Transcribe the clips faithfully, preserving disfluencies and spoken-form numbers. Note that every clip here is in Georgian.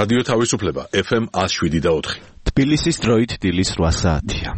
რადიო თავისუფლება ეფ ემ one oh seven და four. თბილისის დროით დილის eight საათია.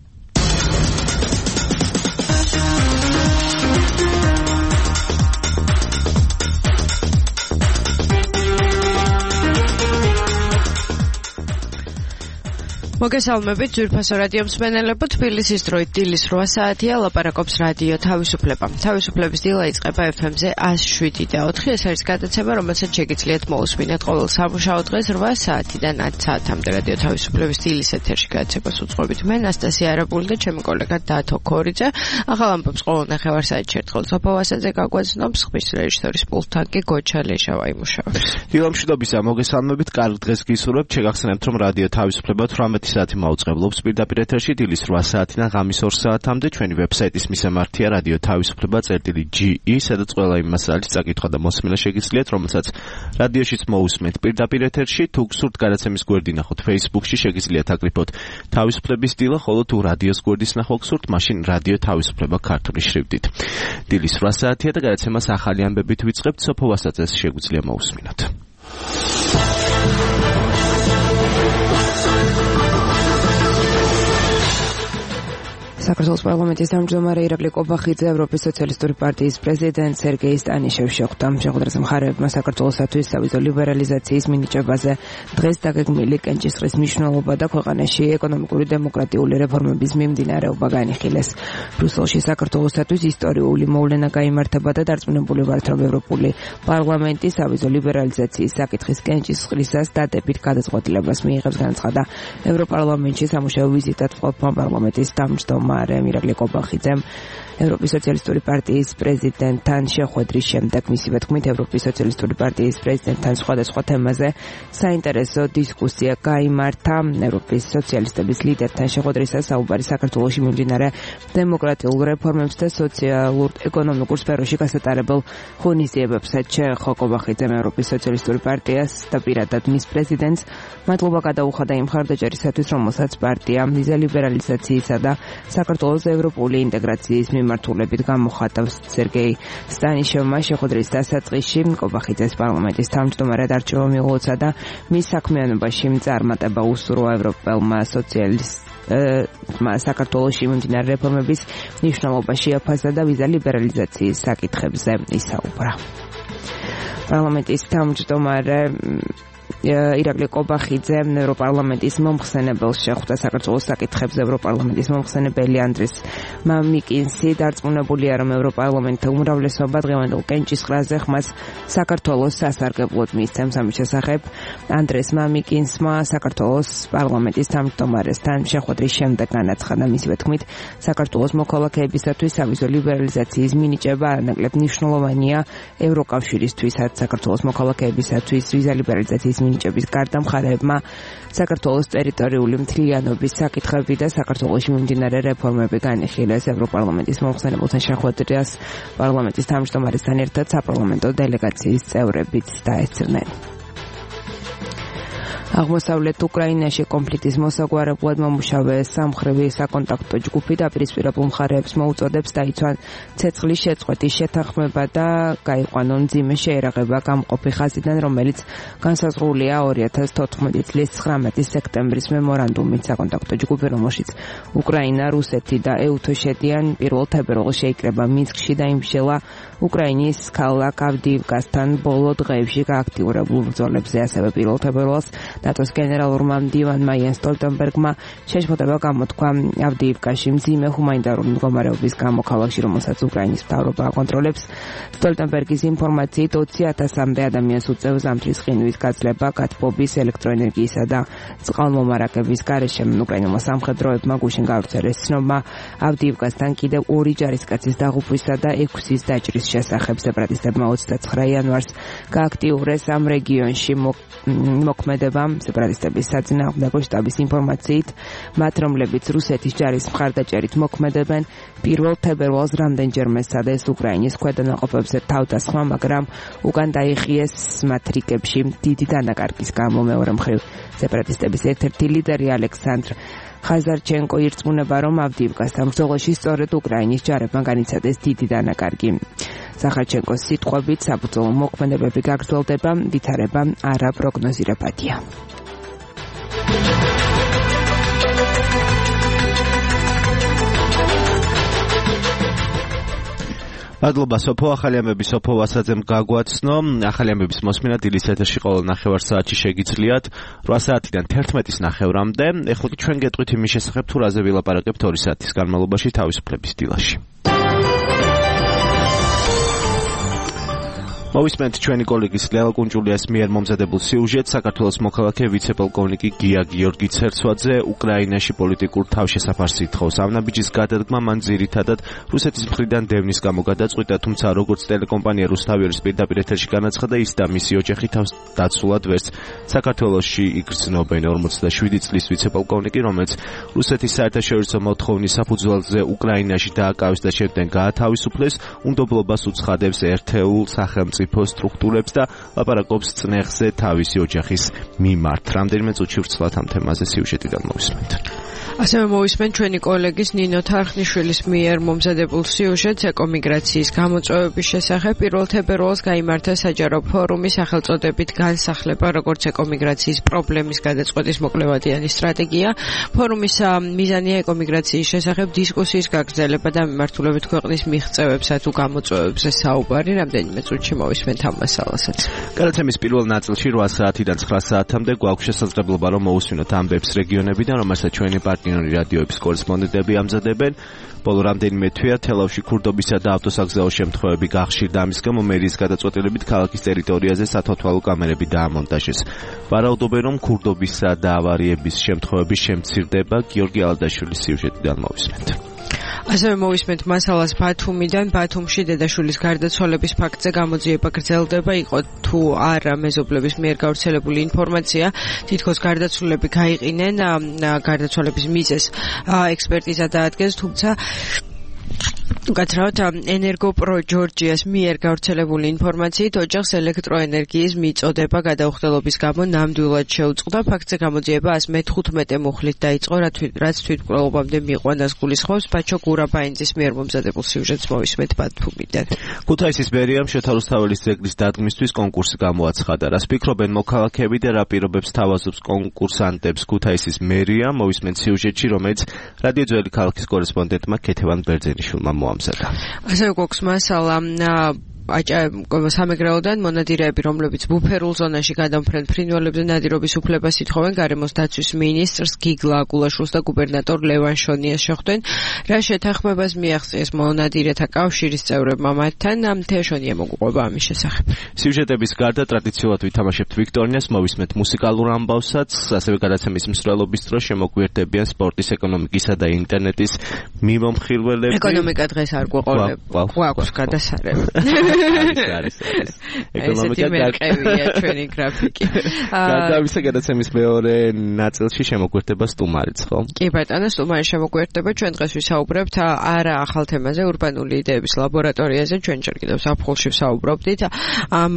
მოგესალმებით ძვირფასო რადიო მსმენელებო, თბილისის დროით დილის eight საათია, ლაპარაკობს რადიო თავისუფლება. თავისუფლების დილა იწყება ეფ ემ-ზე one oh seven და four. ეს არის გადაცემა, რომელსაც შეგიძლიათ მოусმინოთ ყოველ სამუშაო დღეს eight საათიდან one საათამდე. რადიო თავისუფლების დილის ეთერში გადაცემას უწყობთ მე, ნასტასია არაბული და ჩემი კოლეგა დათო ქორიძე. ახალ ამბობს ყოველ ნახევარსაათში ერთხელ სოფო ვასაძე გაგვაძნობს, ხმის რეჟისორის პულტთან კი გოჩა ლეშავა იმუშავებს. დილა მშვიდობისა, მოგესალმებით, კარგ დღეს გისურვებთ. შეგახსენებთ, რომ რადიო თავისუფლება eighteen საათი მაუწყებლობს პირდაპირ ეთერში დილის eight საათიდან ღამის two საათამდე. ჩვენი ვებსაიტის მისამართია რადიო თავისუფლება წერტილი ჯი ი, სადაც ყველა იმ მასალის წაკითხვა და მოსმენა შეგიძლიათ, რომელსაც რადიოშიც მოусმენთ პირდაპირ ეთერში. თუ გსურთ გადაცემის გვერდი ნახოთ Facebook-ში, შეგიძლიათ აკრიფოთ თავისუფლების დილა, ხოლო თუ რადიოს გვერდის ნახვა გსურთ, მაშინ რადიო თავისუფლება ქართული შრიფტით. დილის eight საათია და გადაცემას ახალი ამბებით ვიწყებთ. სოფო ვასაძეს შეგვიძლია მოусმინოთ. საქართველოს პარლამენტის თავმჯდომარე ირაკლი კობახიძე ევროპის სოციალისტური პარტიის პრეზიდენტ სერგეი სტანიშევს შეხვდა. შეხვედრაზე მხარეებმა საქართველოსათვის სავიზო ლიბერალიზაციის მინიჭებაზე, დღეს დაგეგმილი კენჭისყრის მნიშვნელობა და ქვეყანაში ეკონომიკური დემოკრატიული რეფორმების მიმდინარეობა განიხილეს. ბრიუსელში საქართველოსათვის ისტორიული მოვლენა გაიმართება და დარწმუნებული ვართ, რომ ევროპული პარლამენტი სავიზო ლიბერალიზაციის საკითხის კენჭისყრისას დადებით გადაწყვეტილებას მიიღებს, განაცხადა ევროპარლამენტში სამუშაო ვიზიტად მყოფმა პარლამენტის თავმჯდომარე ირაკლი კობახიძემ. ევროპის სოციალისტური პარტიის პრეზიდენტთან შეხვედრის შემდეგ მისივე თქმით, ევროპის სოციალისტური პარტიის პრეზიდენტთან სხვადასხვა თემაზე საინტერესო დისკუსია გაიმართა. ევროპის სოციალისტების ლიდერთან შეხვედრისას საუბარი საქართველოში მიმდინარე დემოკრატიულ რეფორმებს და სოციალურ-ეკონომიკურ სფეროში გასატარებელ ღონისძიებებსაც შეეხო. კობახიძემ ევროპის სოციალისტური პარტიას და პირადად მის პრეზიდენტს მადლობა გადაუხადა იმ მხარდაჭერისათვის, რომელსაც პარტია ვიზა ლიბერალიზაციისა და საქართველოს ევროპული ინტეგრაციის მიმართულებით გამოხატავს. სერგეი სტანიშევმა შეხვედრის დასაწყისში კობახიძეს პარლამენტის თავმჯდომარედ არჩევა მიულოცა და მის საქმიანობაში წარმატება უსურვა. ევროპელმა სოციალისტმა საქართველოში მიმდინარე რეფორმების მნიშვნელობა შეაფასა და ვიზა ლიბერალიზაციის საკითხებზე ისაუბრა. პარლამენტის თავმჯდომარე ირაკლი კობახიძე ევროპარლამენტის მომხსენებელს შეხვდა. საქართველოს საკითხებზე ევროპარლამენტის მომხსენებელი ანდრეს მამიკინსი დარწმუნებულია, რომ ევროპარლამენტთა უმრავლესობა დღევანდელ კენჭისყრაზე ხმას საქართველოს სასარგებლოდ მისცემს. ამის შესახებ ანდრეს მამიკინსმა საქართველოს პარლამენტის თავმჯდომარესთან შეხვედრის შემდეგ განაცხადა. მისივე თქმით, საქართველოს მოქალაქეებისათვის სავიზო ლიბერალიზაციის მინიჭება არანაკლებ მნიშვნელოვანია ევროკავშირისთვისაც. საქართველოს მოქალაქეებისათვის ვიზა ლიბერალიზაციის მინიჭების გარდა მხარეებმა საქართველოს ტერიტორიული მთლიანობის საკითხები და საქართველოში მიმდინარე რეფორმები განიხილეს. ევროპარლამენტის მომხსენებელთან შეხვედრას პარლამენტის თავმჯდომარესთან ერთად საპარლამენტო დელეგაციის წევრებიც დაესწრნენ. აღმოსავლეთ უკრაინაში კონფლიქტის მოსაგვარებლად მომუშავე სამმხრივი საკონტაქტო ჯგუფი დაპირისპირებულ მხარეებს მოუწოდებს დაიცვან ცეცხლის შეწყვეტის შეთანხმება და გაიყვანონ მძიმე შეერაღება გამყოფი ხაზიდან, რომელიც განსაზღვრულია two thousand fourteen წლის nine სექტემბრის მემორანდუმით. საკონტაქტო ჯგუფი, რომელშიც უკრაინა, რუსეთი და ეუთო შედიან, პირველ თებერვალს შეიკრება მინსკში და იმშელა უკრაინის ქალაქ ავდიივკასთან ბოლო დღეებში გააქტიურებულ ბრძოლებზე. ასევე პირველ თებერვალს ნატოს გენერალურმა მდივანმა იენს სტოლტენბერგმა შეშფოთება გამოთქვა ავდიივკაში მძიმე ჰუმანიტარული მდგომარეობის გამო ქალაქში, რომელსაც უკრაინის მთავრობა აკონტროლებს. სტოლტენბერგის ინფორმაციით twenty thousand-მდე ადამიანს უწევს ზამთრის ყინვის გაძლება, გათბობის, ელექტროენერგიისა და წყალმომარაგების გარეშე. უკრაინულმა სამხედროებმა გუშინ გავრცელეს ცნობა ავდიივკასთან კიდევ ორი ჯარისკაცის დაღუპვისა და ექვსის დაჭრის შესახებ. სეპარატისტებმა twenty-nine იანვარს გააქტიურეს ამ რეგიონში მოქმედება. სეპარატისტების საწინააღმდეგო შტაბის ინფორმაციით, მათ რომლებიც რუსეთის ჯარის მხარდაჭერით მოქმედებენ, პირველ თებერვალს რამდენჯერმე სცადეს უკრაინის ქვედანაყოფებზე თავდასხმა, მაგრამ უკან დაიხიეს მათ რიგებში დიდი დანაკარგის გამო. მეორე მხრივ, სეპარატისტების ერთ-ერთი ლიდერი ალექსანდრ ხაზარჩენკო ირწმუნება, რომ ავდიივკასთან ბრძოლაში სწორედ უკრაინის ჯარებმა განიცადეს დიდი დანაკარგი. სახარჩენკოს სიტყვებით, საბრძოლო მოქმედებები გაგრძელდება, ვითარება არაპროგნოზირებადია. მადლობა სოფო, ახალი ამბები სოფო ვასაძემ გაგვაცნო. ახალი ამბების მოსმენა დილის ეთერში ყოველ ნახევარ საათში შეგიძლიათ რვა საათიდან თერთმეტის ნახევრამდე. ეხლა კი ჩვენ გეტყვით იმის შესახებ, თუ რაზე ვილაპარაკებთ ორი საათის განმავლობაში თავისუფლების დილაში. მოვისმენთ ჩვენი კოლეგის ლელა კუნჭულიას მიერ მომზადებულ სიუჟეტს. საქართველოს მოქალაქე ვიცე-პოლკოვნიკი გია გიორგი ცერცვაძე უკრაინაში პოლიტიკურ თავშესაფარს ითხოვს. ამნაბიჯის გადადგმა მან ძირითადად რუსეთის მხრიდან დევნის გამო გადაწყვიტა, თუმცა როგორც ტელეკომპანია რუსთავიერის პირდაპირ ეთერში განაცხადა, ის და მისი ოჯახი თავს დაცულად ვერც საქართველოში იგრძნობენ. ორმოცდაშვიდი წლის ვიცე-პოლკოვნიკი, რომელიც რუსეთის საერთაშორისო მოთხოვნის საფუძველზე უკრაინაში დააკავეს და შემდეგ გაათავისუფლეს, უნდობლობას უცხადებს ერთეულ სახელმწიფო სტრუქტურებს და ლაპარაკობს წნეხზე თავისი ოჯახის მიმართ. რამდენიმე წუთში ვრცლად ამ თემაზე სიუჟეტიდან მოვისმენთ. ასევე მოვისმენთ ჩვენი კოლეგის ნინო თარხნიშვილის მიერ მომზადებულ სიუჟეტს ეკომიგრაციის გამოწვევების შესახებ. პირველ თებერვალს გაიმართა საჯარო ფორუმი სახელწოდებით განსახლება როგორც ეკომიგრაციის პრობლემის გადაწყვეტის მოკლევადიანი სტრატეგია. ფორუმის მიზანია ეკომიგრაციის შესახებ დისკუსიის გაგრძელება და მიმართულებით ქვეყნის მიღწევებსა თუ გამოწვევებზე საუბარი. რამდენიმე წუთში მოვისმენთ ამ მასალასაც. გადაცემის პირველ ნაწილში რვა საათიდან ცხრა საათამდე გვაქვს შესაძლებლობა რომ მოусვინოთ ამბებს რეგიონებიდან, რომელსაც ჩვენი პარტნიორი რადიოების კორესპონდენტები ამზადებენ. ბოლო რამდენიმე თვეა თელავში ქურდობისა და ავტოსაგზაო შემთხვევები გახშირდა. ამის გამო მერიის გადაწყვეტილებით ქალაქის ტერიტორიაზე სათვალთვალო კამერები დაამონტაჟეს. ვარაუდობენ, რომ ქურდობისა და ავარიების შემთხვევები შემცირდება. გიორგი ალადაშვილის სიუჟეტიდან მოვისმენთ. ასევე მოვისმენთ მასალას ბათუმიდან. ბათუმში დედაშვილის გარდაცვალების ფაქტზე გამოძიება გრძელდება. იყო თუ არა მეზობლების მიერ გავრცელებული ინფორმაცია, თითქოს გარდაცვლილები გაიყინნენ. გარდაცვალების მიზეზს ექსპერტიზა დაადგენს, თუმცა უკაცრავად ენერგოპრო ჯორჯიას მიერ გავრცელებული ინფორმაციით ოჯახს ელექტროენერგიის მიწოდება გადაუხდელობის გამო ნამდვილად შეუწყდა. ფაქტზე გამოძიება ასი მეთხუთმეტე მუხლით დაიწყო, რაც თვითმკვლელობამდე მიიყვანას გულისხმობს. ბაჩო გურაბაინძის მიერ მომზადებულ სიუჟეტს მოვისმენთ ბათუმიდან. ქუთაისის მერიამ შოთა რუსთაველის ძეგლის დადგმისთვის კონკურსი გამოაცხადა. რას ფიქრობენ მოქალაქეები და რა პირობებს თავაზობს კონკურსანტებს ქუთაისის მერია, მოვისმენთ სიუჟეტში, რომელიც რადიო ძველი ქალაქის კორესპონდენტმა ქეთევან ბერძენიშვილმა მოამზადა. ასევე გვაქვს მასალა სამეგრელოდან მონადირეები, რომლებიც ბუფერულ ზონაში გადამფრენ ფრინველებზე ნადირობის უფლებას ითხოვენ, გარემოს დაცვის მინისტრს გიგლა აკულაშვილს და გუბერნატორ ლევან შონიას შეხვდნენ. რა შეთანხმებას მიაღწიეს მონადირეთა კავშირის წევრებმა მათთან? თეაშონია მოგუყვება ამის შესახებ. სიუჟეტების გარდა ტრადიციულად ვითამაშებთ ვიქტორინას, მოვისმენთ მუსიკალურ ამბავსაც, ასევე გადაცემის მსვლელობის დროს შემოგვიერთებიან სპორტის, ეკონომიკისა და ინტერნეტის მიმომხილველები. ეკონომიკა დღეს არ გვეყოლება. გვაქვს გადასარევი. არის არის ეკონომიკა დაკავია ჩვენი გრაფიკი. გადავისა გადაცემის მეორე ნაწილში შემოგვიერთება სტუმარიც, ხო? კი ბატონო, სტუმარი შემოგვიერთდება. ჩვენ დღეს ვისაუბრებთ არა ახალ თემაზე, ურბანული იდეების ლაბორატორიაზე. ჩვენ ჯერ კიდევ საფხულში ვსაუბრობდით ამ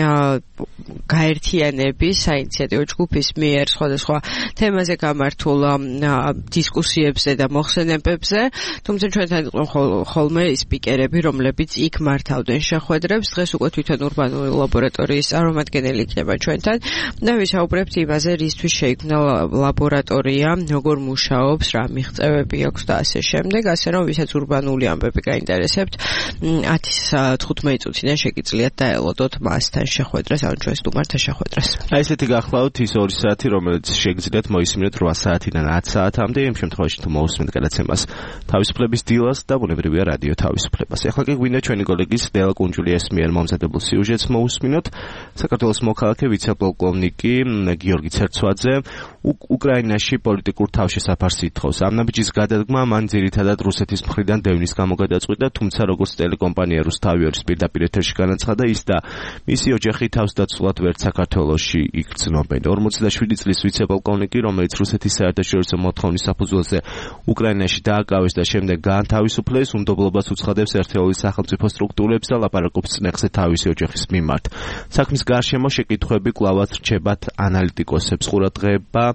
გაერთიანების საინიციატივო ჯგუფის მიერ სხვადასხვა თემაზე გამართულ დისკუსიებზე და მოხსენებებზე. თუმცა ჩვენთან იყო ხოლმე სპიკერები, რომლებიც იქ მართავდნენ შეხვედრებს. დღეს უკვე თვითონ ურბანული ლაბორატორიის წარმომადგენელი იქნება ჩვენთან და ვისაუბრებთ იმაზე, რისთვის შეიქმნა ლაბორატორია, როგორ მუშაობს, რა მიღწევები აქვს და ასე შემდეგ. ასე რომ ვისაც ურბანული ამბები გაინტერესებთ, ათი თხუთმეტი წუთიდან შეგიძლიათ დაელოდოთ მასთან შეხვედრას, ან ჩვენ სტუმართან შეხვედრას. აი ესეთი გახლავთ ის ორი საათი, რომელიც შეგიძლიათ მოისმინოთ რვა საათიდან ათი საათამდე. იმ შემთხვევაში თუ მოусმინეთ გადაცემას თავისუფლების დილას და ბუნებრივია რადიო თავისუფლებას. ახლა კი გვინდა ჩვენი კოლეგის ლელა კუნჭულიას მიერ მომზადებულ სიუჟეტს მოусმინოთ. საქართველოს მოქალაქე ვიცე-პოლკოვნიკი გიორგი ცერცვაძე უკრაინაში პოლიტიკურ თავშესაფარს ითხოვს. ამნაბიჯის გადადგმა მან ძირითადად რუსეთის მხრიდან დევნის გამო გადაწყვიტა, თუმცა როგორც ტელეკომპანია რუსთავიერის პირდაპირ ეთერში განაცხადა, ის და მისი ოჯახი თავს დაცულად ვერც საქართველოში იგრძნობენ. ორმოცდაშვიდი წლის ვიცე-პოლკოვნიკი, რომელიც რუსეთის საერთაშორისო მოთხოვნის საფუძველზე უკრაინაში დააკავეს და შემდეგ გაანთავისუფლეს, უნდობლობას უცხადებს ერთეული სახელმწიფო სტრუქტურებს და ლაპარაკობს წნეხზე თავისი ოჯახის მიმართ. საქმის გარშემო შეკითხვები კვლავაც რჩებათ ანალიტიკოსებს. ყურადღება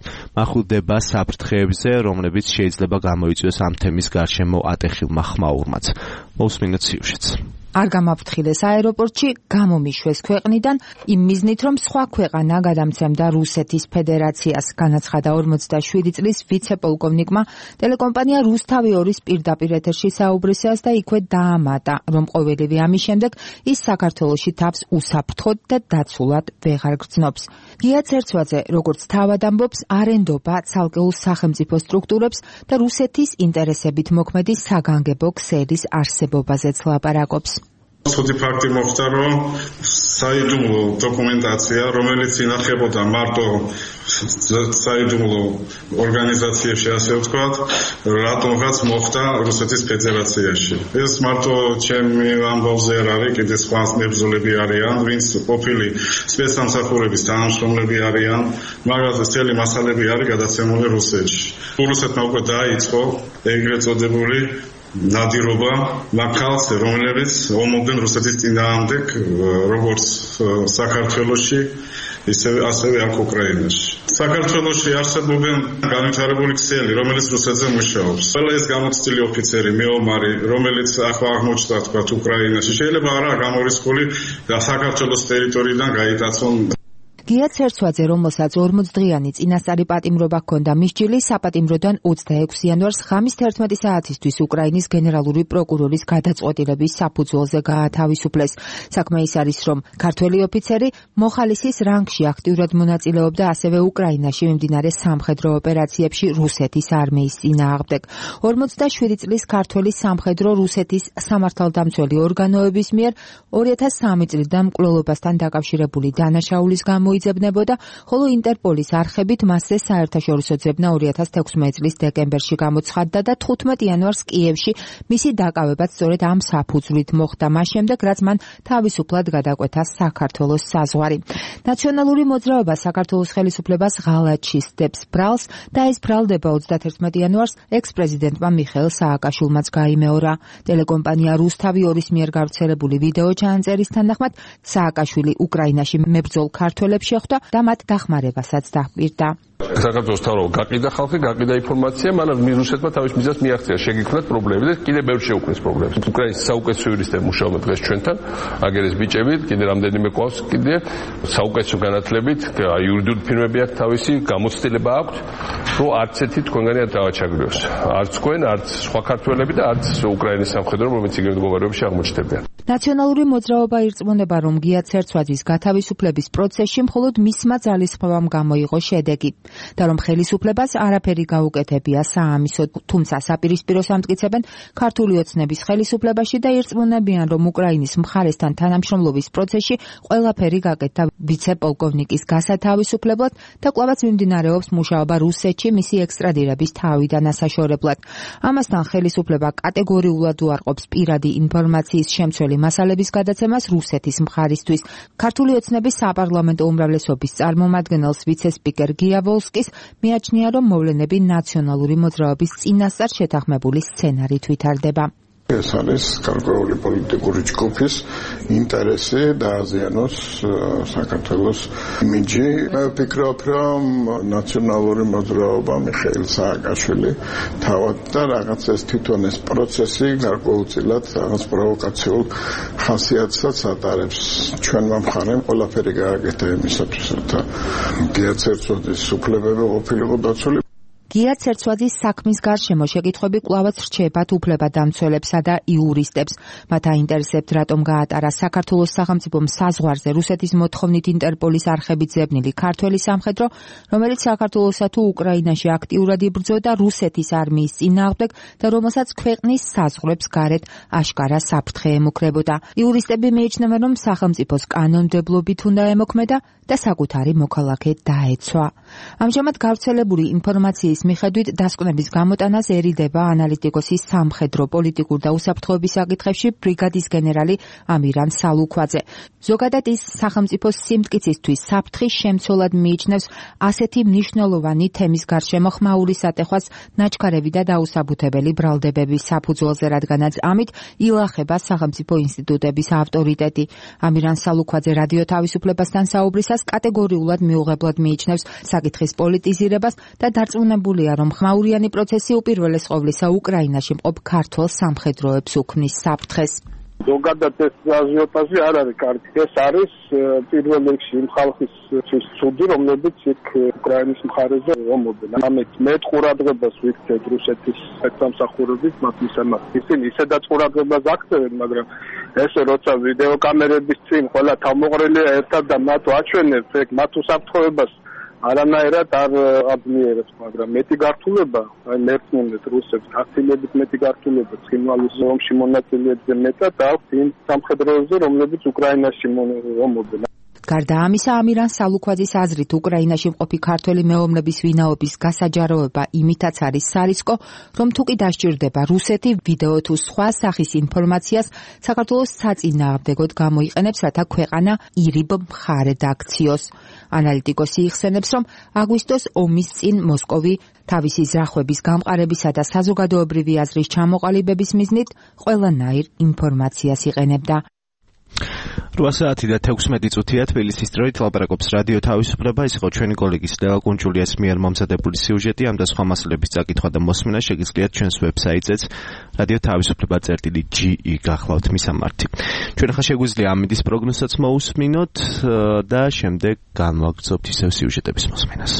მახვილდება საფრთხეებზე, რომლებიც შეიძლება გამოიწვიოს ამ თემის გარშემო ატეხილმა ხმაურმაც. მოვსმინოთ სიუჟეტს. არ გამაფრთხილეს აეროპორტში, გამომიშვეს ქვეყნიდან იმ მიზნით, რომ სხვა ქვეყანა გადამცემდა რუსეთის ფედერაციას, განაცხადა ორმოცდაშვიდი წლის ვიცე-პოლკოვნიკმა ტელეკომპანია რუსთავი ორის პირდაპირ ეთერში საუბრისას და იქვე დაამატა, რომ ყოველივე ამის შემდეგ ის საქართველოში თავს უსაფრთხოდ და დაცულად ვეღარ გრძნობს. გია ცერცვაძე, როგორც თავად ამბობს, არ ენდობა ცალკეულ სახელმწიფო სტრუქტურებს და რუსეთის ინტერესებით მოქმედი საგანგებო ქსელის არსებობაზეც ლაპარაკობს. Სოდი ფაქტი მოხდა, რომ საიდუმლო დოკუმენტაცია, რომელიც ინახებოდა მარტო საიდუმლო ორგანიზაციებში, ასე ვთქვათ, რატომღაც მოხდა რუსეთის ფედერაციაში. ეს მარტო ჩემი ამბავზე არ არის, კიდე სხვა მებრძოლები არიან, ვინც ყოფილი სპეცსამსახურების თანამშრომლები არიან, მაგრამ წელი მასალები არის გადაცემული რუსეთში. რუსეთმა უკვე დაიწყო ეგრეთ წოდებული ნადირობა მაგალს, რომლებიც ომობდნენ რუსეთის წინააღმდეგ, როგორც საქართველოში, ისევე ასევე აქ უკრაინაში. საქართველოში არსებობენ განვითარებული ქსელი, რომელიც რუსეთზე მუშაობს. ყველა ეს გამოცდილი ოფიცერი, მეომარი, რომელიც ახლა აღმოჩნდა თქვათ უკრაინაში, შეიძლება არა გამორიცხული და საქართველოს ტერიტორიიდან გაიტაცონ. გია ცერცვაძე, რომელსაც ორმოცდღიანი წინასწარი პატიმრობა ჰქონდა მისჯილი, საპატიმროდან ოცდაექვსი იანვარს ღამის თერთმეტი საათისთვის უკრაინის გენერალური პროკურორის გადაწყვეტილების საფუძველზე გაათავისუფლეს. საქმე ის არის, რომ ქართველი ოფიცერი მოხალისის რანგში აქტიურად მონაწილეობდა ასევე უკრაინაში მიმდინარე სამხედრო ოპერაციებში რუსეთის არმიის წინააღმდეგ. ორმოცდაშვიდი წლის ქართველი სამხედრო რუსეთის სამართალდამცველი ორგანოების მიერ ორი ათას სამი წლიდან მკვლელობასთან დაკავშირებული დანაშაულის გამო იძებნებოდა, ხოლო ინტერპოლის არხებით მასზე საერთაშორისო ძებნა ორი ათას თექვსმეტი წლის დეკემბერში გამოცხადდა და თხუთმეტი იანვარს კიევში მისი დაკავებაც სწორედ ამ საფუძვლით მოხდა, მას შემდეგ, რაც მან თავისუფლად გადაკვეთა საქართველოს საზღვარი. ნაციონალური მოძრაობა საქართველოს ხელისუფლებას ღალატში სდებს ბრალს და ეს ბრალდება ოცდათერთმეტი იანვარს ექს-პრეზიდენტმა მიხეილ სააკაშვილმაც გაიმეორა. ტელეკომპანია რუსთავი ორის მიერ გავრცელებული ვიდეო ჩანაწერის თანახმად სააკაშვილი უკრაინაში მებრძოლ ქართველებს შეხვდა და მათ დახმარებასაც დაჰპირდა. საქართველოს თავრობა გაყიდა ხალხი, გაყიდა ინფორმაცია, მაგრამ რუსეთმა თავის მიზანს მიაღწია, შეგიქმნათ პრობლემები და კიდევ ბევრ შეუქმნის პრობლემებს. უკრაინის საუკეთესო იურისტები მუშაობენ დღეს ჩვენთან, აგერეს ბიჭებით, კიდე რამდენიმე ყავს კიდე საუკეთესო განათლებით, იურიდიული ფირმები აქვს თავისი, გამოცდილება აქვს, რომ არც ერთი თქვენგანი არ დავაჩაგრიოს. არც თქვენ, არც სხვა ქართველები და არც უკრაინის სამხედრო, რომელიც იგივე მდგომარეობაში აღმოჩნდებიან. ნაციონალური მოძრაობა ირწმუნება, რომ გია ცერცვაძის გათავისუფლების პროცესში მხოლოდ მისმა ძალისხმევამ გამოიღო შედეგი და რომ ხელისუფლებას არაფერი გაუკეთებია საამისოდ, თუმცა საპირისპიროს ამტკიცებენ ქართული ოცნების ხელისუფლებაში და ირწმუნებიან, რომ უკრაინის მხარესთან თანამშრომლობის პროცესში ყველაფერი გაკეთდა ვიცე-პოლკოვნიკის გასათავისუფლებლად და კვლავაც მიმდინარეობს მუშაობა რუსეთში მისი ექსტრადირების თავიდან ასაშორებლად. ამასთან ხელისუფლება კატეგორიულად უარყოფს პირადი ინფორმაციის შემცველი მასალების გადაცემას რუსეთის მხარისთვის. ქართული ოცნების საპარლამენტო უმრავლესობის წარმომადგენელს ვიცე-სპიკერ გია ვოლსკის მიაჩნია, რომ მოვლენები ნაციონალური მოძრაობის წინასწარ შეთანხმებული სცენარით ვითარდება. ეს არის გარკვეული პოლიტიკური ჯგუფის ინტერესი დააზიანოს საქართველოს იმიჯი. მე ვფიქრობ, რომ ნაციონალური მოძრაობა მიხეილ სააკაშვილი თავად და რაღაც ეს თვითონ ეს პროცესი გარკვეულწილად რაღაც პროვოკაციულ ხასიათსაც ატარებს. ჩვენმა მხარემ ყველაფერი გააკეთა იმისათვის, რომ გია ცერცვაძის უფლებები ყოფილიყო დაცული. გია ცერცვაძის საქმის გარშემო შეკითხვები კვლავაც რჩებათ უფლებადამცველებსა და იურისტებს. მათ აინტერესებთ, რატომ გაატარა საქართველოს სახელმწიფომ საზღვარზე რუსეთის მოთხოვნით ინტერპოლის არხებით ზებნილი ქართველი სამხედრო, რომელიც საქართველოსა თუ უკრაინაში აქტიურად იბრძოდა რუსეთის არმიის წინააღმდეგ და რომელსაც ქვეყნის საზღვრებს გარეთ აშკარა საფრთხე ემუქრებოდა. იურისტები მიიჩნევენ, რომ სახელმწიფოს კანონმდებლობით უნდა ემოქმედა და საკუთარი მოქალაქე დაეცვა. ამჟამად გავრცელებული ინფორმაციის მიხედვით დასკვნების გამოტანას ერიდება ანალიტიკოსის სამხედრო, პოლიტიკურ და უსაფრთხოების საკითხებში ბრიგადის გენერალი ამირან სალუქვაძე. ზოგადად ის სახელმწიფოს სიმტკიცისთვის საფრთხის შემცველად მიიჩნევს ასეთი მნიშვნელოვანი თემის გარშემო ხმაური სატეხვას ნაჩქარები და დაუსაბუთებელი ბრალდებების საფუძველზე, რადგანაც ამით ილახება სახელმწიფო ინსტიტუტების ავტორიტეტი. ამირან სალუქვაძე რადიო თავისუფლებასთან საუბრისას კატეგორიულად მიუღებლად მიიჩნევს საკითხის პოლიტიზირებას და დარწმუნებულია, რომ ხმაურიანი პროცესი უპირველეს ყოვლისა უკრაინაში მყოფ ქართველ სამხედროებს უქმნის საფრთხეს. ზოგადად ეს აზიოტაჟი არ არის კარგი. ეს არის პირველ რიგში იმ ხალხის ცუდი, რომლებიც იქ უკრაინის მხარეზე რომობენ. ამით მეტ ყურადღებას ვიქცეთ რუსეთის საერთაშორისო მათ მისამართი. ისინი ისედაც ყურადღებას აქცევენ, მაგრამ ესე როცა ვიდეო კამერების წინ ყველა თავმოყრილია ერთად და მათ აჩვენებს, ეგ მათ უსაფრთხოებას არანაირად არ აბნიერებს, მაგრამ მეტი გართულება, აი მერწმუნეთ რუსებს, ათილებით მეტი გართულება ცხინვალის ომში მონაწილეებზე მეტად აქვს იმ სამხედროებზე, რომლებიც უკრაინაში რომობენ. გარდა ამისა, ამირან სალუქვაძის აზრით, უკრაინაში მყოფი ქართველი მეომრების ვინაობის გასაჯაროება იმითაც არის სარისკო, რომ თუკი დასჭირდება რუსეთი ვიდეო თუ სხვა სახის ინფორმაციას საქართველოს საწინააღმდეგოდ გამოიყენებს, რათა ქვეყანა ირიბ მხარედ აქციოს. ანალიტიკოსი იხსენებს, რომ აგვისტოს ომის წინ მოსკოვი თავისი ზრახვების გამყარებისა და საზოგადოებრივი აზრის ჩამოყალიბების მიზნით ყველანაირ ინფორმაციას იყენებდა. რვა საათი და თექვსმეტი წუთია თბილისის დროით ლაპარაკობს რადიო თავისუფლება. ეს იყო ჩვენი კოლეგის ლელა კუნჭულიას მიერ მომზადებული სიუჟეტი. ამ და სხვა მასალების წაკითხვა და მოსმენა შეგიძლიათ ჩვენს ვებსაიტზეც რადიო თავისუფლება წერტილი ჯი ი გახლავთ მისამართი. ჩვენ ახლა შეგვიძლია ამინდის პროგნოზსაც მოусმინოთ და შემდეგ განვაგრძობთ ისევ სიუჟეტების მოსმენას.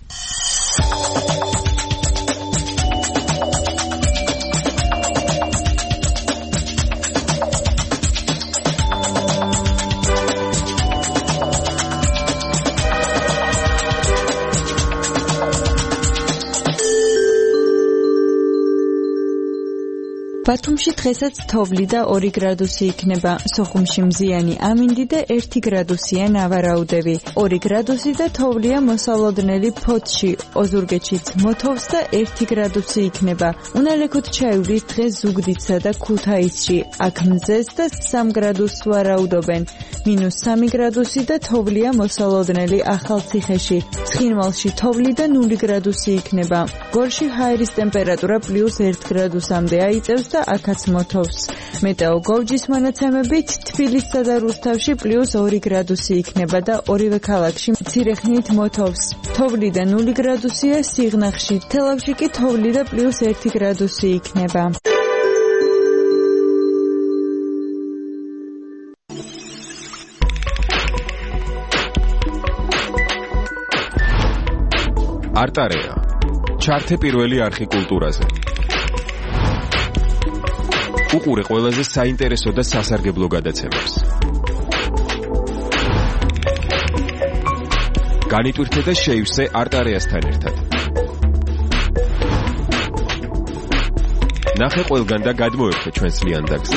ბათუმში დღესაც თოვლი და ორი გრადუსი იქნება, სოხუმში მზიანი ამინდი და ერთი გრადუსია ნავარაუდები. ორი გრადუსი და თოვლია მოსალოდნელი ფოთში, ოზურგეთშიც მოთოვს და ერთი გრადუსი იქნება. უნალექოთ ჩაივლის დღეს ზუგდიდსა და ქუთაისში, აქ მზეს და სამ გრადუსს ვარაუდობენ. მინუს სამი გრადუსი და თოვლია მოსალოდნელი ახალციხეში. ცხინვალში თოვლი და ნული გრადუსი იქნება. გორში ჰაერის ტემპერატურა პლუს ერთ გრადუსამდე აიწევს და აქაც მოთოვს. მეტეო გოვჯის მონაცემებით თბილისსა და რუსთავში პლუს ორი გრადუსი იქნება და ორივე ქალაქში მცირე ხნით მოთოვს. თოვლი და ნული გრადუსია სიღნაღში, თელავში კი თოვლი და პლუს ერთი გრადუსი იქნება. არტარეა. ჩართე პირველი არხი კულტურაზე. უყურე ყველაზე საინტერესო და სასარგებლო გადაცემებს. განიტვირთე და შეივსე არტარეასთან ერთად. ნახე ყველგან და გადმოერთე ჩვენს ლიანდაგზე.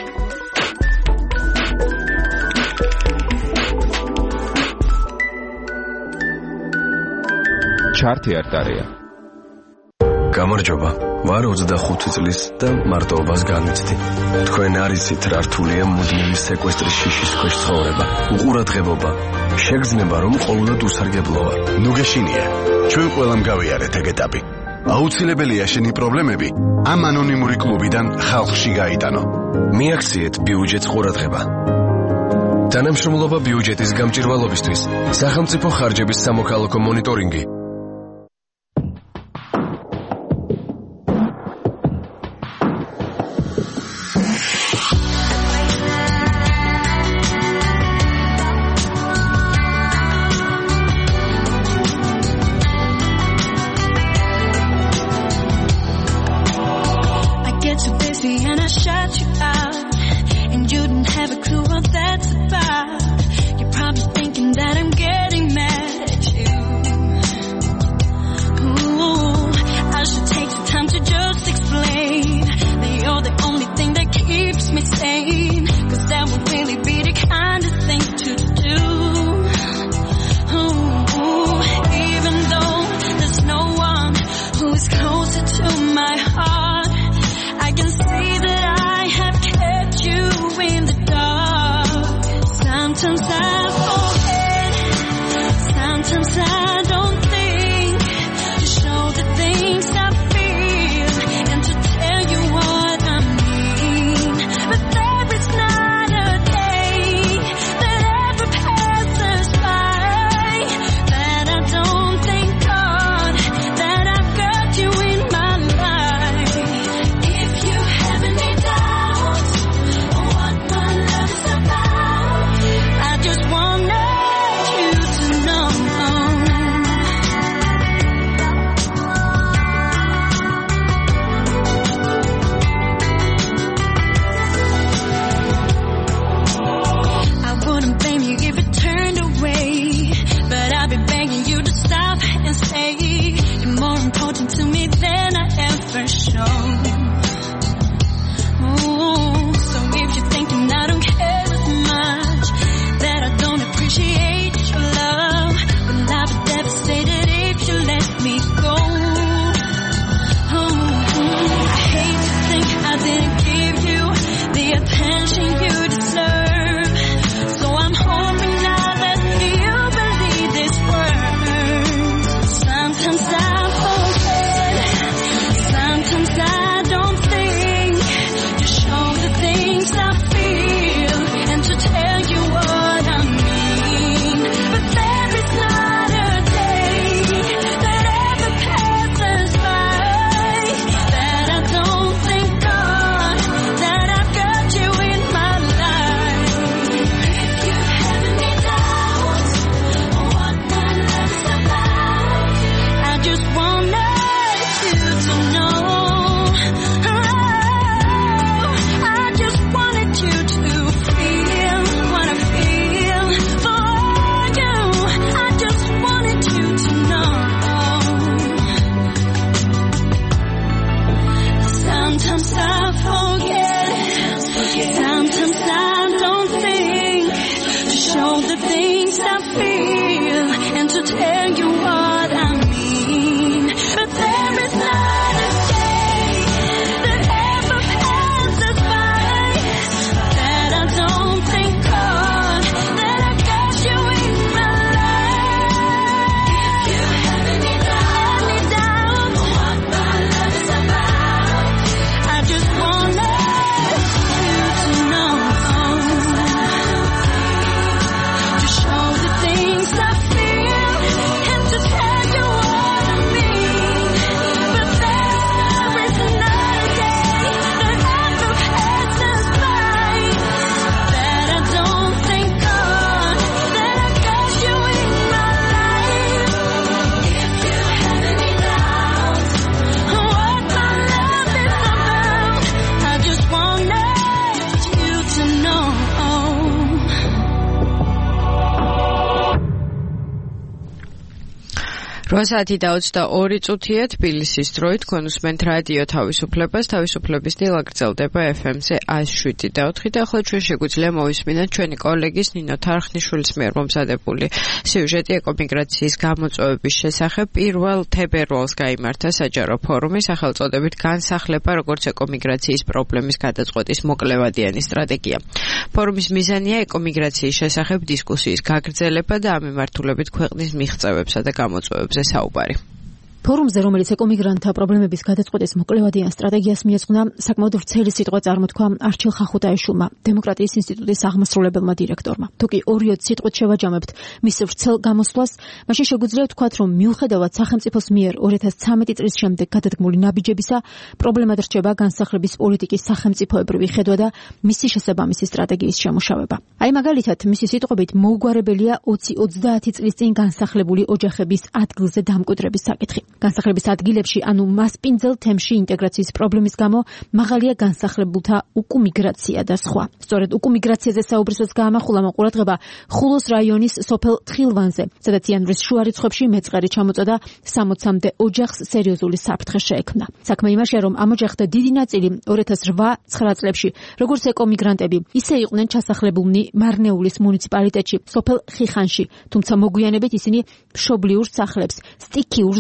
ჩართე არტარეა. გამარჯობა. ვარ ოცდახუთი წლის და მარტოობას განიცდი. თქვენ არიცით რა რთულია მუდმივი სეკვესტრის შიშის ქვეშ ცხოვრება. უყურადღებობა. შეგრძნება რომ ყოველდღე უსარგებლო ვარ. ნუ გეშინია. ჩვენ ყველამ გავიარეთ ეგ ეტაპი. აუცილებელია შენი პრობლემები ამ ანონიმური კლუბიდან ხალხში გაიტანო. მიაქციეთ ბიუჯეტს ყურადღება. თანამშრომლობა ბიუჯეტის გამჭირვალობისთვის. სახელმწიფო ხარჯების სამოქალაქო მონიტორინგი. რვა საათი და ოცდაორი წუთია თბილისის დროით კონსუმენტ რადიო თავისუფლებას თავისუფლების დილა გრძელდება ეფ ემ-ზე εκατო შვიდი და ოთხი და ახლა ჩვენ შეგვიძლია მოვისმინოთ ჩვენი კოლეგის ნინო თარხნიშვილის მიერ მომზადებული სიუჟეტი ეკომიგრაციის გამოწვევების შესახებ. პირველ თებერვალს გაიმართა საჯარო ფორუმი სახელწოდებით განსახლება როგორც ეკომიგრაციის პრობლემის გადაწყვეტის მოკლევადიანი სტრატეგია. ფორუმის მიზანია ეკომიგრაციის შესახებ დისკუსიის გაგრძელება და ამ მიმართულებით ქვეყნის მიღწევებსა და გამოწვევებზე საუბარი. ფორუმზე, რომელიც ეკომიგრანტთა პრობლემების გადაწყვეტის მოკლევადიან სტრატეგიას მიეძღვნა, საკმაოდ ვრცელი სიტყვა წარმოთქვა არჩილ ხახუტაიშვილმა, დემოკრატიის ინსტიტუტის აღმასრულებელმა დირექტორმა. თუკი ორიოდ სიტყვით შევაჯამებთ მის ვრცელ გამოსვლას, მაშინ შეგვიძლია ვთქვათ, რომ მიუხედავად სახელმწიფოს მიერ ორი ათას ცხრამეტი წლის შემდეგ გადადგმული ნაბიჯებისა, პრობლემად რჩება განსახლების პოლიტიკის სახელმწიფოებრივი ხედვა და მისი შესაბამისი სტრატეგიის შემუშავება. აი მაგალითად, მისი სიტყვებით მოუგვარებელია ოცი ოცდაათი წლის წინ განსახლებული ოჯახების ადგილზე დამკვიდრების საკითხი. განსახლების ადგილებში, ანუ მასპინძელ თემში ინტეგრაციის პრობლემის გამო მაღალია განსახლებულთა უკუმიგრაცია და სხვა. სწორედ უკუმიგრაციაზე საუბრისას გაამახვილა ყურადღება ხულოს რაიონის სოფელ თხილვანზე, სადაც იანვრის შუა რიცხვებში მეწყერი ჩამოწოდა სამოცამდე ოჯახს სერიოზული საფრთხე შეექმნა. საქმე იმაშია, რომ ამ ოჯახთა დიდი ნაწილი ორი ათას რვა ცხრა წლებში, როგორც ეკომიგრანტები, ისე იყვნენ ჩასახლებულნი მარნეულის მუნიციპალიტეტში, სოფელ ხიხანში, თუმცა მოგვიანებით ისინი მშობლიურ სახლებს, სტიქიურ ზონას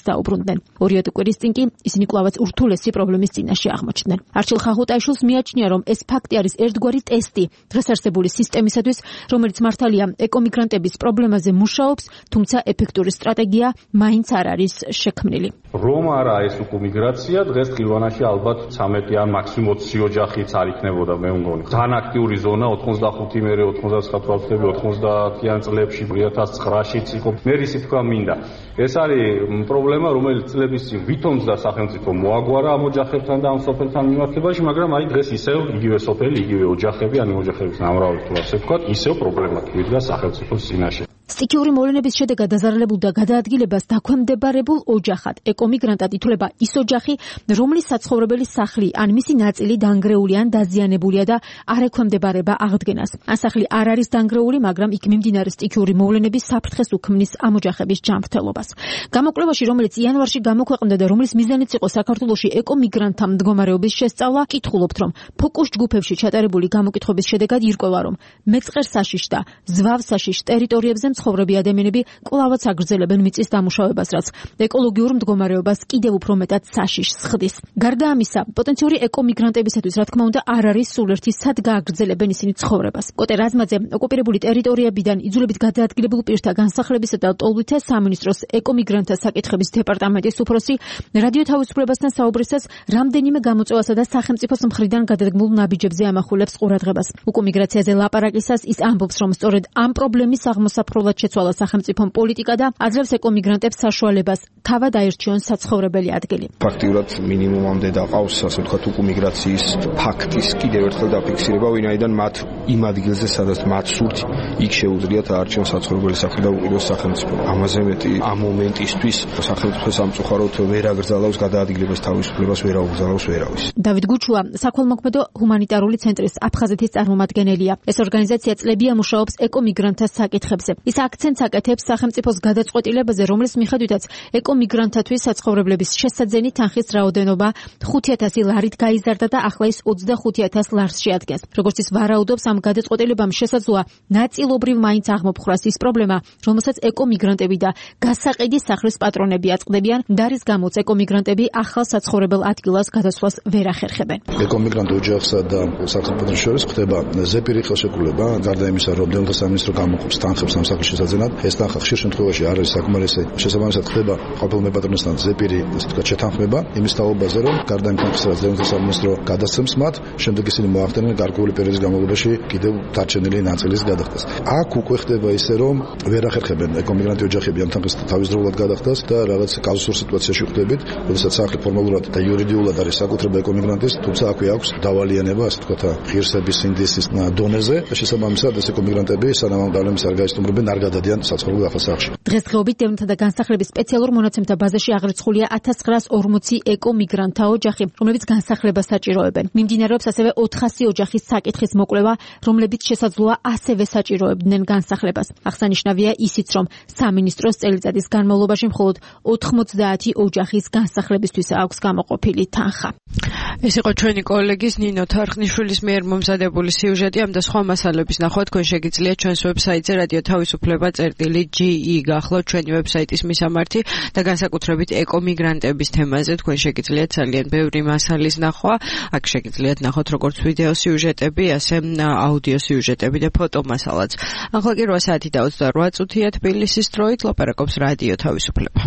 დაუბრუნდნენ. ორიოდე კვირის წინ კი ისინი კვლავაც ურთულესი პრობლემის წინაშე აღმოჩნდნენ. არჩილ ხახუტაიშვილს მიაჩნია, რომ ეს ფაქტი არის ერთგვარი ტესტი დღეს არსებული სისტემისათვის, რომელიც მართალია ეკომიგრანტების პრობლემაზე მუშაობს, თუმცა ეფექტური სტრატეგია მაინც არ არის შექმნილი. რომ არა ეს უკომიგრაცია, დღეს ხილვანაში ალბათ ცამეტი ან მაქსიმუმ ოცი ოჯახიც არ იქნებოდა, მე მგონი. ძალიან აქტიური ზონა ოცდახუთი მერე ოცდაათი თვალწლები ოცდაათიან წლებში ორი ათას ცხრაშიც იყო. მე რისი თქვა მინდა. ეს არის პრობლემა, რომელიც წლების წინ ვითომს და სახელმწიფო მოაგვარა ამ ოჯახებთან და ამ სოფელთან მიმართებაში, მაგრამ აი დღეს ისევ იგივე სოფელი, იგივე ოჯახები, ან ოჯახების ნამრავალი თუ ასე ვთქვათ, ისევ პრობლემა თვითონ სახელმწიფოს წინაშე. სტიქიური მოვლენების შედეგად დაზარალებულ და გადაადგილებას დაქვემდებარებულ ოჯახად ეკომიგრანტად ითვლება ის ოჯახი, რომლის საცხოვრებელი სახლი ან მისი ნაწილი დანგრეული ან დაზიანებულია და არ ექვემდებარება აღდგენას. ან სახლი არ არის დანგრეული, მაგრამ იქ მიმდინარე სტიქიური მოვლენების საფრთხეს უქმნის ამ ოჯახების ჯანმრთელობას. გამოკვლევაში, რომელიც იანვარში გამოქვეყნდა და რომლის მიზანიც იყო საქართველოში ეკომიგრანტთა მდგომარეობის შესწავლა, კითხულობთ, რომ ფოკუს ჯგუფებში ჩატარებული გამოკითხების შედეგად ირკვევა, რომ მეწყერსაშიშ და ზვავსაშიშ ტერიტორიებზე მცხოვრები ადამიანები კვლავაც აგრძელებენ მიწის დამუშავებას, რაც ეკოლოგიურ მდგომარეობას კიდევ უფრო მეტად საშიშს ხდის. გარდა ამისა, პოტენციური ეკომიგრანტებისათვის, რა თქმა უნდა, არ არის სულ ერთი სად გააგრძელებენ ისინი ცხოვრებას. კოტე რაზმაძე, ოკუპირებული ტერიტორიებიდან იძულებით გადაადგილებულ პირთა განსახლებისა და ტოლვითე სამინისტროს ეკომიგრანტთა საკითხების დეპარტამენტის უფროსი, რადიო თავისუფლებასთან საუბრისას რამდენიმე გამოწვევასა და სახელმწიფოს მხრიდან გადადგმულ ნაბიჯებზე ამახვილებს ყურადღებას. უკომიგრაციაზე ლაპარაკისას ის ამბობს, რომ სწორედ ამ პრობლემის აღმოსაფრთხო შეცვალა სახელმწიფომ პოლიტიკა და აძლევს ეკომიგრანტებს საშუალებას თავად აირჩიონ საცხოვრებელი ადგილი. ფაქტიურად მინიმუმამდე დაყავს, ასე ვთქვათ, უკომიგრაციის ფაქტის კიდევ ერთხელ დაფიქსირება, ვინაიდან მათ იმ ადგილზე, სადაც მათ სურთ, იქ შეუძლიათ აარჩიონ საცხოვრებელი სახლი და უყიდოს სახელმწიფო. ამაზე მეტი ამ მომენტისთვის სახელმწიფო სამწუხაროდ ვერ აგრძელავს გადაადგილებას, თავისუფლებას ვერ აუგზავნოს ვერავის. დავით გუჩუა, საქველმოქმედო ჰუმანიტარული ცენტრის აფხაზეთის წარმომადგენელია. ეს ორგანიზაცია წლებია მუშაობს ეკომიგრანტთა საკითხებზე. ის აქცენტს აკეთებს სახელმწიფოს გადაწყვეტილებაზე, რომლის მიხედვითაც ეკომიგრანტთათვის საცხოვრებლების შესაძენი თანხის რაოდენობა ხუთი ათასი ლარით გაიზარდა და ახლა ის ოცდახუთი ათას ლარს შეადგენს. როგორც ის ვარაუდობს, ამ გადაწყვეტილებამ შესაძლოა ნაწილობრივ მაინც აღმოფხვრას ის პრობლემა, რომელსაც ეკომიგრანტები და გასაყიდი სახლის პატრონები აწყდებიან, და რის გამოც ეკომიგრანტები ახალ საცხოვრებელ ადგილას გადასვლას ვერ ახერხებენ. ეკომიგრანტ ოჯახსა და სახელმწიფოს შორის ხდება ზეპირი ხელშეკრულება, გარდა იმისა, რომ დევნილთა სამინისტრო გამოყოფს თანხებს ამ სახლის შესაძენად. ეს თანხა ხშირ შემთხვევაში არ არის საკმარისი. შესაბამისად ხდება ყოფილ მეპატრონესთან ზეპირი, ასე ვთქვათ, შეთანხმება იმის თაობაზე, რომ გარდა იმ თანხისა, რაც დევნილთა სამინისტრო გადასცემს მათ, შემდეგ ისინი მოახდენენ გარკვეული პერიოდის განმავლობაში კიდევ დარჩენილი ნაწილის გადახდას. აქ უკვე ხდება ისე, რომ ვერ ახერხებენ ეკომიგრანტი ოჯახები ამ თანხის თავისდროულად გადახდას და რაღაც კაზუსურ სიტუაციაში ვხვდებით, როდესაც სახლი ფორმალურად და იურიდიულად არის საკუთრება ეკომიგრანტის, თუმცა აქვე აქვს დავალიანება, ასე ვთქვათ, ღირსების ინდისის დონეზე და შესაბამისად ეს ეკომიგრანტები სანამ ამ გავლენას არ გაისტუმრებენ, არ გადადიან საცხოვრებელ ახალ სახლში. დღესდღეობით დევნილთა და განსახლების სპეციალურ მონაცემთა ბაზაში აღრიცხულია ათას ცხრაას ორმოცი ეკომიგრანტთა ოჯახი, რომლებიც განსახლებას საჭიროებენ. მიმდინარეობს ასევე ოთხასი ოჯახის საკითხის მოკვლევა, რომლებიც შესაძლოა ასევე საჭიროებდნენ განსახლებას. აღსანიშნავია ისიც, რომ სამინისტროს წელიწადის განმავლობაში მხოლოდ ოთხმოცდაათი ოჯახის განსახლებისთვის აქვს გამოყოფილი თანხა. ეს იყო ჩვენი კოლეგის ნინო თარხნიშვილის მიერ მომზადებული სიუჟეტი. ამ და სხვა მასალების ნახვა თქვენ შეგიძლიათ ჩვენს ვებსაიტზე რადიო თავისუფლება წერტილი ჯი ი გახლავთ ჩვენი ვებსაიტის მისამართი და განსაკუთრებით ეკომიგრანტების თემაზე თქვენ შეგიძლიათ ძალიან ბევრი მასალის ნახვა. აქ შეგიძლიათ ნახოთ როგორც ვიდეო სიუჟეტები, ასე აუდიო სიუჟეტები და ფოტო მასალაც. ახლა კი რვა საათი და ოცდარვა წუთია თბილისის დროით, ლაპარაკობს რადიო თავისუფლება.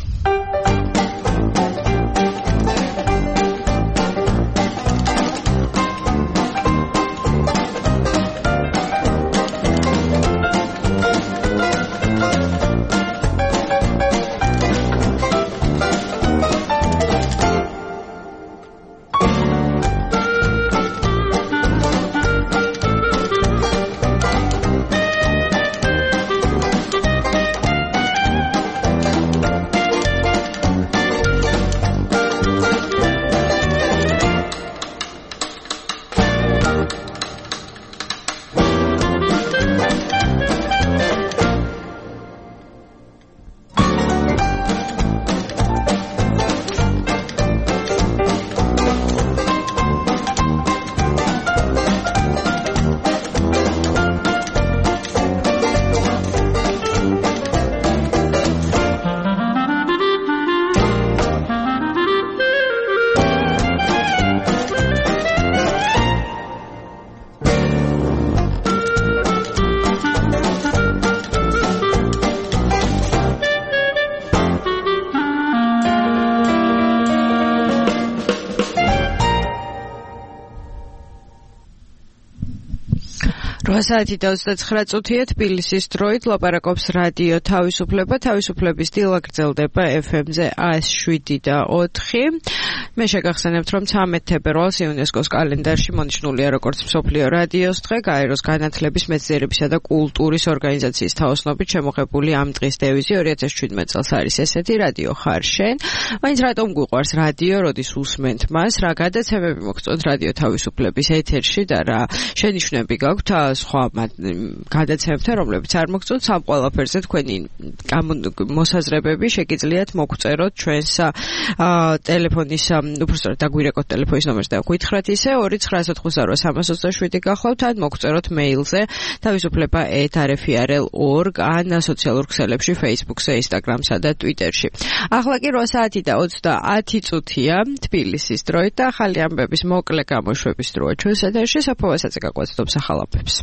რვა საათი და ოცდაცხრა წუთია თბილისის დროით ლაპარაკობს რადიო თავისუფლება. თავისუფლების დილა გრძელდება ეფ ემ-ზე εκατო შვიდი და ოთხი. მე შეგახსენებთ, რომ ცამეტ თებერვალს იუნესკოს კალენდარში მონიშნულია როგორც მსოფლიო რადიოს დღე. გაეროს განათლების, მეცნიერებისა და კულტურის ორგანიზაციის თაოსნობით შემოღებული ამ დღის დევიზი ორი ათას შვიდმეტ წელს არის ესეთი: რადიო ხარ შენ. მაინც რატომ გვიყვარს რადიო, როდის უსმენთ მას, რა გადაცემები მოგწონთ რადიო თავისუფლების ეთერში და რა შენიშვნები გაქვთ სხვა გადაცემებთან, რომლებიც არ მოგწონთ. სამ ყველაფერზე თქვენი მოსაზრებები შეგიძლიათ მოგწეროთ ჩვენს ტელეფონის, უბრალოდ დაგვირეკოთ ტელეფონის ნომერს და გითხრათ ისე ორი ცხრა ოთხმოცდარვა სამას ოცდაშვიდი გახლავთ, ან მოგწეროთ მეილზე თავისუფლება ეტ არ ეფ ი არ ელ დოტ ორგ ან სოციალურ ქსელებში Facebook-ზე, Instagram-სა და Twitter-ში. ახლა კი რვა საათი და ოცდაათი წუთია თბილისის დროით და ახალი ამბების მოკლე გამოშვების დროა ჩვენს ეთერში. საფოვასაც გაგვაცნობს ახალ ამბებს.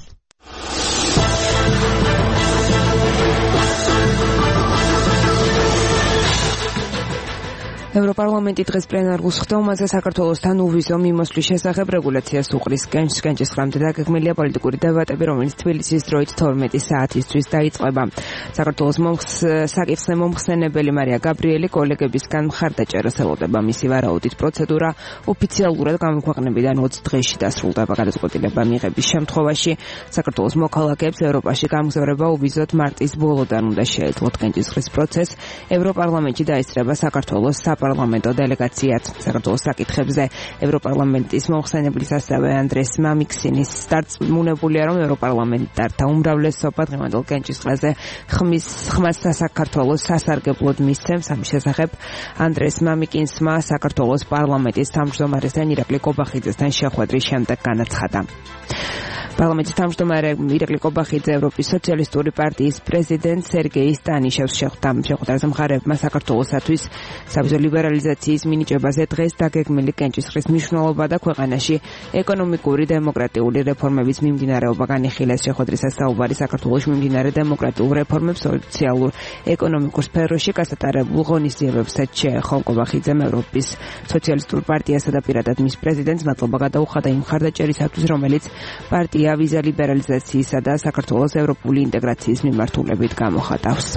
ევროპარლამენტი დღეს პლენარულ სხდომაზე საქართველოსთან უვიზო მიმოსვლის შესახებ რეგულაციას უყრის. კენჭისყრამდე დაგეგმილია პოლიტიკური დებატები, რომელიც თბილისის დროით თორმეტი საათისთვის დაიწყება. საქართველოს საკითხზე მომხსენებელი მარია გაბრიელი კოლეგებისგან მხარდაჭერას ელოდება. მისი ვარაუდით პროცედურა ოფიციალურად გამოქვეყნებიდან ოცი დღეში დასრულდება. გადაწყვეტილება მიღების შემთხვევაში საქართველოს მოქალაქეებს ევროპაში გამგზავრება უვიზოთ მარტის ბოლოდან უნდა შეეძლოთ. კენჭისყრის პროცესს ევროპარლამენტში დაესწრება საქართველოს საპარლამენტო დელეგაციაც. საქართველოს საკითხებზე ევროპარლამენტის მომხსენებლის ასევე ანდრეს მამიქსინის დარწმუნებულია, რომ ევროპარლამენტართა უმრავლესობა დღევანდელ კენჭისყრაზე ხმის ხმას საქართველოს სასარგებლოდ მისცემს. ამ შესახებ ანდრეს მამიკინსმა საქართველოს პარლამენტის თავმჯდომარესთან ირაკლი კობახიძესთან შეხვედრის შემდეგ განაცხადა. პარლამენტის თავმჯდომარე ირაკლი კობახიძე ევროპის სოციალისტური პარტიის პრეზიდენტ სერგეი სტანიშევს შეხვდა. შეხვედრაზე მხარეებმა საქართველოსათვის სავიზო ლიბერალიზაციის მინიჭებაზე დღეს დაგეგმილი კენჭისყრის მნიშვნელობა და ქვეყანაში ეკონომიკური დემოკრატიული რეფორმების მიმდინარეობა განიხილეს. შეხვედრისას საუბარი საქართველოში მიმდინარე დემოკრატიულ რეფორმებს სოციალურ ეკონომიკურ სფეროში გასატარებულ ღონისძიებებსაც შეეხო. კობახიძემ ევროპის სოციალისტურ პარტიასა და პირადად მის პრეზიდენტს მადლობა გადაუხადა იმ მხარდაჭერისათვის, რომელიც პარტია ვიზა ლიბერალიზაციისა და საქართველოს ევროპული ინტეგრაციის მიმართულებით გამოხატავს.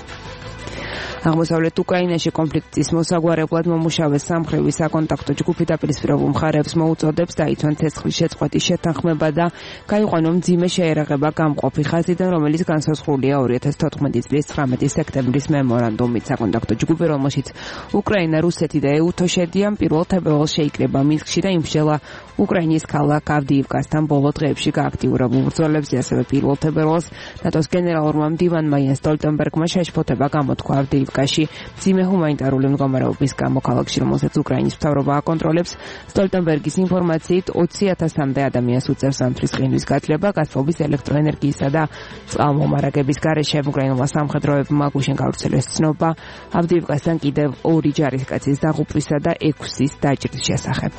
აღმოსავლეთ უკრაინაში კონფლიქტის მოსაგვარებლად მომუშავე სამხრივი საკონტაქტო ჯგუფი დაპირისპირებულ მხარეებს მოუწოდებს დაიცვან ცეცხლის შეწყვეტის შეთანხმება და გაიყვანონ მძიმე შეერაღება გამყოფი ხაზიდან, რომელიც განსაზღვრულია ორი ათას თოთხმეტი წლის ცხრამეტი სექტემბრის მემორანდუმით. საკონტაქტო ჯგუფი, რომელშიც უკრაინა, რუსეთი და ეუთო შედიან, პირველ თებერვალს შეიკრება მინსკში და იმსჯელა უკრაინის ქალაქ ავდიივკასთან ბოლო დღეებში გააქტიურებულ ბრძოლებზე. ასევე პირველ თებერვალს ნატოს გენერალურმა მდივანმა იენს სტოლტენბერგმა შეშფოთება გამოთქვა ავდიივკაში მძიმე ჰუმანიტარული მდგომარეობის გამო ქალაქში, რომელსაც უკრაინის მთავრობა აკონტროლებს. სტოლტენბერგის ინფორმაციით ოცი ათასამდე ადამიანს უწევს ამთრის ყინვის გათლება, გაზაფხულის ელექტროენერგიისა და წყალმომარაგების გარეშე. უკრაინულმა სამხედროებმა გუშინ გავრცელეს ცნობა ავდიივკასთან კიდევ ორი ჯარისკაცის დაღუპვისა და ექვსის დაჭრის შესახებ.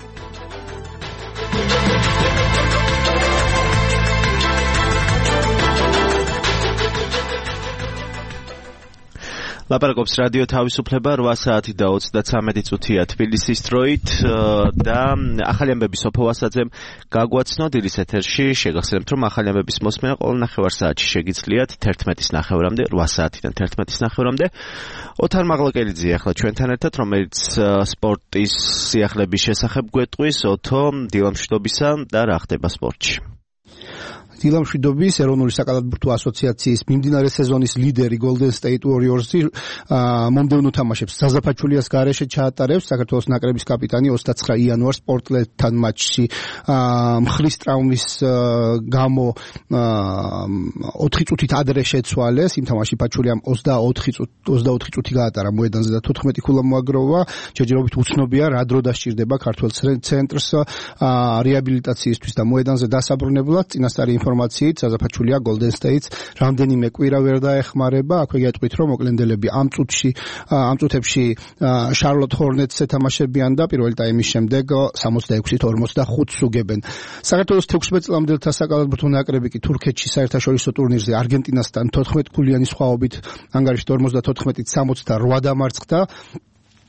ლაპარაკობს რადიო თავისუფლება. რვა საათი და ოცდაცამეტი წუთია თბილისის დროით და ახალი ამბების ოფოვასაძემ გაგვაცნო დილის ეთერში. შეგახსენებთ, რომ ახალი ამბების მოსმენა ყოველ ნახევარ საათში შეგიძლიათ თერთმეტის ნახევრამდე, რვა საათიდან თერთმეტის ნახევრამდე. ოთარ მაღლაკელიძე ახლა ჩვენთან ერთად, რომელიც სპორტის სიახლეების შესახებ გვეტყვის. ოთო, დილამშვიდობისა და რა ხდება სპორტში? დილამშვიდობის ეროვნული საკალათბურთო ასოციაციის მიმდინარე სეზონის ლიდერი Golden State Warriors-ი მომდევნო თამაშებს ზაზაფაჩულიას გარეშე ჩაატარებს. საქართველოს ნაკრების კაპიტანი ოცდაცხრა იანვარს პორტლენდთან მატჩში მხრის ტრავმის გამო ოთხი წუთით ადრე შეცვალეს. იმ თამაში ფაჩულიამ ოცდაოთხი წუთი გაატარა მოედანზე და თოთხმეტი ქულა მოაგროვა. ჯერჯერობით უცნობია რა დრო დასჭირდება ქართველ ცენტრს რეაბილიტაციისთვის და მოედანზე დასაბრუნებლად. წინასწარი ინფორმაციით ზაზაფაჩულია Golden State-ს რამდენიმე კვირა ვერ დაეხმარება. აქვე გეტყვით, რომ მოკლენდელები ამ წუთში ამ წუთებში Charlotte Hornets-ს ეთამაშებიან და პირველი ტაიმის შემდეგ სამოცდაექვსით ორმოცდახუთს უგებენ. საქართველოს თექვსმეტ წლამდელთა საკალათბურთო ნაკრები კი თურქეთში საერთაშორისო ტურნირზე არგენტინასთან თოთხმეტ ქულიანი სხვაობით ანგარიშით ორმოცდათოთხმეტით სამოცდარვა დამარცხდა.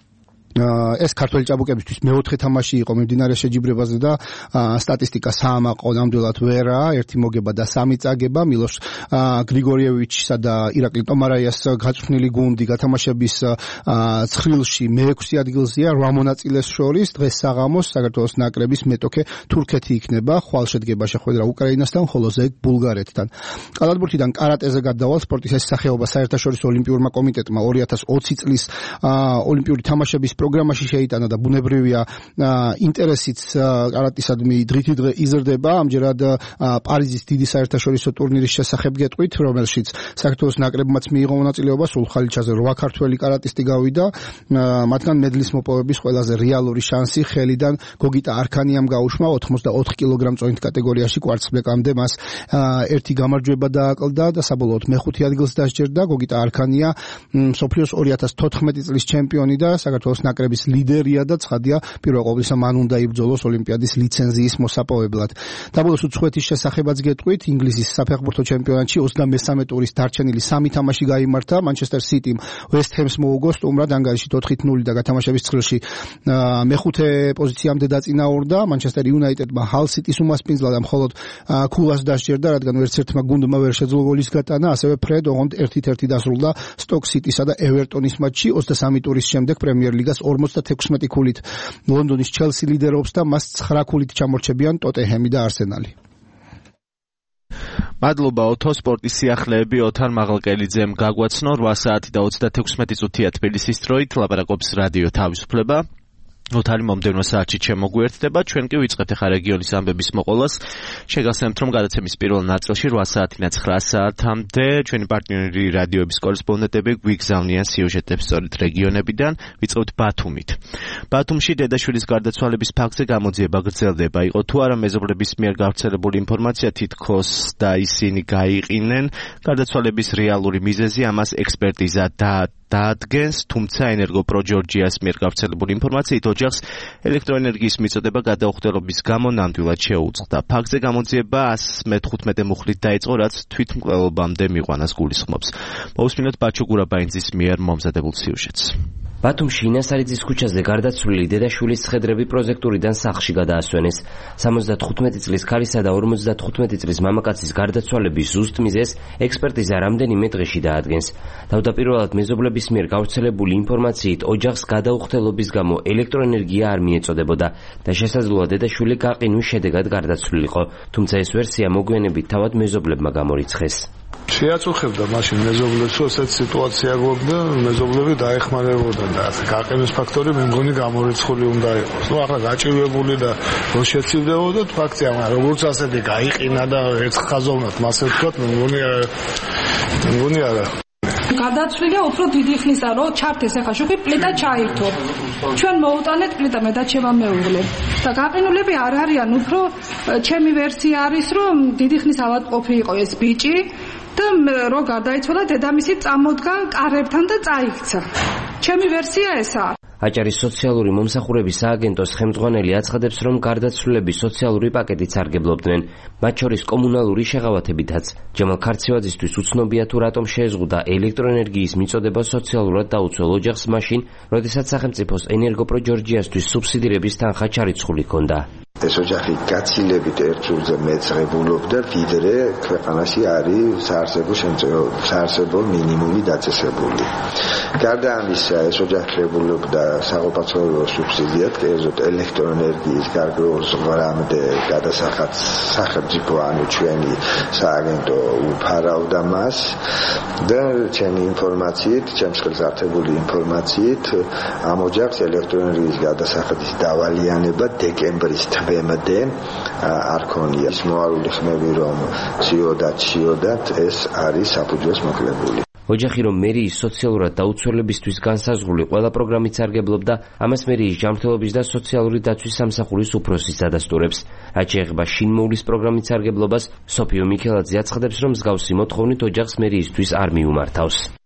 ეს ქართველი ჭაბუკებისთვის მეოთხე თამაში იყო მიმდინარე შეჯიბრებაზე და სტატისტიკა საამაყო ნამდვილად ვერაა, ერთი მოგება და სამი წაგება. მილოშ გრიგორიევიჩსა და ირაკლი ტომარაიას გაწვრთნილი გუნდი გათამაშების ცხრილში მეექვსე ადგილზეა რვა მონაწილეს შორის. დღეს საღამოს საქართველოს ნაკრების მეტოქე თურქეთი იქნება, ხვალ შედგება შეხვედრა უკრაინასთან, ხოლო ზეგ ბულგარეთთან. კალათბურთიდან კარატეზე გადავალ სპორტის ეს სახეობა საერთაშორისო ოლიმპიურმა კომიტეტმა ორი ათას ოცი წლის ოლიმპიური თამაშების პროგრამაში შეიტანა და ბუნებრივია ინტერესიც კარატისადმი დღითი დღე იზრდება. ამჯერად პარიზის დიდი საერთაშორისო ტურნირის შესახებ გეტყვით, რომელშიც საქართველოს ნაკრებმაც მიიღო მონაწილეობა. სულ ხალიჩაზე რვა ქართველი კარატისტი გავიდა, მათგან მედლის მოპოვების ყველაზე რეალური შანსი ხელიდან გოგიტა არქანიამ გაუშმა ოთხმოცდაოთხ კილოგრამ წონით კატეგორიაში კვარცხლბეკამდე მას ერთი გამარჯვება დააკლდა და საბოლოოდ მეხუთე ადგილს დასჯერდა. გოგიტა არქანია მსოფლიოს ორი ათას თოთხმეტი წლის ჩემპიონი და საქართველოს ნაკრების ლიდერია და ცხადია პირველ ყოვლისა მან უნდა იბრძოლოს ოლიმპიადის ლიცენზიის მოსაპოვებლად. დაბოლოს უცხოეთის შესახებაც გეტყვით, ინგლისის საფეხბურთო ჩემპიონატში ოცდამესამე ტურის დარჩენილი სამი თამაში გაიმართა. მანჩესტერ სიტიმ ვესტ ჰემს მოუგო სტუმრად ანგარიშით ოთხით ნული და გათამაშების ცხრილში მეხუთე პოზიციამდე დაწინაურდა. მანჩესტერ იუნაიტედმა ჰალ სიტის უმასპინძლა და მხოლოდ ქულას დასჯერდა, რადგან ვერცერთმა გუნდმა ვერ შეძლო გოლის გატანა. ასევე ფრედ ოღონდ ერთ-ერთი დასრულდა სტოკ სიტისა და ევერტონის მატჩი. ოცდასამი ტურის შემდეგ პრემიერ ლიგას ორმოცდათექვსმეტი ქულით ლონდონის ჩელსი ლიდერობს და მას ცხრა ქულით ჩამორჩებიან ტოტენჰემი და არსენალი. მადლობა ოთო. სპორტის სიახლეები ოთარ მაღალკელიძემ გაგვაცნო. რვა საათი და ოცდათექვსმეტი წუთია თბილისის დროით. ლაპარაკობს რადიო თავისუფლება. ოთარი მომდევნო საათში შემოგვიერთდება. ჩვენ კი ვიწყებთ ახლა რეგიონის ამბების მოყოლას. შეგახსენებთ, რომ გადაცემის პირველ ნაწილში რვა საათიდან ცხრა საათამდე ჩვენი პარტნიორი რადიოების კორესპონდენტები გვიგზავნიან სიუჟეტებს სწორედ რეგიონებიდან. ვიწყებთ ბათუმით. ბათუმში დედაშვილის გარდაცვალების ფაქტზე გამოძიება გრძელდება. იყო თუ არა მეზობლების მიერ გავრცელებული ინფორმაცია, თითქოს და ისინი გაიყინენ. გარდაცვალების რეალური მიზეზი ამას ექსპერტიზა და დაადგენს, თუმცა ენერგოპრო ჯორჯიას მიერ გავრცელებული ინფორმაციით ოჯახს ელექტროენერგიის მიწოდება გადაუხდელობის გამო ნამდვილად შეუწყდა. ფაქტზე გამოძიება ასი მეთხუთმეტე მუხლით დაიწყო, რაც თვითმკვლელობამდე მიყვანას გულისხმობს. მოусმინოთ ბაჩო გურაბაინძის მიერ მომზადებულ სიუჟეტს. ბათუმში ინასარიძის ქუჩაზე გარდაცვლილი დედაშვილის ცხედრები პროჟექტორიდან სახლში გადაასვენეს. სამოცდათხუთმეტი წლის ქალისა და ორმოცდათხუთმეტი წლის მამაკაცის გარდაცვალების ზუსტ მიზეზს ექსპერტიზა რამდენიმე დღეში დაადგენს. თავდაპირველად მეზობლების მიერ გავრცელებული ინფორმაციით ოჯახს გადაუხდელობის გამო ელექტროენერგია არ მიეწოდებოდა და შესაძლოა დედაშვილი გაყინვის შედეგად გარდაცვლილიყო, თუმცა ეს ვერსია მოგვიანებით თავად მეზობლებმა გამორიცხეს. შეაწუხებდა მაშინ მეზობლებს, რომ ესეთ სიტუაცია გვქონდა, მეზობლები დაეხმარებოდნენ და გაყინვის ფაქტორი მე მგონი გამორიცხული უნდა იყოს. ნუ ახლა გაჭირვებული და რო შეცილდებოდოთ ფაქტია, მაგრამ როგორც ასეთი გაიყინა და ერთხაზოვნად მასე ვთქვათ, მე მგონი მე მგონი არა. გადაცვლილია უფრო დიდი ხნისა, რომ ჩართეს ახლა შუქი პლიტა ჩაირთო. ჩვენ მოუტანეთ პლიტა მე და ჩემმა მეუღლე. და გაყინულები არ არიან, უფრო ჩემი ვერსია არის, რომ დიდი ხნის ავადმყოფი იყო ეს ბიჭი და რო გარდაიცვალა დედამისი წამოდგა კარებთან და წაიქცა. ჩემი ვერსია ესაა. აჭარის სოციალური მომსახურების სააგენტოს ხელმძღვანელი აცხადებს, რომ გარდაცვლილების სოციალური პაკეტიც სარგებლობდნენ, მათ შორის კომუნალური შეღავათებითაც. ჯემალ ქარცევაძისთვის უცნობია თუ რატომ შეეზღუდა ელექტროენერგიის მიწოდება სოციალურად დაუცველ ოჯახს მაშინ, როდესაც სახელმწიფოს ენერგოპრო ჯორჯიასთვის სუბსიდირების თანხა ჩარიცხული ჰქონდა. ეს ოჯახი გაცილებით ერთ სულზე მეწრებულობდა, ვიდრე ქვეყანაში არის საარსებო საარსებო მინიმუმი დაწესებული. გარდა ამისა, ეს ოჯახი ღებულობდა საყოფაცხოვრებო სუბსიდიად, კერძოდ ელექტროენერგიის გარკვეულ ზღვრამდე გადასახადს სახელმწიფო, ანუ ჩვენი სააგენტო უფარავდა მას და ჩემი ინფორმაციით, ჩემს ხელსაყრელი ინფორმაციით, ამ ოჯახს ელექტროენერგიის გადასახადის დავალიანება დეკემბრის თვემდე არ ქონია. ის მოარული ხმები რომ ციოდათ ციოდათ ეს არის საფუძველს მოკლებული. ოჯახი რომ მერიის სოციალურად დაუცველებისთვის განსაზღვრული ყველა პროგრამით სარგებლობდა, ამას მერიის ჯანმრთელობის და სოციალური დაცვის სამსახურის უფროსის ადასტურებს. რაც შეეხება შინმოვლის პროგრამით სარგებლობას, სოფიო მიქელაძე აცხადებს, რომ მსგავსი მოთხოვნით ოჯახს მერიისთვის არ მიუმართავს.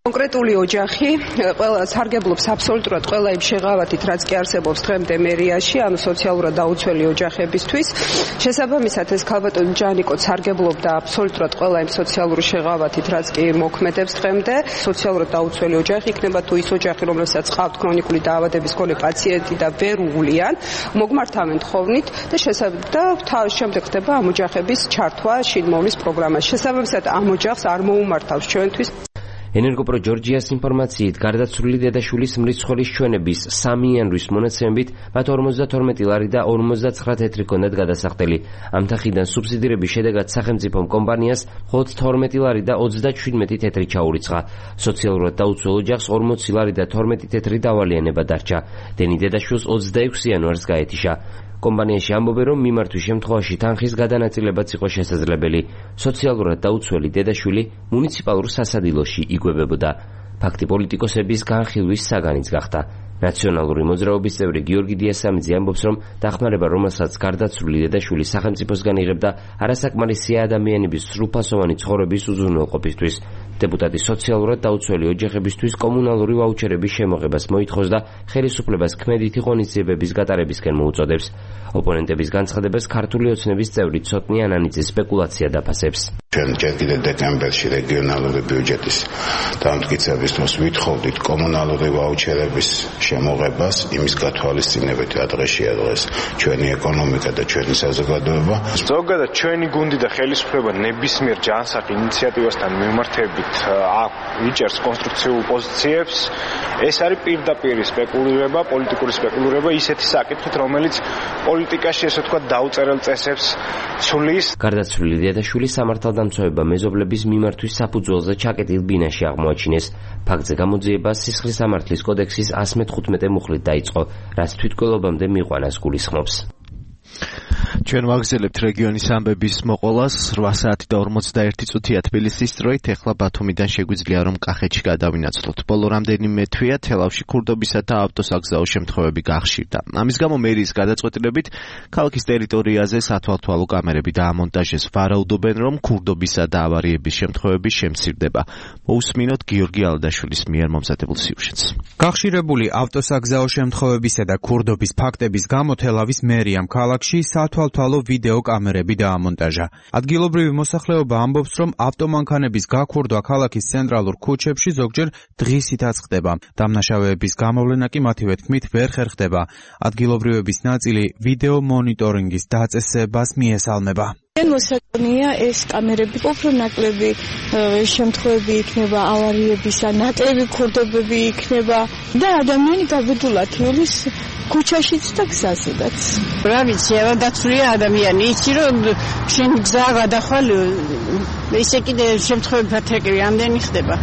კონკრეტული ოჯახი ყველა სარგებლობს აბსოლუტურად ყველა იმ შეღავათით, რაც კი არსებობს დღემდე მერიაში, ანუ სოციალურად დაუცველი ოჯახებისთვის. შესაბამისად, ეს ქალბატონი ჯანიკო სარგებლობდა აბსოლუტურად ყველა იმ სოციალური შეღავათით, რაც კი მოქმედებს დღემდე. სოციალურად დაუცველი ოჯახი იქნება თუ ის ოჯახი, რომელსაც ყავთ ქრონიკული დაავადების მქონე პაციენტი და ვერ უღლიან, მოგმართავენ თხოვნით და შესაბამისად და შემდეგ ხდება ამ ოჯახების ჩართვა შინმოვლის პროგრამაში. შესაბამისად, ამ ოჯახს არ მოუმართავს ჩვენთვის ენერგოპრო ჯორჯიას ინფორმაციით, გარდაცვლილი დედაშვილის მრიცხველის ჩვენების სამი იანვრის მონაცემებით მათ ორმოცდათორმეტი ლარი და ორმოცდაცხრა თეთრი ჰქონდათ გადასახდელი. ამ თანხიდან სუბსიდირების შედეგად სახელმწიფომ კომპანიას მხოლოდ თორმეტი ლარი და ოცდაშვიდმეტი თეთრი ჩაურიცხა. სოციალურად დაუცველ ოჯახს ორმოცი ლარი და თორმეტი თეთრი დავალიანება დარჩა. დენი დედაშვილს ოცდაექვსი იანვარს გაეთიშა. კომპანიაში ამბობენ, რომ მიმართვის შემთხვევაში თანხის გადანაწილებაც იყო შესაძლებელი. სოციალურად დაუცველი დედაშვილი მუნიციპალურ სასადილოში იკვებებოდა. ფაქტი პოლიტიკოსების განხილვის საგანიც გახდა. ნაციონალური მოძრაობის წევრი გიორგი დიასამიძე ამბობს, რომ დახმარება, რომელსაც გარდაცვლილი დედაშვილი სახელმწიფოსგან იღებდა, არასაკმარისია ადამიანების სრულფასოვანი ცხოვრების უზრუნველყოფისთვის. დეპუტატი სოციალურად დაუცველი ოჯახებისთვის კომუნალური ვაუჩერების შემოღებას მოითხოვს და ხელისუფლებას ქმედითი ღონისძიებების გატარებისკენ მოუწოდებს. ოპონენტების განცხადებას ქართული ოცნების წევრი ცოტნი ანანიძე სპეკულაცია დაფასებს. ჩვენ ჯერ კიდევ დეკემბერში რეგიონალური ბიუჯეტის დამტკიცებისთვის ვითხოვდით კომუნალური ვაუჩერების შემოღებას იმის გათვალისწინებით, რა დღეშია დღეს ჩვენი ეკონომიკა და ჩვენი საზოგადოება. ზოგადად ჩვენი გუნდი და ხელისუფლება ნებისმიერ ჯანსაღ ინიციატივასთან მიმართებით ვიჭერს კონსტრუქციულ პოზიციებს. ეს არის პირდაპირ სპეკულირება, პოლიტიკური სპეკულირება ისეთი საკითხით, რომელიც პოლიტიკაში ესე ვთქვათ დაუწერელ წესებს ცulis. გარდაცვლილი დედაშვილი სამართალდამცავება მეზობლების მიმართვის საფუძველზე ჩაკეტილ ბინაში აღმოაჩინეს. ფაქტზე გამოძიება სისხლის სამართლის კოდექსის εκατს მეთხუთმეტე მუხლით დაიწყო, რაც თვითმკვლელობამდე მიყვანას გულისხმობს. ჩვენ ვაგრძელებთ რეგიონის ამბების მოყოლას. რვა საათი და ორმოცდაერთი წუთია თბილისის დროით. ეხლა ბათუმიდან შეგვიძლია რომ კახეთში გადავინაცვლოთ. ბოლო რამდენიმე თვეა თელავში ქურდობისა და ავტოსაგზაო შემთხვევები გახშირდა. ამის გამო მერიის გადაწყვეტილებით ქალაქის ტერიტორიაზე სათვალთვალო კამერები დაამონტაჟეს. ვარაუდობენ, რომ ქურდობისა და ავარიების შემთხვევები შემცირდება. მოусმინოთ გიორგი ალდაშვილის მიერ მომზადებულ სიუჟეტს. გახშირებული ავტოსაგზაო შემთხვევებისა და ქურდობის ფაქტების გამო თელავის მერიამ ქალაქში სათვალთვალო ვიდეო კამერები დაამონტაჟა. ადგილობრივი მოსახლეობა ამბობს, რომ ავტომანქანების გაქურდვა ქალაქის ცენტრალურ ქუჩებში ზოგჯერ დღისითაც ხდება. დამნაშავეების გამოვლენა კი მათივე თქმით ვერ ხერხდება. ადგილობრივების ნაწილი ვიდეო მონიტორინგის დაწესებას მიესალმება. მოსაკონია ეს კამერები უფრო ნაკლები შემთხვევები იქნება ავარიებისა, ნაკლები ქურდობები იქნება და ადამიანი გაბედულად იulis ქუჩაშიც და გზაზედაც. რა ვიცი, დაცულია ადამიანი, იცი რომ შენ გზა გადახვალ ესე კიდე შემთხვევები ფათერკები ამდენი ხდება.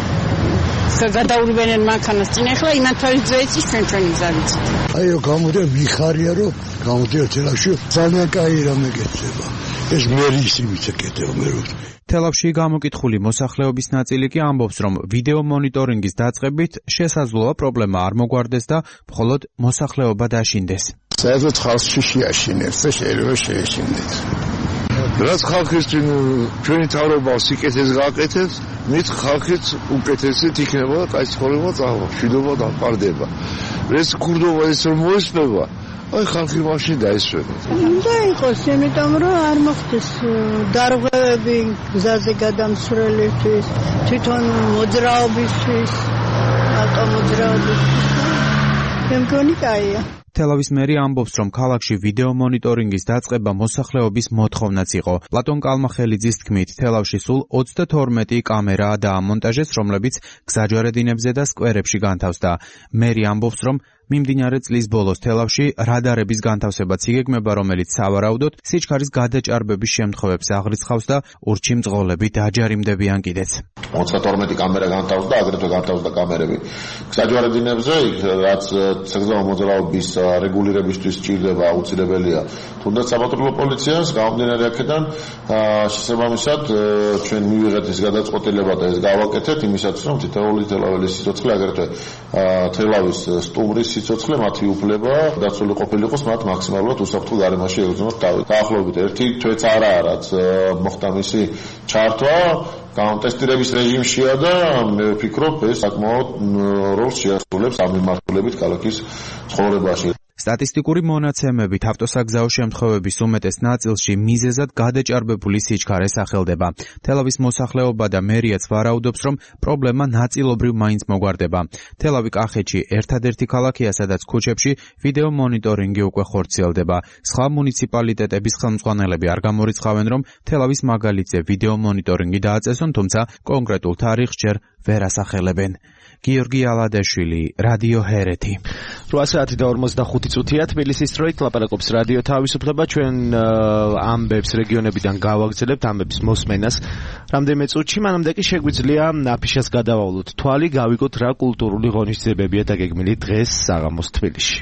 გადაურბენენ მანქანას წინ ახლა იმან თავის გზა იცის ჩვენ ჩვენი გზა ვიცით. აიო გამოდია მიხარია რომ გამოდია თელავში ძალიან კაი რამე გეცება. ეს მერის იმის ეკეთება მე რო თელავში გამოკითხული მოსახლეობის ნაწილი კი ამბობს, რომ ვიდეო მონიტორინგის დაწყებით შესაძლოა პრობლემა არ მოგვარდეს და მხოლოდ მოსახლეობა დაშინდეს. საერთოდ ხალხში შეაშინებს და შეიძლება შეეშინდეს. რაც ხალხის ჩვენი თავრობა სიკეთეს გააკეთებს, მით ხალხიც უკეთესით იქნება და კაი ცხოვრება წავა, მშვიდობა დამყარდება. ეს ქურდობა ის რომ მოისმება, აი ხალხი მაშინ დაისვენა. უნდა იყოს, იმიტომ რომ არ მოხდეს დარღვევები გზაზე გადამსვლელისთვის, თვითონ მოძრაობისთვის, ავტომოძრაობისთვის. მე მგონი კაია. თელავის მერი ამბობს, რომ ქალაქში ვიდეო მონიტორინგის დაწყება მოსახლეობის მოთხოვნაც იყო. პლატონ კალმახელიძის თქმით, თელავში სულ ოცდათორმეტი კამერაა დაამონტაჟეს, რომლებიც გზაჯვარედინებზე და სკვერებში განთავსდა. მერი ამბობს, რომ მიმდინარე წლის ბოლოს თელავში რადარების განთავსებაც იგეგმება, რომელიც სავარაუდოდ სიჩქარის გადაჭარბების შემთხვევებს აღრიცხავს და ურჩი მძღოლები დაჯარიმდებიან კიდეც. ოცდათორმეტი კამერა განთავსდა, აგრეთვე განთავსდა კამერები გზაჯვარედინებზე, რაც საზღვაო მოძრაობის რეგულირებისთვის სჭირდება, აუცილებელია. თუნდაც საპატრულო პოლიციას გამომდინარე აქედან შესაბამისად ჩვენ მივიღეთ ეს გადაწყვეტილება და ეს გავაკეთეთ იმისათვის, რომ თითოეული თელაველის სიცოცხლე, აგრეთვე თელავის სტუმრის სიცოცხლე მათი უფლება დაცული ყოფილიყოს, მათ მაქსიმალურად უსაფრთხო გარემოში ეგზნოთ თავი. დაახლოებით ერთი თვეც არაა, რაც მოხდა მისი ჩართვა. ტესტირების რეჟიმშია და მე ვფიქრობ ეს საკმაოდ როლს შეასრულებს ამ მიმართულებით ქალაქის ცხოვრებაში. სტატისტიკური მონაცემებით ავტოსაგზაო შემთხვევების უმეტეს ნაწილში მიზეზად გადაჭარბებული სიჩქარე სახელდება. თელავის მოსახლეობა და მერიაც ვარაუდობს, რომ პრობლემა ნაწილობრივ მაინც მოგვარდება. თელავი კახეთში ერთადერთი ქალაქია, სადაც ქუჩებში ვიდეო მონიტორინგი უკვე ხორციელდება. სხვა მუნიციპალიტეტების ხელმძღვანელები არ გამორიცხავენ, რომ თელავის მაგალითზე ვიდეო მონიტორინგი დააწესონ, თუმცა კონკრეტულ თარიღს ჯერ ვერ ასახელებენ. გიორგი ალადაშვილი, რადიო ჰერეთი. რვა საათი და ორმოცდახუთი წუთია თბილისის დროით ლაპარაკობს რადიო თავისუფლება. ჩვენ ამბებს რეგიონებიდან გავაგრძელებთ, ამბების მოსმენას რამდენიმე წუთში, მანამდე კი შეგვიძლია აფიშას გადავავლოთ თვალი, გავიგოთ რა კულტურული ღონისძიებებია დაგეგმილი დღეს საღამოს თბილისში.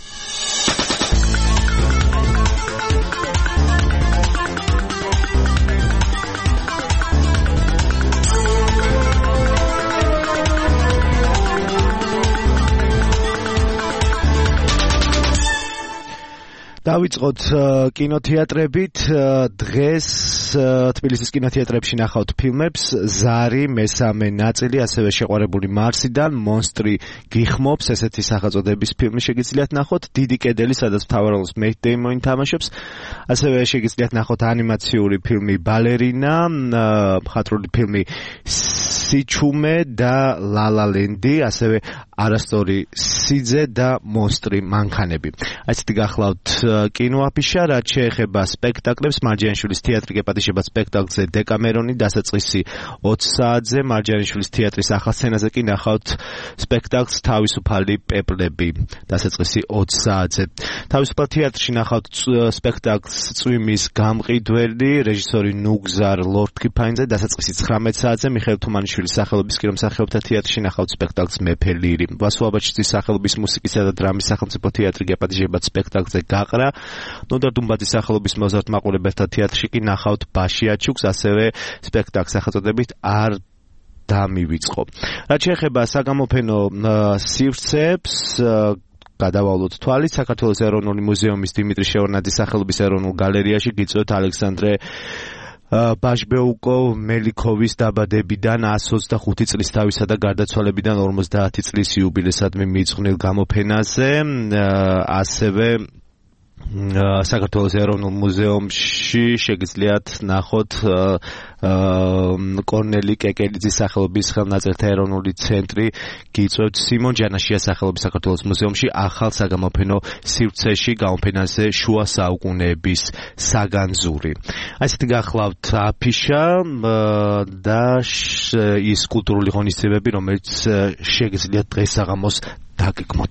დავიწყოთ კინოთეატრებით. დღეს თბილისის კინოთეატრებში ნახავთ ფილმებს ზარი მესამე ნაწილი, ასევე შეყვარებული მარსიდან, მონსტრი გიხმობს, ესეთი სახელწოდების ფილმი შეგიძლიათ ნახოთ. დიდი კედელი, სადაც მთავარ როლს მეით დეიმონი თამაშობს, ასევე შეგიძლიათ ნახოთ ანიმაციური ფილმი ბალერინა, მხატვრული ფილმი სიჩუმე და ლალალენდი, ასევე არასტორი სიძე და მონსტრი მანქანები. ასეთი გახლავთ კინოაფიშა, რაც შეეხება სპექტაკლებს. მარჯანიშვილის თეატრი გეპატიშება სპექტაკლზე დეკამერონი, დასაწყისი ოცი საათზე. მარჯანიშვილის თეატრის ახალ სცენაზე კი ნახავთ სპექტაკლს თავისუფალი პეპლები, დასაწყისი ოცი საათზე. თავისუფალ თეატრში ნახავთ სპექტაკლს წვიმის გამყიდველი, რეჟისორი ნუგზარ ლორდკიფაინზე, დასაწყისი ცხრამეტ საათზე. მიხეილ თუმანიშვილის სახელობის კინომსახიობთა თეატრში ნახავთ სპექტაკლს მეფე ლირი. ვასილ აბაჩიძის სახელობის მუსიკისა და დრამის სახელმწიფო თეატრი გეპატიშება სპექტაკლზე გაყრა. ნოდარ დუმბაძის სახელობის მოზარდ მაყურებელთა თეატრში კი ნახავთ ბაშიაჩუკს, ასევე სპექტაკლს სახელწოდებით არ დამივიწყო. რაც შეეხება საგამოფენო სივრცეებს, გადავავლოთ თვალით. საქართველოს ეროვნული მუზეუმის დიმიტრი შევარნაძის სახელობის ეროვნულ გალერეაში გიწევთ ალექსანდრე ბაშბეუკო მელიქოვის დაბადებიდან εκατს ოცდახუთი წლის თავისა და გარდაცვალებიდან ორმოცდაათი წლის იუბილესადმი მიძღვნილ გამოფენაზე, ასევე საქართველოს ეროვნულ მუზეუმში შეგიძლიათ ნახოთ კორნელი კეკელიძის სახელობის ხელნაწერთა ეროვნული ცენტრი გიწევთ სიმონ ჯანაშიას სახელობის საქართველოს მუზეუმში ახალ საგამოფენო სივრცეში გამოფენაზე შუა საუკუნეების საგანძური. ასეთი გახლავთ აფიშა და ის კულტურული ღონისძიებები, რომელიც შეგიძლიათ დღეს საღამოს დაგეგმოთ.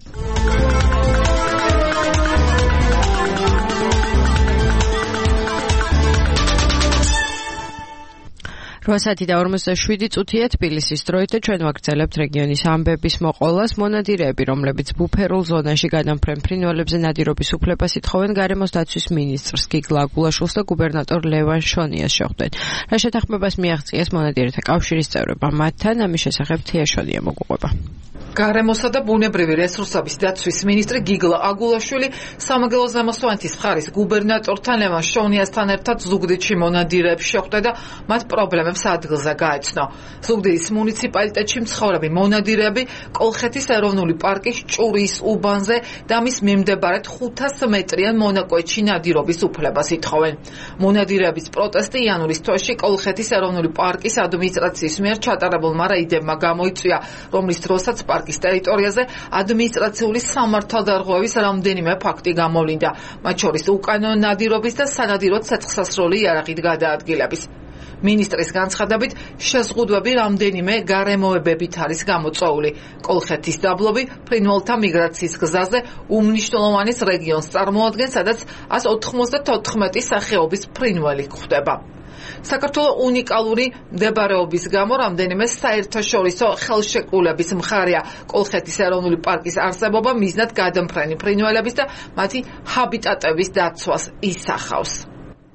რვა საათი და ორმოცდაშვიდი წუთია თბილისის დროით და ჩვენ ვაგრძელებთ რეგიონის ამბების მოყოლას. მონადირეები, რომლებიც ბუფერულ ზონაში გადამფრენ ფრინველებზე ნადირობის უფლებას ითხოვენ, გარემოს დაცვის მინისტრს გიგლა აგულაშვილს და გუბერნატორ ლევან შონიას შეხვდნენ. რა შეთანხმებას მიაღწიეს მონადირეთა კავშირის წევრებმა მათთან, ამის შესახებ თია შონია მოგვიყვება. გარემოსა და ბუნებრივი რესურსების დაცვის მინისტრი გიგლა აგულაშვილი სამაგელო ზემოსვანეთის მხარის გუბერნატორთან ლევან შონიასთან ერთად ზუგდიდში მონადირეებს შეხვდა და მათ პრობლემებს ადგილზე გაეცნო. ზუგდიდის მუნიციპალიტეტში მცხოვრები მონადირეები კოლხეთის ეროვნული პარკის ჭურიის უბანზე და მის მიმდებარედ ხუთას მეტრიან მონაკვეთში ნადირობის უფლებას ითხოვენ. მონადირეების პროტესტი იანვრის თვეში კოლხეთის ეროვნული პარკის ადმინისტრაციის მიერ ჩატარებულმა რეიდებმა გამოიწვია, რომლის დროსაც პარკის ტერიტორიაზე ადმინისტრაციული სამართალდარღვევის რამდენიმე ფაქტი გამოვლინდა, მათ შორის უკანონო ნადირობის და სანადირო ცეცხლსასროლი იარაღით გადაადგილების. მინისტრის განცხადებით, შეზღუდვები რამდენიმე გარემოებებით არის გამოწვეული. კოლხეთის დაბლობი ფრინველთა მიგრაციის გზაზე უმნიშვნელოვანეს რეგიონს წარმოადგენს, სადაც εκατს ოთხმოცდათოთხმეტი სახეობის ფრინველი გვხვდება. საქართველოს უნიკალური მდებარეობის გამო რამდენიმე საერთაშორისო ხელშეკრულების მხარეა კოლხეთის ეროვნული პარკის არსებობა მიზნად გადამფრენი ფრინველების და მათი ჰაბიტატების დაცვას ისახავს.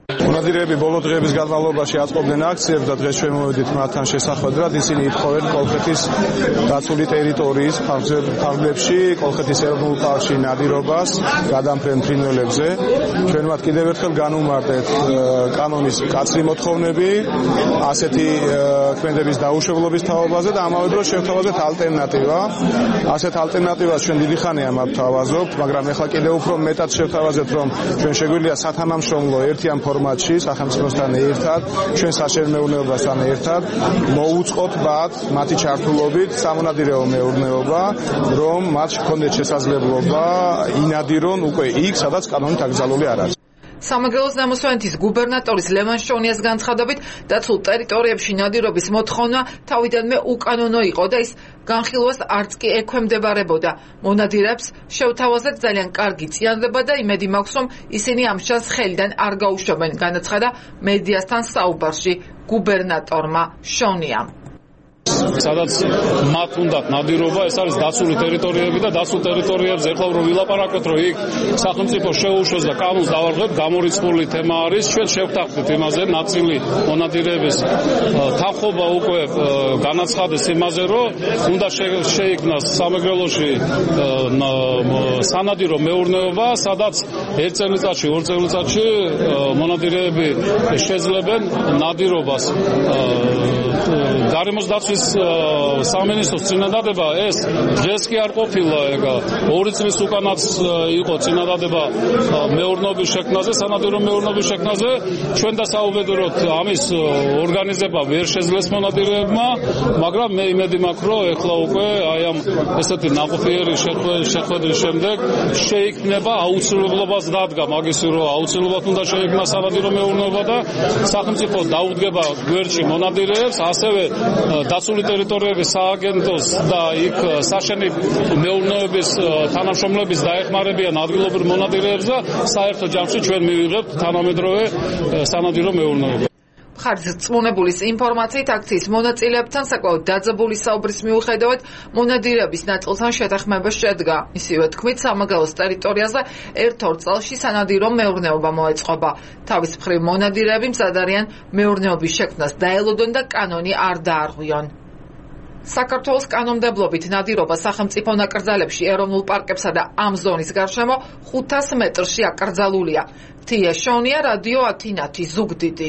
მონადირეები ბოლო დღეების განმავლობაში აწყობდნენ აქციებს და დღეს ჩვენ მოვედით მათთან შესახვედრად. ისინი ითხოვენ კოლხეთის დაცული ტერიტორიის ფარგლებში, კოლხეთის ეროვნულ პარკში ნადირობას გადამფრენ ფრინველებზე. ჩვენ მათ კიდევ ერთხელ განვუმარტეთ კანონის მკაცრი მოთხოვნები, ასეთი ქმედების დაუშვებლობის თავობაზე და ამავე დროს შევთავაზეთ ალტერნატივა. ასეთ ალტერნატივას ჩვენ დიდი ხანია მავთავაზობთ, მაგრამ ეხლა კიდევ უფრო მეტად შევთავაზეთ, რომ ჩვენ შეგვიძლია სათანამშრომლო ერთიან ფორმატში სახელმწიფოსთან ერთად, ჩვენ საშემეურნეობასთან ერთად მოუწყოთ მათ მათი ჩართულობით სამონადირეო მეურნეობა, რომ მათ ჰქონდეთ შესაძლებლობა ინადირონ უკვე იქ, სადაც კანონით აკრძალული არ არის. სამეგრელოს ნამოსვანეთის გუბერნატორის ლევან შონიას განცხადებით, დაცულ ტერიტორიებში ნადირობის მოთხოვნა თავიდანვე უკანონო იყო და ის განხილვას არც კი ექვემდებარებოდა. მონადირეებს შევთავაზეთ ძალიან კარგი წიანდება და იმედი მაქვს, რომ ისინი ამ შანსს ხელიდან არ გაუშვებენ, განაცხადა მედიასთან საუბარში გუბერნატორმა შონიამ. სადაც მათ უნდათ ნადირობა, ეს არის დაცული ტერიტორიები და დაცულ ტერიტორიებზე ეხლა რომ ვილაპარაკოთ, რომ იქ სახელმწიფო შეუშვეს და კანონს დავარღვევთ, გამორიცხული თემა არის. ჩვენ შევთანხმდით იმაზე, ნაწილი მონადირეების თანხმობა უკვე განაცხადეს იმაზე, რომ უნდა შეიქმნას სამეგრელოში სანადირო მეურნეობა, სადაც ერთ წელიწადში, ორ წელიწადში მონადირეები შეძლებენ ნადირობას. გარემოს დაცვის სამინისტროს წინადადება ეს დღეს კი არ ყოფილა, ეგა ორი წლის უკანაც იყო წინადადება მეურნეობის შექმნაზე, სანადირო მეურნეობის შექმნაზე. ჩვენ დასაუბედროთ ამის ორგანიზება ვერ შეძლეს მონადირეებმა, მაგრამ მე იმედი მაქვს, რომ ეხლა უკვე აი ამ ესეთი ნაყოფიერი შეხვედრის შემდეგ შეიქმნება აუცილებლობას დადგა მაგის, რომ აუცილებლად უნდა შეიქმნას სანადირო მეურნეობა და სახელმწიფო დაუდგება გვერდში მონადირეებს, ასევე დაცული ტერიტორიების სააგენტოს და იქ საშენი მეურნეობის თანამშრომლების დაეხმარებიან ადგილობრივ მონადირეებს და საერთო ჯამში ჩვენ მივიღებთ თანამედროვე სანადირო მეურნეობა. მხარის რწმუნებულის ინფორმაციით აქციის მონაწილეებთან საკმაოდ დაძაბული საუბრის მიუხედავად მონადირეების ნაწილთან შეთანხმება შედგა. ისივე თქმით, სამეგრელოს ტერიტორიაზე ერთ-ორ წელში სანადირო მეურნეობა მოეწყობა. თავის მხრივ მონადირეები მზად არიან მეურნეობის შექმნას დაელოდონ და კანონი არ დაარღვიონ. საქართველოს კანონმდებლობით ნადირობა სახელმწიფო ნაკრძალებში, ეროვნულ პარკებსა და ამ ზონის გარშემო ხუთას მეტრში აკრძალულია. თია შონია, რადიო ათინათი, ზუგდიდი.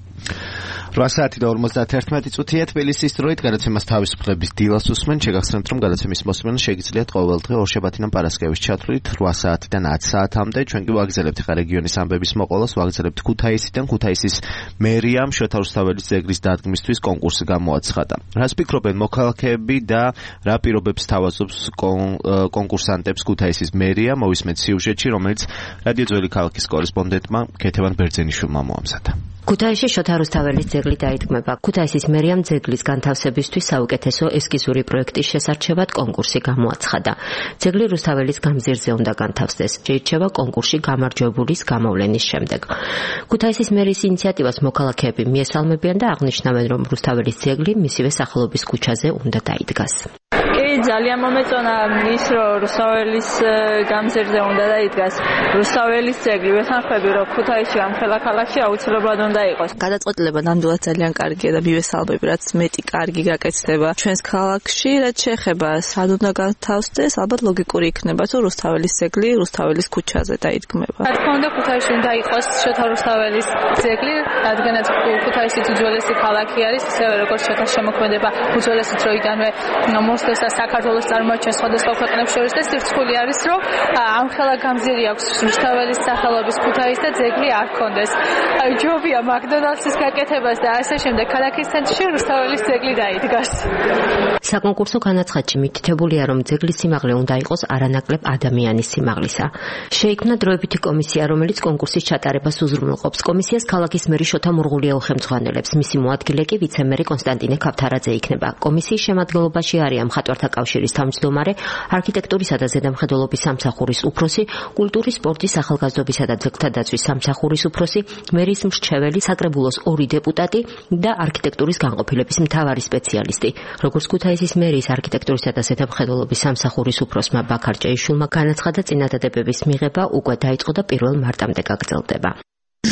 რვა საათი და ორმოცდაერთი წუთია თბილისის დროით გადაცემას თავისუფლების დილას უსმენ. შეგახსენებთ, რომ გადაცემის მოსმენა შეგიძლიათ ყოველდღე ორშაბათიდან პარასკევის ჩათვლით რვა საათიდან ათ საათამდე. ჩვენ კი ვაგრძელებთ ხა რეგიონის ამბების მოყოლას, ვაგრძელებთ ქუთაისიდან. ქუთაისის მერიამ შოთა რუსთაველის ძეგლის დადგმისთვის კონკურსი გამოაცხადა. რას ფიქრობენ მოქალაქეები და რა პირობებს თავაზობს კონკურსანტებს ქუთაისის მერია? მოვისმენთ სიუჟეტში, რომელიც რადიო ძველი ქალაქის კორესპონდენტმა ქეთევან ბერძენიშვილმა მოამზადა. ქუთაისში შოთა რუსთაველის ძეგლი დაიდგმება. ქუთაისის მერიამ ძეგლის განთავსებისთვის საუკეთესო ესკიზური პროექტის შესარჩევად კონკურსი გამოაცხადა. ძეგლი რუსთაველის გამზირზე უნდა განთავსდეს. შეირჩევა კონკურსში გამარჯვებულის გამოვლენის შემდეგ. ქუთაისის მერის ინიციატივას მოქალაქეები მიესალმებიან და აღნიშნავენ, რომ რუსთაველის ძეგლი მისივე სახელობის ქუჩაზე უნდა დაიდგას. ძალიან მომეწონა ის, რომ რუსთაველის გამზირზე უნდა დაიდგას რუსთაველის ძეგლი. ვეთანხმები, რომ ქუთაისში ამ ქალაქში აუცილებლად უნდა იყოს. გადაწყვეტილება ნამდვილად ძალიან კარგია და მივესალმები, რაც მეტი კარგი გაკეთდება ჩვენს ქალაქში, რაც შეეხება სად უნდა განთავსდეს, ალბათ ლოგიკური იქნება, თუ რუსთაველის ძეგლი რუსთაველის ქუჩაზე დაიდგმება. რა თქმა უნდა, ქუთაისში უნდა იყოს შოთა რუსთაველის ძეგლი, რადგანაც ქუთაისი უძველესი ქალაქი არის, ისევე როგორც შოთა შემოქმედება უძველესი დროიდანვე მოსდევს და საქართველოს წარმოაჩენს სხვადასხვა ქვეყნებს შორის და სირცხული არის, რომ ამ ხელა გამზირი აქვს რუსთაველის სახელობის ქუთაის და ძეგლი არ ჰქონდეს. ჯობია მაკდონალდსის გაკეთებას და ასე შემდეგ ქალაქის ცენტრში რუსთაველის ძეგლი დაიდგას. საკონკურსო განაცხადში მითითებულია, რომ ძეგლის სიმაღლე უნდა იყოს არანაკლებ ადამიანის სიმაღლისა. შეიქმნა დროებითი კომისია, რომელიც კონკურსის ჩატარებას უზრუნველყოფს. კომისიას ქალაქის მერი შოთა მურღულიაო ხელმძღვანელებს, მისი მოადგილე კი ვიცემერი კონსტანტინე ქავთარაძე იქნება. კომისიის შემადგენლობაში არიან მხატვართა კავშირის თავმჯდომარე, არქიტექტურისა და ზედამხედველობის სამსახურის უფროსი, კულტურის, სპორტის, ახალგაზრდობისა და ძეგლთა დაცვის სამსახურის უფროსი, მერის მრჩეველი, საკრებულოს ორი დეპუტატი და არქიტექტურის განყოფილების მთავარი სპეციალისტი. როგორც ქუთაისის მერის არქიტექტურისა და ზედამხედველობის სამსახურის უფროსმა ბაქარ ჭეიშვილმა განაცხადა, წინადადებების მიღება უკვე დაიწყო და პირველ მარტამდე გაგრძელდება.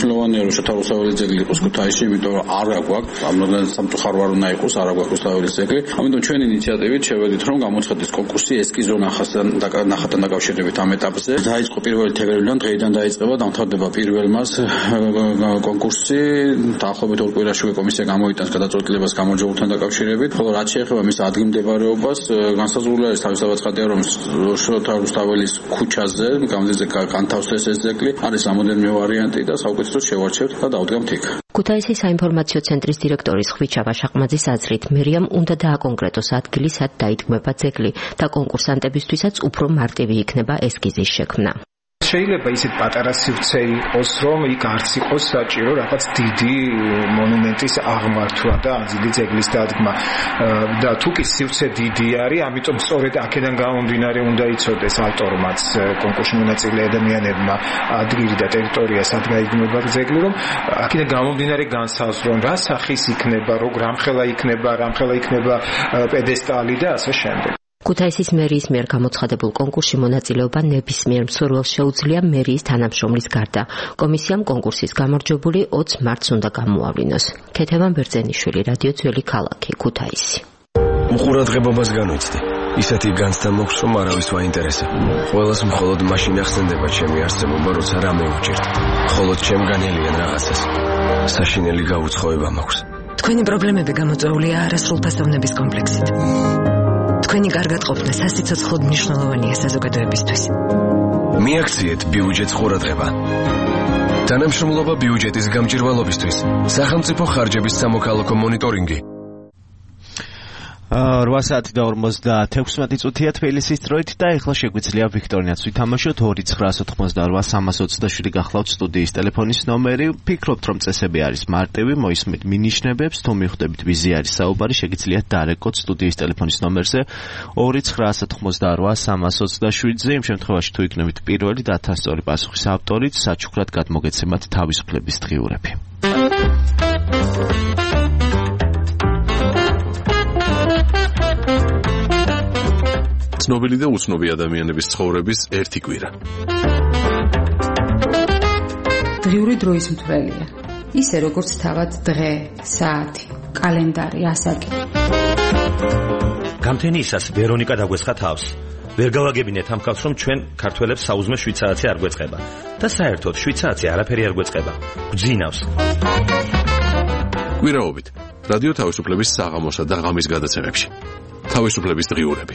მნიშვნელოვანია რომ შოთა რუსთაველის ძეგლი იყოს ქუთაისში, იმიტომ რომ არ აქვს, ამოდან სამწუხარო არ უნდა იყოს, არ აქვს რუსთაველის ძეგლი. ამიტომ ჩვენი ინიციატივით შევედით რომ გამოცხადდეს კონკურსი ესკიზო ნახასთან ნახატთან დაკავშირებით ამ ეტაპზე. დაიწყო პირველი თებერვლიდან, დღეიდან დაიწყება, დამთავრდება პირველ მას კონკურსი. დაახლოებით ორ კვირაში კომისია გამოიტანს გადაწყვეტილებას გამარჯვებულთან დაკავშირებით, ხოლო რაც შეეხება მის ადგილმდებარეობას, განსაზღვრული არის თავისთავად ცხადია რომ შოთა რუსთაველის ქუჩაზე, გამზირზე განთავსდეს ეს ძეგლი, არის რამოდენიმე ვარიანტი და საუკეთესოდ შევარჩევთ და დავდგამთ იქ. ქუთაისის საინფორმაციო ცენტრის დირექტორის ხვიჩა შაყმაძის აზრით, მერიამ უნდა დააკონკრეტოს ადგილი, სად დაიდგმება ძეგლი და კონკურსანტებისთვისაც უფრო მარტივი იქნება ესკიზის შექმნა. შეიძლება ისეთ პატარა სივრცე იყოს, რომ იქ არც იყოს საჭირო რაღაც დიდი მონუმენტის აღმართვა და აზილი ძეგლის დადგმა. და თუ კი სივრცე დიდი არის, ამიტომ სწორედ აქედან გამომდინარე უნდა იცოდეს ავტორმაც, კონკურსში მონაწილე ადამიანებმა ადგილი და ტერიტორია სად გაიგნება ძეგლი, რომ აქედან გამომდინარე განსაზღვრონ რა სახის იქნება, რო რამხელა იქნება, რამხელა იქნება პედესტალი და ასე შემდეგ. ქუთაისის მერიის მიერ გამოცხადებულ კონკურსში მონაწილეობა ნებისმიერ მსურველს შეუძლია მერიის თანამშრომლის გარდა. კომისიამ კონკურსის გამარჯვებული ოცი მარტს უნდა გამოავლინოს. ქეთევან ბერძენიშვილი, რადიო ძველი ქალაქი, ქუთაისი. უყურადღებობას განვიცდი. ისეთი განცდა მოქვს, რომ არავის ვაინტერესა. ყველას მხოლოდ მაშინ ახსენდება ჩემი არსებობა, როცა რამე უჭირთ. მხოლოდ ჩემგანელიან რაღაცას. საშინელი გაუცხოება მაქვს. თქვენი პრობლემები გამოწვეულია არასრულფასოვნების კომპლექსით. თქვენი კარგად ყოფნა სასიცოცხლოდ მნიშვნელოვანია საზოგადოებისთვის. მიაქციეთ ბიუჯეტს ყურადღება. თანამშრომლობა ბიუჯეტის გამჭირვალობისთვის. სახელმწიფო ხარჯების სამოქალაქო მონიტორინგი. რვა საათი და ორმოცდაექვსი წუთია თბილისის დროით და ეხლა შეგვიძლია ვიქტორინაც ვითამაშოთ ორი ცხრაას ოცდაოთხმოცდაორვა სამას ოცდაშვიდი გახლავთ სტუდიის ტელეფონის ნომერი. ვფიქრობთ რომ წესები არის მარტივი, მოისმენთ მინიშნებებს, თუ მიხვდებით ვიზი არის საუბარი, შეგიძლიათ დაარეკოთ სტუდიის ტელეფონის ნომერზე ორი ცხრაას ოცდაორვა სამას ოცდაშვიდზე. იმ შემთხვევაში თუ იქნებით პირველი და ათასწორი პასუხის ავტორით, საჩუქრად გადმოგეცემათ თავისუფლების დღიურები. ცნობილი და უცნობი ადამიანების ცხოვრების ერთი კვირა. დღიური დროის მთვრელია. ისე როგორც თავად დღე, საათი, კალენდარი, ასაკი. გამთენიისას ვერონიკა დაგვესხა თავს. ვერ გავაგებინეთ ამ ხალხს, რომ ჩვენ ქართველებს საუზმე შვიცარიცი არ გვეწყება. და საერთოდ შვიცარიცი არაფერი არ გვეწყება. გძინავს. კვირაობით რადიო თავისუფლების საღამოსა და ღამის გადაცემებში. თავისუფლების დღიურები.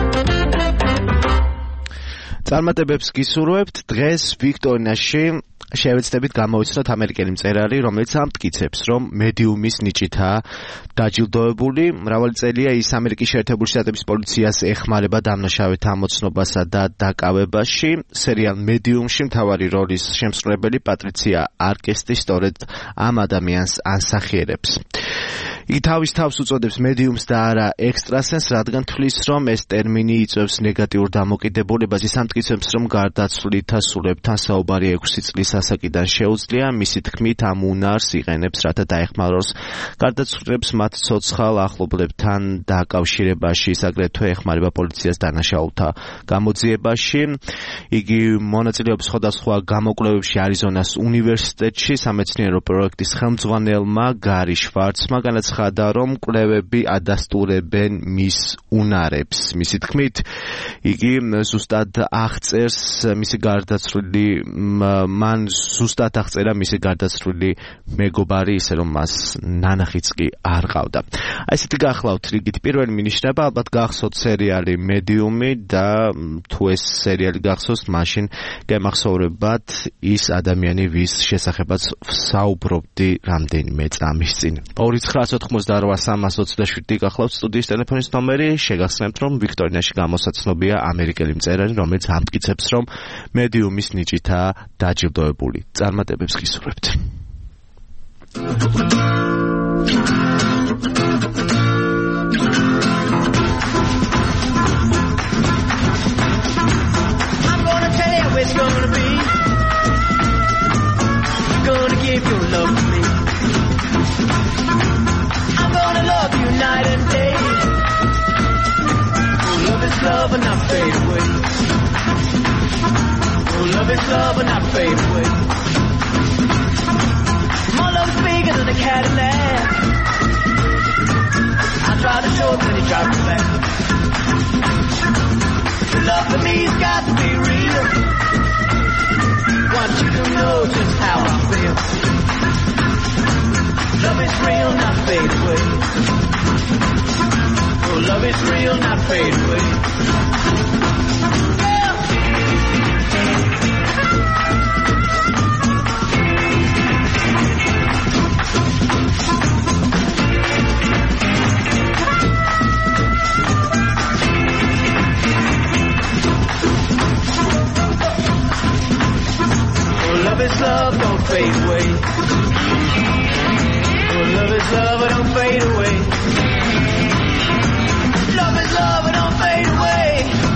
წარმატებებს გისურვებთ. დღეს ვიქტორინაში შევეცდებით გამოვიცნოთ ამერიკელი მწერალი, რომელიც ამტკიცებს, რომ მედიუმის ნიჭითაა დაჯილდოებული. მრავალი წელია ის ამერიკის შეერთებული შტატების პოლიციას ეხმარება დამნაშავეთა ამოცნობასა და დაკავებაში. სერიალ მედიუმში მთავარი როლის შემსრულებელი პატრიცია არკესტი სწორედ ამ ადამიანს ანსახიერებს. იგი თავის თავს უწოდებს მედიუმს და არა ექსტრასენს, რადგან თვლის, რომ ეს ტერმინი იწვევს ნეგატიურ დამოკიდებულებას. ის ამტკიცებს, რომ გარდაცვლილთა სულებთან საუბარი ექვსი წლის ასაკიდან შეუძლია. მისი თქმით, ამ უნარს იყენებს, რათა დაეხმაროს გარდაცვლილებს მათ ცოცხალ ახლობლებთან დაკავშირებაში, აგრეთვე ეხმარება პოლიციას დანაშაულთა გამოძიებაში. იგი მონაწილეობს სხვადასხვა გამოკვლევებში არიზონას უნივერსიტეტში. სამეცნიერო პროექტის ხელმძღვანელმა გარი შვარცმა განაცხადა, რომ კვლევები ადასტურებენ მის უნარებს. მისი თქმით, იგი ზუსტად აღწერს მისი გარდაცვლილი, მან ზუსტად აღწერა მისი გარდაცვლილი მეგობარი, ისე რომ მას ნანახიც კი არ ყავდა. აი ესეთი გახლავთ რიგით პირველი მინიშნება, ალბათ გახსოვთ სერიალი მედიუმი და თუ ეს სერიალი გახსოვთ, მაშინ გემახსოვრებათ ის ადამიანი, ვის შესახებაც საუბრობდი რამდენიმე წამის წინ. ორი ცხრაას ოცდაორვა სამას ოცდაშვიდი გახლავთ სტუდიის ტელეფონის ნომერი. შეგახსენებთ, რომ ვიქტორინაში გამოსაცნობია ამერიკელი მწერალი, რომელიც ამტკიცებს, რომ მედიუმის ნიჭითაა დაჯილდოებული. წარმატებებს გისურვებთ. It's gonna be gonna give your love to me. I'm gonna love you night and day. Oh, love is love and not fade away. Oh, love is love and not fade away. in a Cadillac. I tried to show him when he tried to back. Love for me's got to be real. Want you to know just how I feel. Love is real, not fade away. Oh, love is real, not fade away. Love is love, don't fade away. Oh, love is love, it don't fade away. Love is love, it don't fade away.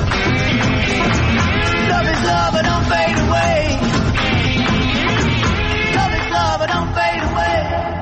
Love is love, it don't fade away. Love is love, it don't fade away.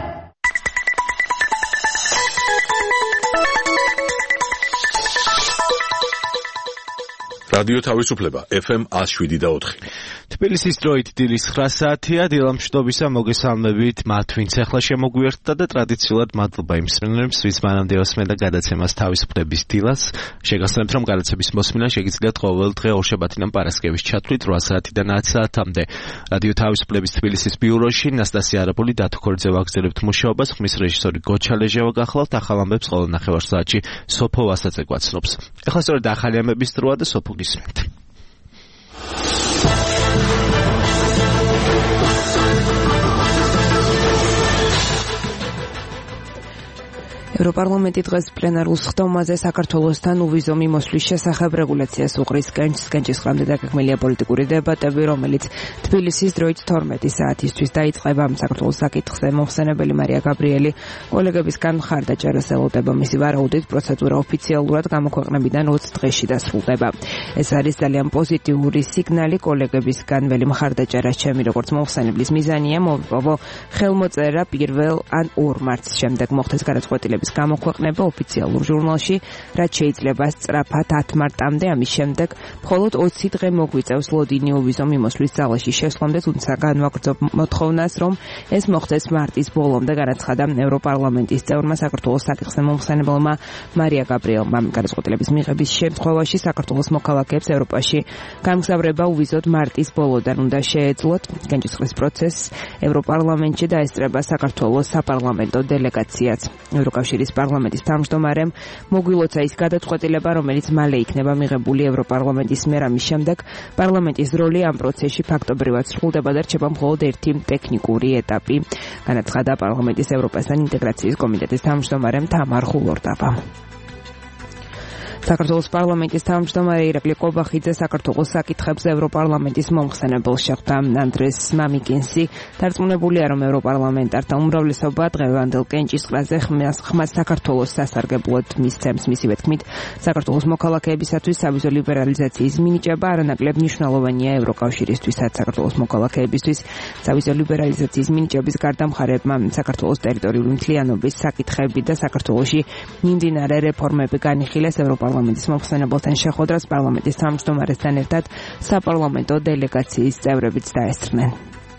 რადიო თავისუფლება ეფ ემ one oh seven და four. თბილისის დროით დილის nine საათია. დილამშვიდობისა მოგესალმებით მათ, ვინც ახლა შემოგვიერთდა და ტრადიციულად მადლობა იმ მსმენელებს, ვის მანამდე ოსმენ და გადაცემას თავისუფლების დილას. შეგახსენებთ, რომ გადაცემის მოსმენა შეგიძლიათ ყოველ დღე ორშაბათიდან პარასკევის ჩათვლით eight საათიდან nine საათამდე. რადიო თავისუფლების თბილისის ბიუროში ნასტასია არაბული, დათო ქორიძე ვაგრძელებთ მუშაობას, ხმის რეჟისორი გოჩა ლეჟევა გახლავთ. ახალ ამბებს ყოველ ნახევარ საათში სოფო ვასაძე გვაცნობს. ეხლა სწორედ ახალი ამბების დროა და სოფო გისმენთ. ევროპარლამენტი დღეს პლენარულ სხდომაზე საქართველოსთან უვიზო მიმოსვლის შესახებ რეგულაციას უყრის კენჭს. კენჭის ღამე დაგეგმილია პოლიტიკური დებატები, რომელიც თბილისის დროით twelve საათისთვის დაიწყება. საქართველოს საკითხზე მომხსენებელი მარია გაბრიელი კოლეგებისგან მხარდაჭერას ელოდება. მისი ვარაუდით პროცედურა ოფიციალურად გამოქვეყნებიდან twenty დღეში დასრულდება. ეს არის ძალიან პოზიტიური სიგნალი კოლეგებისგან. ველი მხარდაჭერას ჩემი როგორც მომხსენებლის მიზანია მოვიპოვო ხელმოწერა პირველ ან ორ მარტს შემდეგ მოხდეს გადაწყვეტილების გამოქვეყნება ოფიციალურ ჟურნალში, რაც შეიძლება სწრაფად ten მარტამდე. ამის შემდეგ მხოლოდ twenty დღე მოგვიწევს ლოდინი უვიზო მიმოსვლის ძალაში შესვლამდე, თუმცა განვაგრძობ მოთხოვნას, რომ ეს მოხდეს მარტის ბოლომდე, განაცხადა ევროპარლამენტის წევრმა საქართველოს საკითხზე მომხსენებელმა მარია გაბრიელმა. გადაწყვეტილების მიღების შემთხვევაში საქართველოს მოქალაქეებს ევროპაში გამგზავრება უვიზოდ მარტის ბოლოდან უნდა შეეძლოთ. კენჭისყრის პროცესს ევროპარლამენტში დაესწრება საქართველოს საპარლამენტო დელეგაციაც. ევროკავშირის პარლამენტის თავმჯდომარემ მოგვილოცა ის გადაწყვეტილება, რომელიც მალე იქნება მიღებული ევროპარლამენტის მიერ. ამის შემდეგ პარლამენტის როლი ამ პროცესში ფაქტობრივად სრულდება და რჩება მხოლოდ ერთი ტექნიკური ეტაპი, განაცხადა პარლამენტის ევროპასთან ინტეგრაციის კომიტეტის თავმჯდომარემ თამარ ხულორდაბამ. საქართველოს პარლამენტის თავმჯდომარე ირაკლი კობახიძე საქართველოს საკითხებზე ევროპარლამენტის მომხსენებელს შეხვდა. ანდრეს მამიკინსი დარწმუნებულია, რომ ევროპარლამენტართა უმრავლესობა დღევანდელ კენჭისყრაზე ხმას საქართველოს სასარგებლოდ მისცემს. მისივე თქმით, საქართველოს მოქალაქეებისათვის სავიზო ლიბერალიზაციის მინიჭება არანაკლებ მნიშვნელოვანია ევროკავშირისთვისაც. საქართველოს მოქალაქეებისთვის სავიზო ლიბერალიზაციის მინიჭების გარდა მხარეებმა საქართველოს ტერიტორიული მთლიანობის საკითხები და საქართველოში მიმდინარე რეფორმები განიხილეს. ევროპარლამენტის მომხსენებელთან შეხვედრას პარლამენტის თავმჯდომარესთან ერთად საპარლამენტო დელეგაციის წევრებიც დაესწრნენ.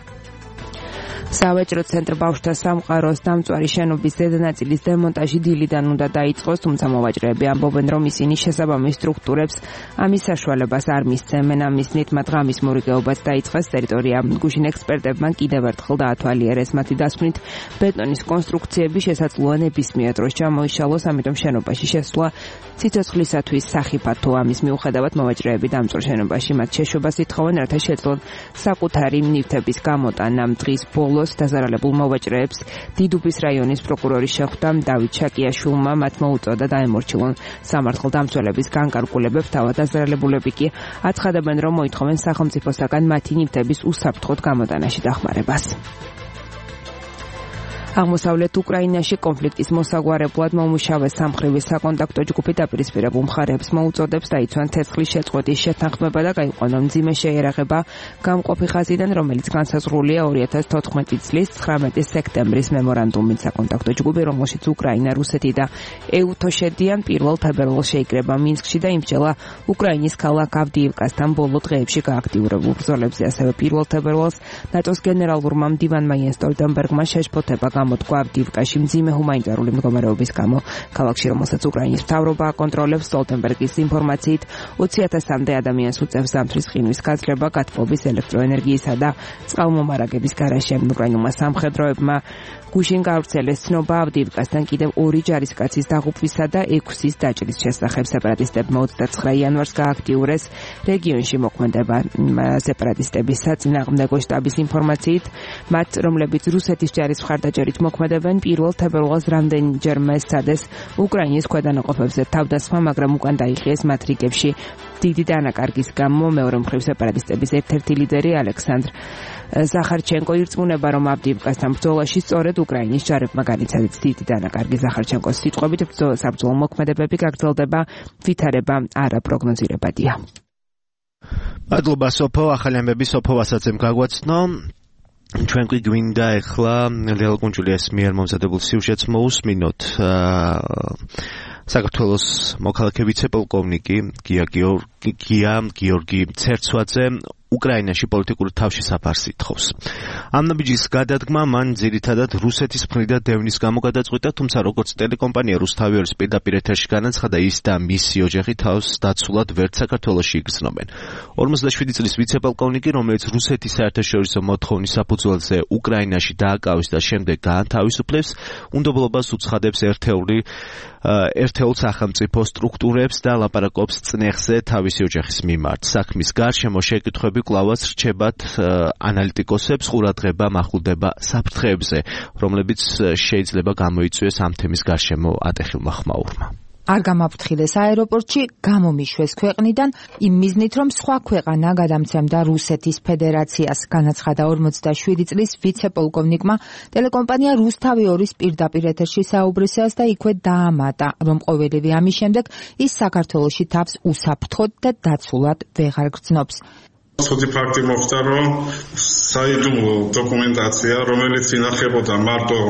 სავაჭრო ცენტრ ბავშვთა სამყაროს დამწვარი შენობის ზედანაწილის დემონტაჟი დილიდან უნდა დაიწყოს, თუმცა მოვაჭრეები ამბობენ, რომ ისინი შესაბამის სტრუქტურებს ამის საშუალებას არ მისცემენ. ამის ნით მათ ღამის მორიგეობას დაიწყეს ტერიტორია. გუშინ ექსპერტებმა კიდევ ერთხელ დაათვალიერეს მათი დასკვნით ბეტონის კონსტრუქციები შესაძლოა ნებისმიერ დროს ჩამოიშალოს, ამიტომ შენობაში შესვლა ციცოცხლისათვის სახიფათო. ამის მიუხედავად მოვაჭრეები დამწვარ შენობაში მათ შეშვებას ითხოვენ, რათა შეძლონ საკუთარი ნივთების გამოტანა. დღის ბოლოს დაზარალებულ მოვაჭრეებს დიდუბის რაიონის პროკურორი შეხვდა. დავით ჩაკიაშვილმა მათ მოუწოდა დაემორჩილონ სამართალდამცველების განკარგულებებს. თავად დაზარალებულები კი აცხადებენ, რომ მოითხოვენ სახელმწიფოსაგან მათი ნივთების უსაფრთხოდ გამოტანაში დახმარებას. აღმოსავლეთ უკრაინაში კონფლიქტის მოსაგვარებლად მომუშავე სამხრივი საკონტაქტო ჯგუფი დაპირისპირებულ მხარეებს მოუწოდებს დაიცვან ცეცხლის შეწყვეტის შეთანხმება და გაიყვანონ მძიმე შეერაღება გამყოფი ხაზიდან, რომელიც განსაზღვრულია two thousand fourteen წლის nineteen სექტემბრის მემორანდუმით. საკონტაქტო ჯგუფი, რომელშიც უკრაინა, რუსეთი და ეუთო შედიან, პირველ თებერვალს შეიკრება მინსკში და იმსჯელა უკრაინის ქალაქ ავდიივკასთან ბოლო დღეებში გააქტიურებულ ბრძოლებზე. ასევე პირველ თებერვალს ნატოს გენერალურმა მდივანმა იენს სტოლტენბერგმა შეშფოთება გამოდგა ავდიივკაში მძიმე ჰუმანიტარული მდგომარეობის გამო. ქალაქში, რომელსაც უკრაინის მთავრობა აკონტროლებს, სტოლტენბერგის ინფორმაციით ოცი ათასამდე ადამიანს უწევს ზამთრის ყინვის გაძლება, გათბობის, ელექტროენერგიისა და წყალმომარაგების გარეშე. უკრაინულმა სამხედროებმა გუშინ გავრცელეს ცნობა ავდიივკასთან კიდევ ორი ჯარისკაცის დაღუპვისა და ექვსის დაჭრის შესახებ. სეპარატისტებმა ოცდაცხრა იანვარს გააქტიურეს რეგიონში მოქმედება. სეპარატისტების საწინააღმდეგო შტაბის ინფორმაციით, მათ, რომლებიც რუსეთის ჯარის მხარდაჭერით მოქმედებენ, პირველ თებერვალს რამდენჯერმე სცადეს უკრაინის ქვედანაყოფებზე თავდასხმა, მაგრამ უკან დაიხიეს მათ რიგებში. დიდი დანაკარგის გამო მეორე მხრივ სეპარატისტების ერთ-ერთი ლიდერი ალექსანდრ ზახარჩენკო ირწმუნება, რომ ავდიივკასთან ბრძოლაში სწორედ უკრაინის ჯარებმა განიცადეთ დიდი დანაკარგი. ზახარჩენკოს სიტყვებით, საბრძოლო მოქმედებები გაგრძელდება, ვითარება არაპროგნოზირებადია. მადლობა სოფო, ახალი ამბები სოფო ვასაცემ გაგვაცნო. ჩვენ კი გვინდა ეხლა ლელა კუნჯულიას მიერ მომზადებულ სიუჟეტს მოусმინოთ. საქართველოს მოქალაქე ვიცე-პოლკოვნიკი გია გიორგი გია გიორგი ცერცვაძე უკრაინაში პოლიტიკური თავშესაფარს ითხოვს. ამ ნაბიჯის გადადგმა მან ძირითადად რუსეთის მხრიდან დევნის გამო გადაწყვიტა, თუმცა როგორც ტელეკომპანია რუსთავიორის პირდაპირ ეთერში განაცხადა, ის და მისი ოჯახი თავს დაცულად ვერც საქართველოში იგრძნობენ. ორმოცდაშვიდი წლის ვიცე-პოლკოვნიკი, რომელიც რუსეთის საერთაშორისო მოთხოვნის საფუძველზე უკრაინაში დააკავეს და შემდეგ გაანთავისუფლებს, უნდობლობას უცხადებს ერთეული ერთეულ სახელმწიფო სტრუქტურებს და ლაპარაკობს წნეხზე თავისი ოჯახის მიმართ. საქმის გარშემო შეკითხვები კლავაც რჩებათ ანალიტიკოსებს, ყურადღება მახვილდება საფრთხეებზე, რომლებიც შეიძლება გამოიწვიოს ამ თემის გარშემო ატეხილმა ხმაურმა. არ გამაფრთხილეს აეროპორტში, გამომიშვეს ქვეყნიდან იმ მიზნით, რომ სხვა ქვეყანა გადამცემდა რუსეთის ფედერაციას, განაცხადა ორმოცდაშვიდი წლის ვიცე-პოლკოვნიკმა ტელეკომპანია რუსთავი ორის პირდაპირ ეთერში საუბრისას და იქვე დაამატა, რომ ყოველივე ამის შემდეგ ის საქართველოში თავს უსაფრთხოდ და დაცულად ვეღარ გრძნობს. ცუდი ფაქტი მოხდა, რომ საიდუმლო დოკუმენტაცია, რომელიც ინახებოდა მარტო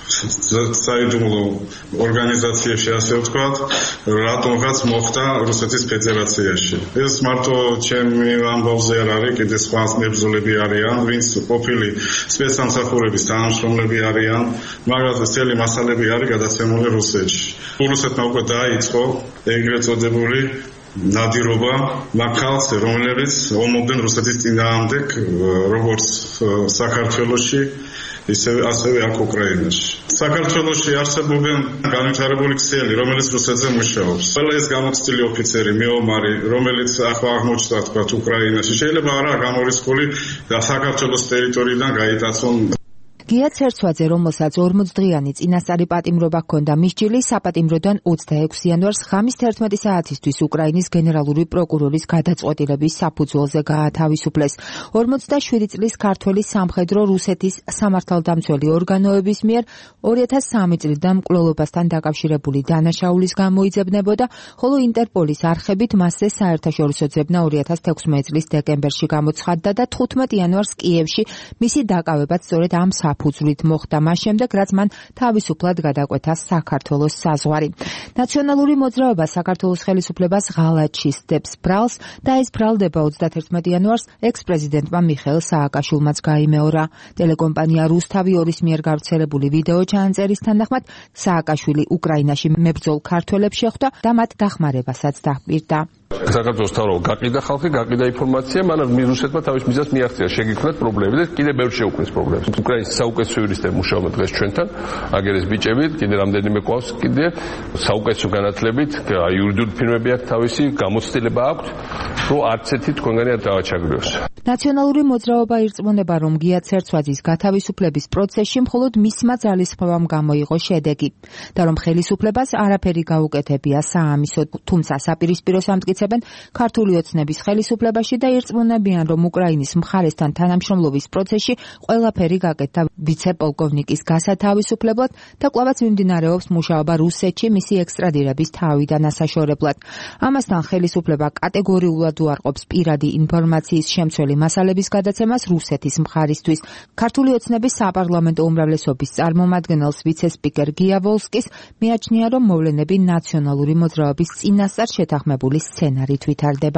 საიდუმლო ორგანიზაციებში, ასე ვთქვათ, რატომღაც მოხდა რუსეთის ფედერაციაში. ეს მარტო ჩემი ამბავზე არ არის, კიდე სხვა მებრძოლები არიან, ვინც ყოფილი სპეცსამსახურების თანამშრომლები არიან, მაგრამ წელი მასალები არის გადაცემული რუსეთში. რუსეთმა უკვე დაიწყო ეგრეთ წოდებული ნადირობა მაგალს, რომლებიც ომობდნენ რუსეთის წინააღმდეგ, როგორც საქართველოში, ისევე ასევე აქ უკრაინაში. საქართველოში არსებობენ განვითარებული ქსელი, რომელიც რუსეთზე მუშაობს. ყველა ეს გამოცდილი ოფიცერი, მეომარი, რომელიც ახლა აღმოჩნდა თქვათ უკრაინაში, შეიძლება არა გამორიცხული და საქართველოს ტერიტორიიდან გაიტაცონ. გია ცერცვაძე, რომელსაც ორმოცდღიანი წინასწარი პატიმრობა ჰქონდა მისჯილი, საპატიმროდან ოცდაექვსი იანვარს ღამის თერთმეტი საათისთვის უკრაინის გენერალური პროკურორის გადაწყვეტილების საფუძველზე გაათავისუფლეს. ორმოცდაშვიდი წლის ქართველი სამხედრო რუსეთის სამართალდამცველი ორგანოების მიერ ორი ათას სამი წლიდან მკვლელობასთან დაკავშირებული დანაშაულის გამოიძებნებოდა, ხოლო ინტერპოლის არხებით მასზე საერთაშორისო ძებნა ორი ათას თექვსმეტი წლის დეკემბერში გამოცხადდა და თხუთმეტი იანვარს კიევში მისი დაკავებაც სწორედ ამ საფუძვლით მოხდა, მას შემდეგ, რაც მან თავისუფლად გადაკვეთა საქართველოს საზღვარი. ნაციონალური მოძრაობა საქართველოს ხელისუფლებას ღალატში სდებს ბრალს და ეს ბრალდება ოცდათერთმეტი იანვარს ექს-პრეზიდენტმა მიხეილ სააკაშვილმაც გაიმეორა. ტელეკომპანია რუსთავი ორის მიერ გავრცელებული ვიდეო ჩანაწერის თანახმად სააკაშვილი უკრაინაში მებრძოლ ქართველებს შეხვდა და მათ დახმარებასაც დაჰპირდა. საქართველოს თავრობა გაყიდა ხალხი, გაყიდა ინფორმაცია, მაგრამ რუსეთმა თავის მიზანს მიაღწია, შეგიქმნათ პრობლემები და კიდე ბევრი შეუქმნეს პრობლემებს. უკრაინის საუკეთესო იურისტები მუშაობენ დღეს ჩვენთან, აგერეს ბიჭებით, კიდე რამდენიმე ყავს კიდე საუკეთესო განათლებით, იურიდიული ფირმები აქვს თავისი, გამოცდილება აქვს, რომ არც ერთი თქვენგანი არ დავაჩაგრიოს. ნაციონალური მოძრაობა ირწმუნება, რომ გია ცერცვაძის გათავისუფლების პროცესში მხოლოდ მისმა ძალისხმევამ გამოიღო შედეგი და რომ ხელისუფლებას არაფერი გაუკეთებია საამისოდ, თუმცა საპირისპიროს ამტკიცებენ ქართული ოცნების ხელისუფლებაში და ირწმუნებიან, რომ უკრაინის მხარესთან თანამშრომლობის პროცესში ყველაფერი გაკეთდა ვიცე-პოლკოვნიკის გასათავისუფლებლად და კვლავაც მიმდინარეობს მუშაობა რუსეთში მისი ექსტრადირების თავიდან ასაშორებლად. ამასთან ხელისუფლება კატეგორიულად უარყოფს პირადი ინფორმაციის შემცველი მასალების გადაცემას რუსეთის მხარისთვის. ქართული ოცნების საპარლამენტო უმრავლესობის წარმომადგენელს ვიცე-სპიკერ გია ვოლსკის მიაჩნია, რომ მოვლენები ნაციონალური მოძრაობის წინასწარ შეთანხმებული სცენარით ვითარდება.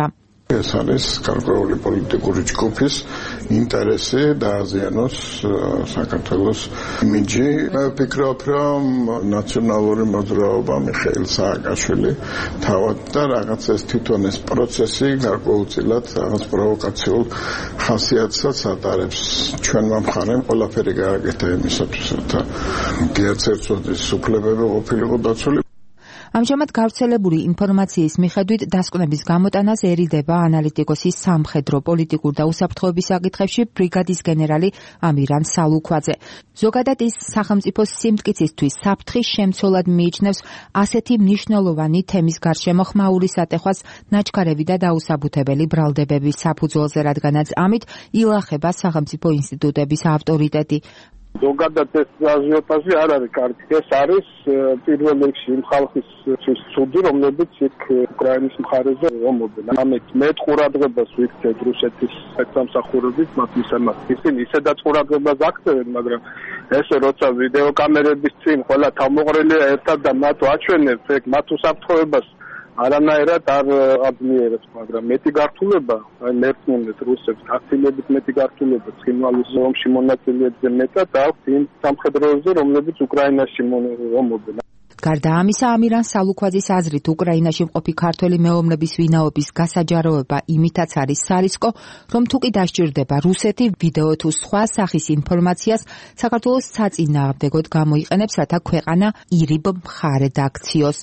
ეს არის გარკვეული პოლიტიკური ჯგუფის ინტერესი დააზიანოს საქართველოს იმიჯი. მე ვფიქრობ, რომ ნაციონალური მოძრაობა მიხეილ სააკაშვილი თავად და რაღაც ეს თვითონ ეს პროცესი გარკვეულწილად რაღაც პროვოკაციულ ხასიათსაც ატარებს. ჩვენმა მხარემ ყველაფერი გააკეთა იმისათვის, რათა გიაცერწოდეს უფლებები ყოფილიყო დაცული. ამჟამად გავრცელებული ინფორმაციის მიხედვით დასკვნების გამოტანას ერიდება ანალიტიკოსის სამხედრო, პოლიტიკურ და უსაფრთხოების საკითხებში ბრიგადის გენერალი ამირან სალუქვაძე. ზოგადად ის სახელმწიფოს სიმტკიცისთვის საფრთხის შემცველად მიიჩნევს ასეთი მნიშვნელოვანი თემის გარშემო ხმაური სატეხვას ნაჩქარევი და დაუსაბუთებელი ბრალდებების საფუძველზე, რადგანაც ამით ილახება სახელმწიფო ინსტიტუტების ავტორიტეტი. ზოგადად ეს აზიოტაჟი არ არის კარგი. ეს არის პირველ რიგში იმ ხალხის ცუდი, რომლებიც იქ უკრაინის მხარეზე ომობენ. ამით მეტ ყურადღებას ვიქცევთ რუსეთის სპეცსამსახურების მათ მისამართი. ისინი ისედაც ყურადღებას აქცევენ, მაგრამ ესე როცა ვიდეო კამერების წინ ყველა თავმოყრილია ერთად და მათ აჩვენებს, ეგ მათ უსაფრთხოებას არანაირად არ აძლიერებს, მაგრამ მეტი გართულება, აი მერწმუნეთ რუსებს, აქტიებით მეტი გართულება ცხინვალის ომში მონაწილეებზე მეტად აქვს იმ სამხედროებზე, რომლებიც უკრაინაში ომობენ. გარდა ამისა, ამირან სალუქვაძის აზრით, უკრაინაში მყოფი ქართველი მეომრების ვინაობის გასაჯაროება იმითაც არის სარისკო, რომ თუ კი დასჭირდება რუსეთი ვიდეო თუ სხვა სახის ინფორმაციას საქართველოს საწინააღმდეგოდ გამოიყენებს, რათა ქვეყანა ირიბ მხარედ აქციოს.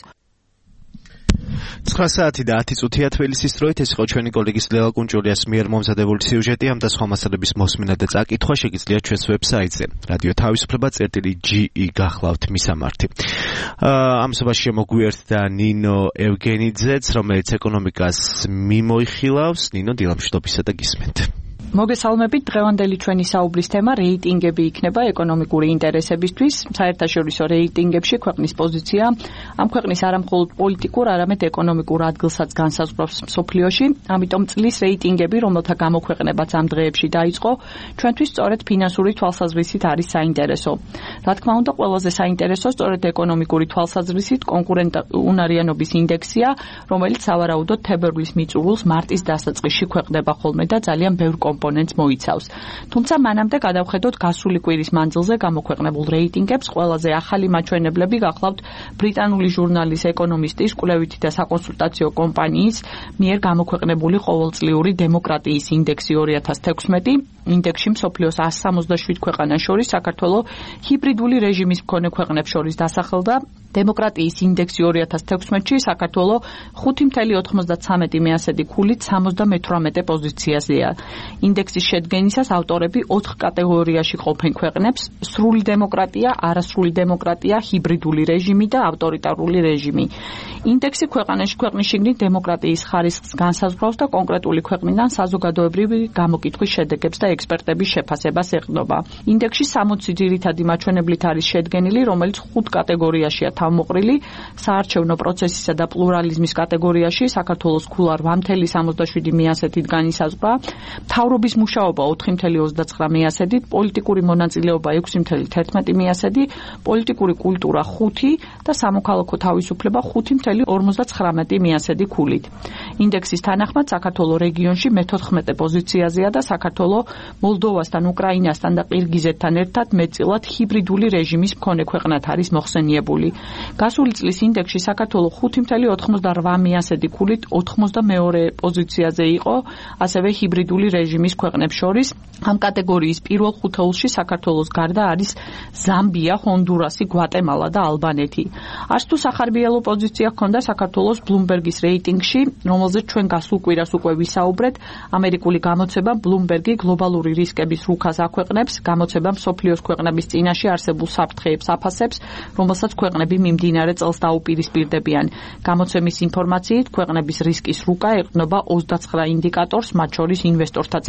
ცხრა საათი და ათი წუთია თბილისის დროით. ეს იყო ჩვენი კოლეგის ლელა კუნჭულიას მიერ მომზადებული სიუჟეტი. ამ და სხვა მასალების მოსმენა და წაკითხვა შეგიძლიათ ჩვენს ვებსაიტზე რადიო თავისუფლება წერტილი ჯი ი გახლავთ მისამართი. ამ სობაში შემოგვიერთდა ნინო ევგენიძეც, რომელიც ეკონომიკას მიმოიხილავს. ნინო, დილამშვიდობისა და გისმენთ. მოგესალმებით. დღევანდელი ჩვენი საუბრის თემა რეიტინგები იქნება ეკონომიკური ინტერესებისთვის. საერთაშორისო რეიტინგებში ქვეყნის პოზიცია ამ ქვეყნის არამხოლოდ პოლიტიკურ, არამედ ეკონომიკურ ადგილსაც განსაზღვრავს მსოფლიოში. ამიტომ წლის რეიტინგები, რომელთა გამოქვეყნებაც ამ დღეებში დაიწყო, ჩვენთვის სწორედ ფინანსური თვალსაზრისით არის საინტერესო. რა თქმა უნდა, ყველაზე საინტერესო სწორედ ეკონომიკური თვალსაზრისით კონკურენტუნარიანობის ინდექსია, რომელიც სავარაუდოდ თებერვლის მიწურულს მარტის დასაწყისში ქვეყნდება ხოლმე და ძალიან ბევრ კომპონენტს მოიცავს. თუმცა მანამდე გადავხედოთ გასული კვირის მანძილზე გამოქვეყნებულ რეიტინგებს. ყველაზე ახალი მაჩვენებლები გახლავთ ბრიტანული ჟურნალის ეკონომისტის კვლევითი და საკონსულტაციო კომპანიის მიერ გამოქვეყნებული ყოველწლიური დემოკრატიის ინდექსი ორი ათას თექვსმეტი. ინდექსში მსოფლიოს ასი სამოცდაშვიდ ქვეყანას შორის საქართველო ჰიბრიდული რეჟიმის მქონე ქვეყნებს შორის დასახელდა. დემოკრატიის ინდექსი ორი ათას თექვსმეტში საქართველო ხუთი ათეული ოცდამეცხრამეტი მეასედი ქულით სამოცდამეთვრამეტე პოზიციაზეა. ინდექსის შედგენისას ავტორები ოთხ კატეგორიაში ყოფენ ქვეყნებს: სრული დემოკრატია, არასრული დემოკრატია, ჰიბრიდული რეჟიმი და ავტორიტარული რეჟიმი. ინდექსი ქვეყანაში ქვეყნის შიგნით დემოკრატიის ხარისხს განსაზღვრავს და კონკრეტული ქვეყნიდან საზოგადოებრივი გამოკითხვის შედეგებს და ექსპერტების შეფასებას ეყრდნობა. ინდექსში სამოცი ძირითადი მაჩვენებლით არის შედგენილი, რომელიც ხუთ კატეგორიაშია თავმოყრილი. საარჩევნო პროცესისა და პლურალიზმის კატეგორიაში საქართველოს ქულა რვა ათეული სამოცდაშვიდი მეასედით განისაზღვრა, მთავრობის მუშაობა ოთხი ათეული ოცდაცხრა მეასედით, პოლიტიკური მონაწილეობა ექვსი ათეული თერთმეტი მეასედი, პოლიტიკური კულტურა ხუთი და სამოქალაქო თავისუფლება ხუთი ათეული ორმოცდაცხრამეტი მეასედი ქულით. ინდექსის თანახმად საქართველოს რეგიონში მეთოთხმეტე პოზიციაზეა და საქართველოს მოლდოვასთან, უკრაინასთან და ყირგიზეთთან ერთად მეტწილად ჰიბრიდული რეჟიმის მქონე ქვეყნად არის მოხსენიებული. გასული წლის ინდექსში საქართველოს ხუთი ათეული ოცდამრვა მეასედი ქულით ოთხმოცდამეორე პოზიციაზე იყო, ასევე ჰიბრიდული რეჟიმის ქვეყნებს შორის. ამ კატეგორიის პირველ ხუთეულში საქართველოს გარდა არის ზამბია, ჰონდურასი, გვატემალა და ალბანეთი. არც თუ სახარბიელო პოზიცია ჰქონდა საქართველოს ბლუმბერგის რეიტინგში, რომელზეც ჩვენ გასულ კვირას უკვე ვისაუბრეთ. ამერიკული გამოცემა ბლუმბერგი გლობალური რისკების რუქას აქვეყნებს. გამოცემა მსოფლიოს ქვეყნების წინაშე არსებულ საფრთხეებს აფასებს, რომელსაც ქვეყნები მიმდინარე წელს დაუპირისპირდებიან. გამოცემის ინფორმაციით, ქვეყნების რისკის რუკა ეყრდნობა ოცდაცხრა ინდიკატორს, მათ შორის ინვესტორთა წინ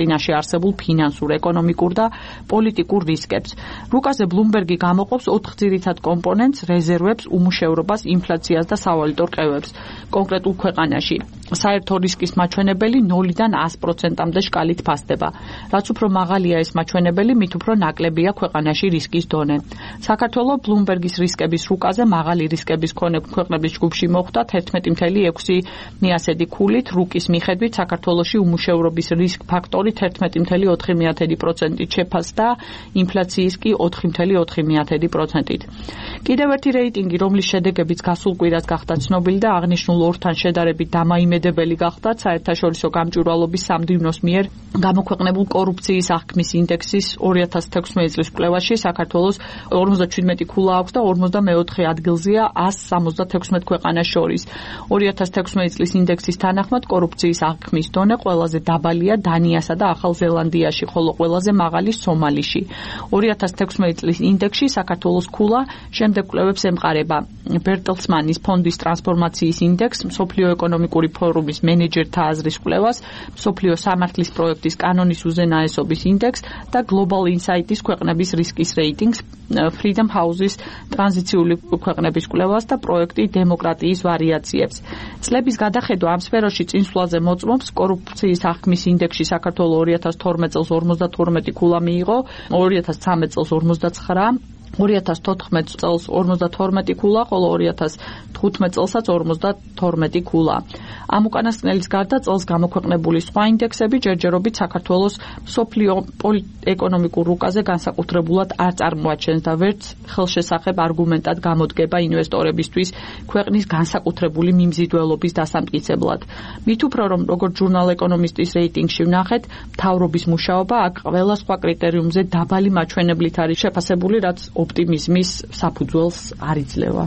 წინაშე არსებულ ფინანსურ, ეკონომიკურ და პოლიტიკურ რისკებს. რუკაზე ბლუმბერგი გამოყოფს ოთხ ძირითად კომპონენტს, რეზერვებს, უმუშევრობას, ინფლაციას და სავალუტო რყევებს. კონკრეტულ ქვეყანაში საერთო რისკის მაჩვენებელი ნოლიდან ას პროცენტამდე შკალით ფასდება. რაც უფრო მაღალია ეს მაჩვენებელი, მით უფრო ნაკლებია ქვეყანაში რისკის დონე. საქართველოს ბლუმბერგის რისკების რუკაზე მაღალი რისკების მქონე ქვეყნების ჯგუფში მოხვდა თერთმეტი წუთი ექვსი მიასედი ქულით, რუკის მიხედვით საქართველოში უმუშევრობის რისკ ფაქტორი თერთმეტი წუთი ოთხი პროცენტით შეფასდა, ინფლაციის კი ოთხი წუთი ოთხი პროცენტით. კიდევ ერთი რეიტინგი, რომლის შედეგებიც გასულ კვირას გახდა ცნობილი და აღნიშნულ ორთან შედარებით დამაიმედებელი გახდა საერთაშორისო გამჭვირვალობის სამდივნოს მიერ გამოქვეყნებულ კორუფციის აღქმის ინდექსის ორი ათას თექვსმეტი წლის კვლევაში საქართველოს ორმოცდაჩვიდმეტი ქულა აქვს და ორმოცდამეოთხე ადგილზეა ას სამოცდათექვსმეტ ქვეყანას შორის. ორი ათას თექვსმეტი წლის ინდექსის თანახმად კორუფციის აღქმის დონე ყველაზე დაბალია დანიასა და ახალ ზელანდიაში, ხოლო ყველაზე მაღალი სომალიში. ორი ათას თექვსმეტი წლის ინდექსში საქართველოს ქულა შემდეგ კვლევებს ემყარება ბერტელსმანის ფონდის ტრანსფორმაციის ინდექს, მსოფლიო ეკონომიკური ფორუმის მენეჯერთა აზრის კვლევას, მსოფლიო სამართლის პროექტის კანონის უზენაესობის ინდექსს და Global Insight-ის ქვეყნების რისკის რეიტინგს, Freedom House-ის ტრანზიციული ქვეყნების კვლევას და პროექტი დემოკრატიის ვარიაციებს. წლების გადახედვა ამ სფეროში წინსვლაზე მოწმობს, კორუფციის აღქმის ინდექსში საქართველოს ორი ათას თორმეტ წელს ორმოცდათორმეტი ქულა მიიღო, ორი ათას ცხრამეტ წელს ორმოცდაცხრა, ორი ათას თოთხმეტ წელს ორმოცდათორმეტი ქულა, ხოლო ორი ათას თხუთმეტ წელსაც ორმოცდათორმეტი ქულა. ამ უკანასკნელის გარდა წელს გამოქვეყნებული სხვა ინდექსები ჯერჯერობით საქართველოს მსოფლიო ეკონომიკურ რუკაზე განსაკუთრებულად არ წარმოაჩენს და ვერც ხელშესახებ არგუმენტად გამოდგება ინვესტორებისთვის ქვეყნის განსაკუთრებული მიმზიდველობის დასამტკიცებლად. მით უფრო რომ როგორც ჟურნალ ეკონომისტის რეიტინგში ვნახეთ, მთავრობის მუშაობა აქ ყველა სხვა კრიტერიუმზე დაბალი მაჩვენებლით არის შეფასებული, რაც ოპტიმიზმის საფუძველს არ იძლევა.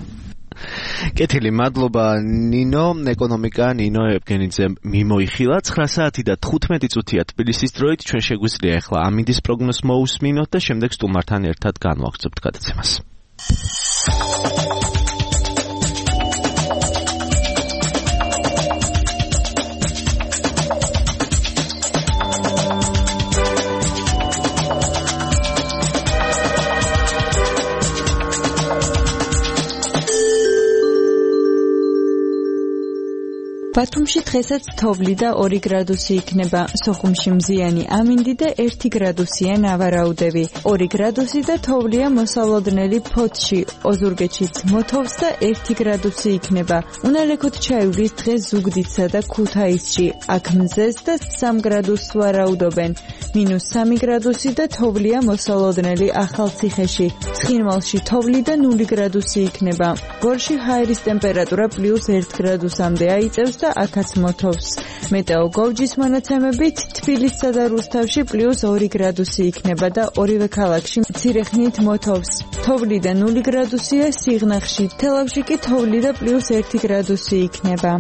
კეთილი, მადლობა ნინო. ეკონომიკა ნინო ევგენიძე მიმოიხილა. ცხრა საათი და თხუთმეტი წუთია თბილისის დროით. ჩვენ შეგვიძლია ახლა ამინდის პროგნოზს მოусმინოთ და შემდეგ სტუმართან ერთად განვაგრძობთ გადაცემას. ბათუმში დღესაც თოვლი და ორი გრადუსი იქნება, სოხუმში მზიანი ამინდი და ერთი გრადუსია ნავარაუდები. ორი გრადუსი და თოვლია მოსალოდნელი ფოთში, ოზურგეთშიც მოთოვს და ერთი გრადუსი იქნება. უნალექოთ ჩაივლის დღეს ზუგდიდსა და ქუთაისში, აქ მზეს და სამ გრადუსს ვარაუდობენ. მინუს სამი გრადუსი და თოვლია მოსალოდნელი ახალციხეში. ცხინვალში თოვლი და ნული გრადუსი იქნება. გორში ჰაერის ტემპერატურა პლუს ერთ გრადუსამდე აიწევს და აქაც მოთოვს. მეტეო გოვჯის მონაცემებით თბილისსა და რუსთავში პლუს ორი გრადუსი იქნება და ორივე ქალაქში მცირე ხნით მოთოვს. თოვლი და ნული გრადუსია სიღნაღში, თელავში კი თოვლი და პლუს ერთი გრადუსი იქნება.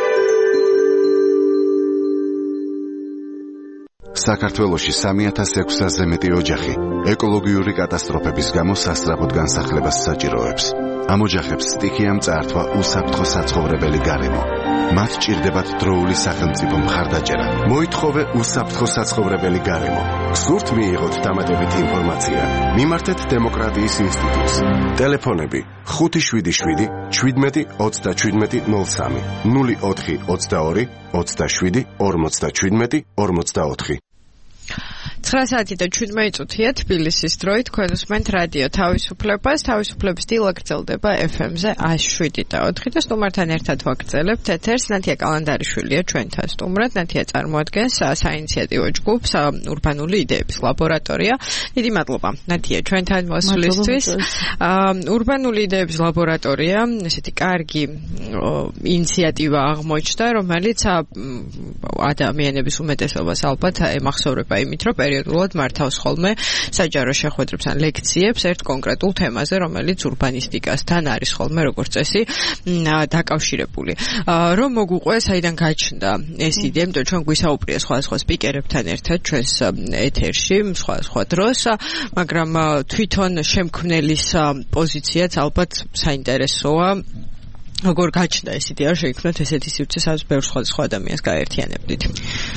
საქართველოში სამი ათას ექვსასზე მეტი ოჯახი ეკოლოგიური კატასტროფების გამო სასწრაფოდ განსახლებას საჭიროებს. ამ ოჯახებს სტიქიამ წაართვა უსაფრთხო საცხოვრებელი გარემო. მათ ჭირდებათ დროული სახელმწიფო მხარდაჭერა. მოითხოვე უსაფრთხო საცხოვრებელი გარემო. სურთ მიიღოთ დამატებითი ინფორმაცია? მიმართეთ დემოკრატიის ინსტიტუტს. ტელეფონები ხუთი შვიდი შვიდი შვიდმეტი ოცდაჩვიდმეტი ნულ სამი ნული ოთხი ოცდაორი ოცდაშვიდი ორმოცდაჩვიდმეტი ორმოცდაოთხი. ცხრა საათი და შვიდმეტი წუთია თბილისის დროით. თქვენ უსმენთ რადიო თავისუფლებას. თავისუფლების დილა გრძელდება ეფ ემ-ზე ათი შვიდი და ოთხი და სტუმართან ერთად ვაგრძელებთ ეთერს. ნათია კალანდარიშვილია ჩვენთან სტუმრად. ნათია წარმოადგენს საინიციატივო ჯგუფს ურბანული იდეების ლაბორატორია. დიდი მადლობა ნათია ჩვენთან მოსვლისთვის. ურბანული იდეების ლაბორატორია ესეთი კარგი ინიციატივა აღმოჩნდა, რომელიც ადამიანების უმეტესობას ალბათ ემახსოვრება იმით, რომ პერიოდულად მართავს ხოლმე საჯარო შეხვედრებს ან ლექციებს ერთ კონკრეტულ თემაზე, რომელიც ურბანისტიკასთან არის ხოლმე როგორც წესი დაკავშირებული. რომ მოგვიყვე, საიდან გაჩნდა ეს იდეა, იმიტომ ჩვენ გვისაუბრია სხვადასხვა სპიკერებთან ერთად ჩვენს ეთერში, სხვადასხვა დროს, მაგრამ თვითონ შემქმნელის პოზიციაც ალბათ საინტერესოა. როგორ გაჩნდა ეს იდეა, შეიქმნათ ესეთი სივრცე, სადაც ბევრ სხვადასხვა ადამიანს გაერთიანებდით?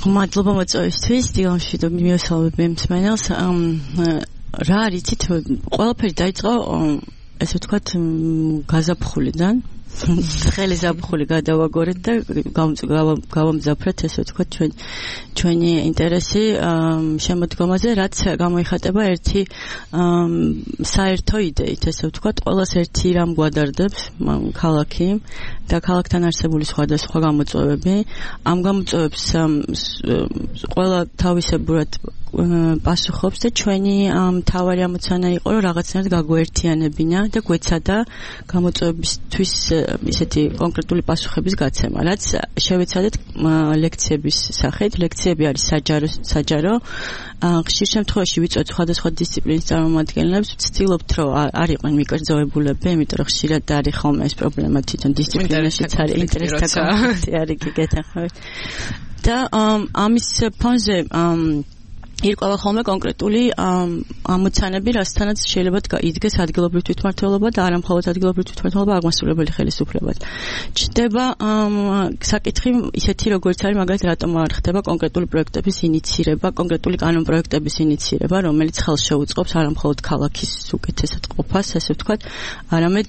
მადლობა მოწვევისთვის, დილამში და მიესალმები მსმენელს. რა არიცით, ყველაფერი დაიწყო ესე ვთქვათ გაზაფხულიდან. ხელი ზაფხული გადავაგორეთ და გავამძაფრეთ ესე ვთქვათ ჩვენ ჩვენი ინტერესი შემოდგომაზე, რაც გამოიხატება ერთი საერთო იდეით, ესე ვთქვათ, ყველას ერთი რამ გვადარდებს ქალაქი და ქალაქთან არსებული სხვადასხვა გამოწვევები. ამ გამოწვევებს ყველა თავისებურად პასუხობს და ჩვენი მთავარი ამოცანა იყო, რომ რაღაცნაირად გაგვერთიანებინა და გვეცადა გამოწვევებისთვის ისეთი კონკრეტული პასუხების გაცემა, რაც შევეცადეთ ლექციების სახით. ლექციები არის საჯარო, საჯარო. ხშირ შემთხვევაში ვიწვევთ სხვადასხვა დისციპლინის წარმომადგენლებს, ვცდილობთ, რომ არ იყვნენ მიკერძოებულები, იმიტომ რომ ხშირად არის ხოლმე ეს პრობლემა თვითონ დისციპლინაშიც არის ინტერესთა კონფლიქტი არის გეთახმებით. და ამის ფონზე ირკვევა ხოლმე კონკრეტული ამოცანები, რასთანაც შეიძლება იდგეს ადგილობრივი თვითმმართველობა და არა მხოლოდ ადგილობრივი თვითმმართველობა, აღმასრულებელი ხელისუფლებაც. ჩნდება საკითხი ისეთი, როგორც არის მაგალითად, რატომ არ ხდება კონკრეტული პროექტების ინიცირება, კონკრეტული კანონპროექტების ინიცირება, რომელიც ხელს შეუწყობს არა მხოლოდ ქალაქის უკეთესად ყოფას, ასე ვთქვათ, არამედ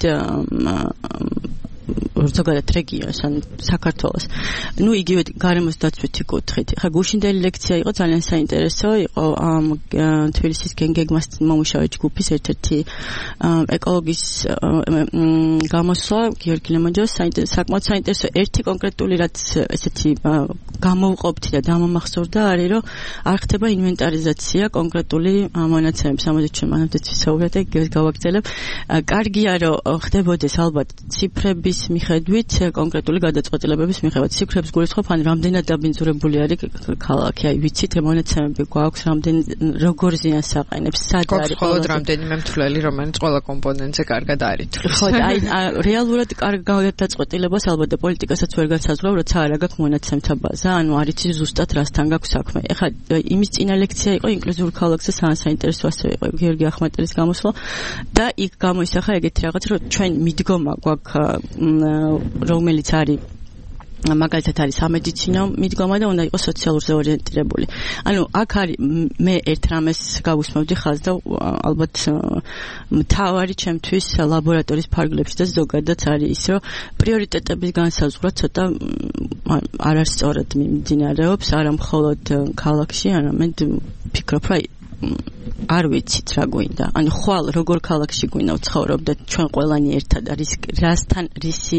ზოგადად რეგიონს ან საქართველოს. ნუ იგივე გარემოს დაცვითი კუთხით. ხა გუშინდელი ლექცია იყო ძალიან საინტერესო, იყო თბილისის გენგეგმას მომუშავე ჯგუფის ერთ-ერთი ეკოლოგის გამოსვლა გიორგი ლემონჯოს, საკმაოდ საინტერესო. ერთი კონკრეტული რაც ესეთი გამოვყოფთი და დამამახსოვრდა არის, რომ არ ხდება ინვენტარიზაცია კონკრეტული მონაცემების. ამაზე ჩვენ მანამდე ვისაუბრეთ და იგივე გავაგრძელებ. კარგია, რომ ხდებოდეს ალბათ ციფრების მიხედვით კონკრეტული გადაწყვეტილებების მიხედვით. ციფრებს გულისხმობ, ან რამდენად დაბინძურებული არის ქალაქი, აი ვიცით, მონაცემები გვაქვს, რამდენ როგორ ზიანს აყენებს, სად არის მხოლოდ რამდენიმე მცვლელი, რომელიც ყველა კომპონენტზე კარგად არის. ხო, აი რეალურად კარგ გადაწყვეტილებას ალბათ და პოლიტიკასაც ვერ განსაზღვრავ, როცა არ აქვს მონაცემთა ბაზა, ანუ არ იცი ზუსტად რასთან გაქვს საქმე. ეხლა იმის წინა ლექცია იყო ინკლუზიურ ქალაქზე საინტერესო ასევე იყო გიორგი ახმეტელის გამოსვლა და იქ გამოისახა ეგეთი რაღაც, რომ ჩვენ მიდგომა გვაქვს რომელიც არის მაგალითად არის სამედიცინო მიდგომა და უნდა იყოს სოციალურზე ორიენტირებული. ანუ აქ არის მე ერთ რამეს გავუსმევდი ხაზს და ალბათ მთავარი ჩემთვის ლაბორატორიის ფარგლებში და ზოგადად არის ის, რომ პრიორიტეტების განსაზღვრა ცოტა არასწორად მიმდინარეობს, არა მხოლოდ ქალაქში, არამედ ვფიქრობ, რომ არ ვიცით რა გვინდა. ანუ ხვალ როგორ ქალაქში გვინდა ვცხოვრობ და ჩვენ ყველანი ერთად არის რასთან რისი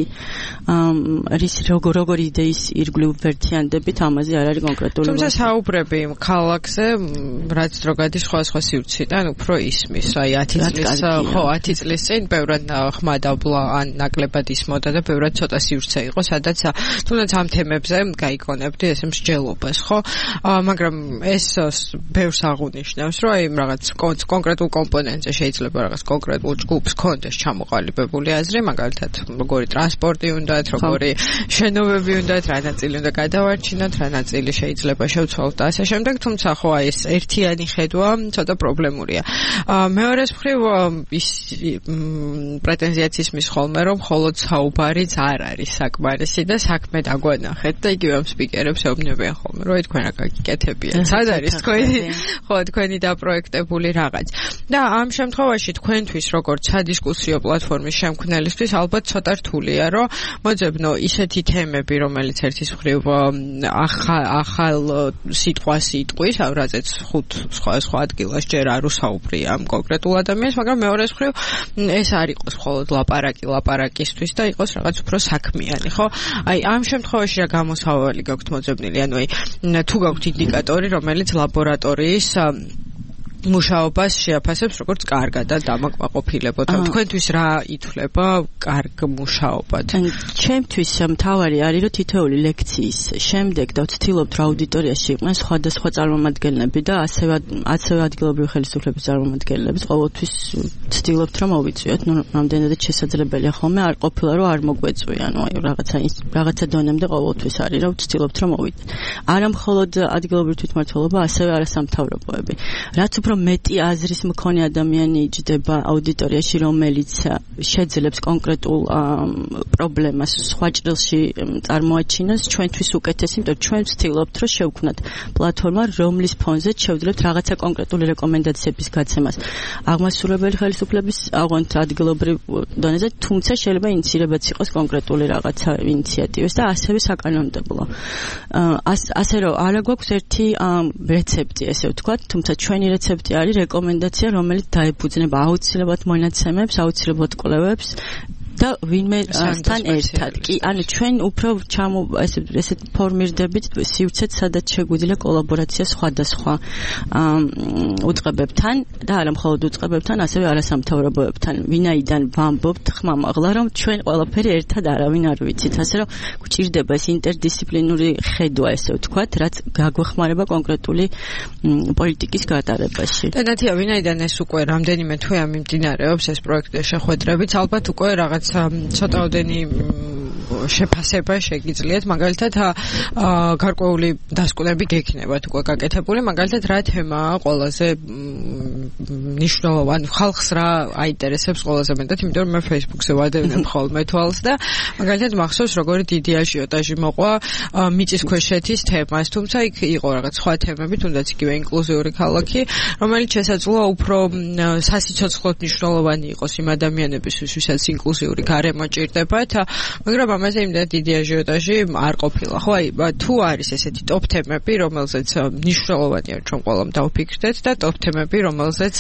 რის როგორ როგორ იდეის ირგვლივ ვერთიანდებით, ამაზე არ არის კონკრეტული. თუმცა საუბრები ქალაქზე, რაც დრო გადის სხვადასხვა სივრციდან, უფრო ისმის. აი ათი წლის ხო ათი წლის წინ ბევრად ხმა დაბლა ან ნაკლებად ისმოდა და ბევრად ცოტა სივრცე იყო, სადაც თუნდაც ამ თემებზე გაიგონებდი ესე მსჯელობას, ხო? მაგრამ ეს ბევრს აღუნიშნავს, რომ აი რაღაც კონკრეტულ კომპონენტზე შეიძლება რაღაც კონკრეტულ ჯგუფს კონდეს ჩამოყალიბებული აზრი, მაგალითად, როგორი ტრანსპორტი უნდათ, როგორი შენობები უნდათ, რა ნაწილი უნდა გადავარჩინოთ, რა ნაწილი შეიძლება შევცვალოთ და ასე შემდეგ, თუმცა ხო აი ეს ერთიანი ხედვა ცოტა პრობლემურია. მეორეს მხრივ ის პრეტენზიაც ისმის ხოლმე, რომ მხოლოდ საუბარიც არ არის საკმარისი და საქმე დაგვანახეთ და იგივე ამ სპიკერებს ეუბნებიან ხოლმე, რომ თქვენ რა გაკეთებიათ, სად არის თქვენი ხო თქვენი დაპროექტებული რაღაც. და ამ შემთხვევაში თქვენთვის როგორც სადისკუსიო პლატფორმის შემქმნელისთვის ალბათ ცოტა რთულია, რომ მოძებნო ისეთი თემები, რომელიც ერთის მხრივ ახალ სიტყვას იტყვის, რაზეც ხუთ სხვა სხვა ადგილას ჯერ არ უსაუბრია ამ კონკრეტულ ადამიანს, მაგრამ მეორეს მხრივ ეს არ იყოს მხოლოდ ლაპარაკი ლაპარაკისთვის და იყოს რაღაც უფრო საქმიანი, ხო? აი ამ შემთხვევაში რა გამოსავალი გაქვთ მოძებნილი, ანუ აი თუ გაქვთ ინდიკატორი, რომელიც ლაბორატორიის მუშაობას შეაფასებს როგორც კარგად და დამაკმაყოფილებოდ. თქვენთვის რა ითვლება კარგ მუშაობად? ჩემთვის მთავარი არის, რომ თითოეული ლექციის შემდეგ და ვცდილობთ, რომ აუდიტორიაში იყვნენ სხვადასხვა წარმომადგენლები და ასევე ასევე ადგილობრივი ხელისუფლების წარმომადგენლები. ყოველთვის ვცდილობთ, რომ მოვიწვიოთ, ნუ რამდენადაც შესაძლებელია ხოლმე, არ ყოფილა, რომ არ მოგვეწვია, ანუ აი რაღაცა რაღაცა დონემდე ყოველთვის არის, რომ ვცდილობთ, რომ მოვიდეთ. არა მხოლოდ ადგილობრივი თვითმმართველობა, ასევე არასამთავრობოები. რაც უფრო უფრო მეტი აზრის მქონე ადამიანი იჯდება აუდიტორიაში, რომელიც შეძლებს კონკრეტულ პრობლემას სხვა ჭრილში წარმოაჩინოს, ჩვენთვის უკეთესი, იმიტომ ჩვენ ვცდილობთ, რომ შევქმნათ პლატფორმა, რომლის ფონზეც შევძლებთ რაღაცა კონკრეტული რეკომენდაციების გაცემას. აღმასრულებელი ხელისუფლების აღონთ ადგილობრივ დონეზე, თუმცა შეიძლება ინიცირებაც იყოს კონკრეტული რაღაცა ინიციატივას და ასევე საკანონმდებლო. ასე რომ არა გვაქვს ერთი რეცეპტი, ესე ვთქვათ, თუმცა ჩვენი რეცეპტი არის რეკომენდაცია, რომელიც დაეფუძნება აუცილებლად მონაცემებს, აუცილებლად კვლევებს და ვინმე თან ერთად. კი, ანუ ჩვენ უფრო ჩამო ესე ესეთ ფორმირდებით სივრცეთ, სადაც შეგვიძლია კოლაბორაცია სხვადასხვა უწყებებთან და არა მხოლოდ უწყებებთან, ასევე არასამთავრობოებთან. ვინაიდან ვამბობთ ხმამაღლა, რომ ჩვენ ყველაფერი ერთად არავინ არ ვიცით, ასე რომ გვჭირდება ეს ინტერდისციპლინური ხედვა, ესე ვთქვათ, რაც გაგვეხმარება კონკრეტული პოლიტიკის გატარებაში. და ნათია, ვინაიდან ეს უკვე რამდენიმე თვე ამიმდინარეობს ეს პროექტი შეხვედრებით, ალბათ უკვე რაღაც ცოტაოდენი შეფასება შეგიძლიათ, მაგალითად გარკვეული დასკვნები გექნებათ უკვე გაკეთებული, მაგალითად რა თემაა ყველაზე მნიშვნელოვანი, ხალხს რა აინტერესებს ყველაზე მეტად, იმიტომ რომ მე Facebook-ზე ვადევნებ ხოლმე თვალს და მაგალითად მახსოვს როგორი დიდი აჟიოტაჟი მოყვა მიწისქვეშეთის თემას, თუმცა იქ იყო რაღაც სხვა თემები, თუნდაც იგივე ინკლუზიური ქალაქი, რომელიც შესაძლოა უფრო სასიცოცხლოდ მნიშვნელოვანი იყოს იმ ადამიანებისთვის, ვისაც ინკლუზიური გარემო ჭირდებათ, მაგრამ ამაზე იმდენად დიდი აჟიოტაჟი არ ყოფილა. ხო, აი, თუ არის ესეთი ტოპ თემები, რომელზეც მნიშვნელოვანია ჩვენ ყველამ დავფიქრდეთ და ტოპ თემები, რომელზეც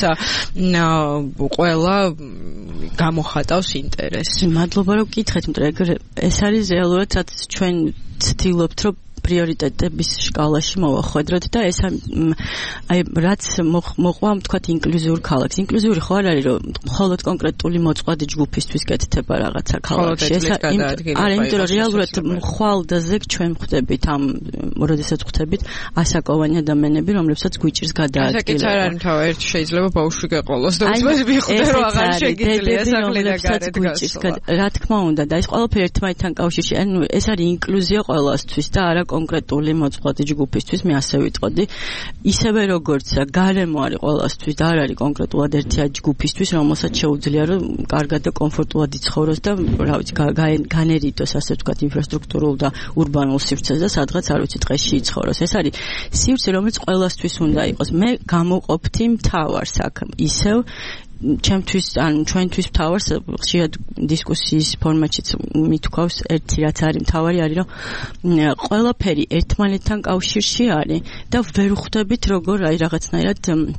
ყველა გამოხატავს ინტერესს. მადლობა რომ გითხეთ, მაგრამ ეს არის რეალურად რაც ჩვენ ვცდილობთ, რომ პრიორიტეტების სკალაში მოვახვედროთ და ეს აი რაც მოყვა თქვათ ინკლუზიურ ქალაქს. ინკლუზიური ხო არ არის რომ მხოლოდ კონკრეტული მოწყვლადი ჯგუფისთვის კეთდება რაღაცა ქალაქში. ეს არა, იმიტომ რომ რეალურად ხვალდაზე ჩვენ ხვდებით ამ როდესაც ხვდებით ასაკოვანი ადამიანები, რომლებსაც გვიჭირს გადაადგილება. ასაკიც არ არის თავი, ერთი შეიძლება ბავშვი გეყოლოს და უცბად მიხვდე რომ აღარ შეგიძლია სახლი და გარეთ გასვლა. რა თქმა უნდა და ეს ყველაფერი ერთმანეთთან კავშირში, ანუ ეს არის ინკლუზია ყველასთვის და არა კონკრეტული მოწყვლადი ჯგუფისთვის, მე ასე ვიტყოდი. ისევე როგორც გარემო არის ყველასთვის და არ არის კონკრეტულად ერთი ჯგუფისთვის, რომელსაც შეუძლია რომ კარგად და კომფორტულად იცხოვროს და რა ვიცი, განერიდოს, ასე ვთქვათ, ინფრასტრუქტურულ და ურბანულ სივრცეზე და სადღაც არ ვიცი, ტყეში იცხოვროს. ეს არის სივრცე, რომელიც ყველასთვის უნდა იყოს. მე გამოვყოფთ იმ მთავარს აქ ისევ ჩემთვის ან ჩვენთვის მთავარს ხშირად დისკუსიის ფორმატშიც მithქვავს ერთი რაც არის მთავარი არის რომ ყველაფერი ერთმანეთთან კავშირში არის და ვერ ვხვდებით როგორ აი რაღაცნაირად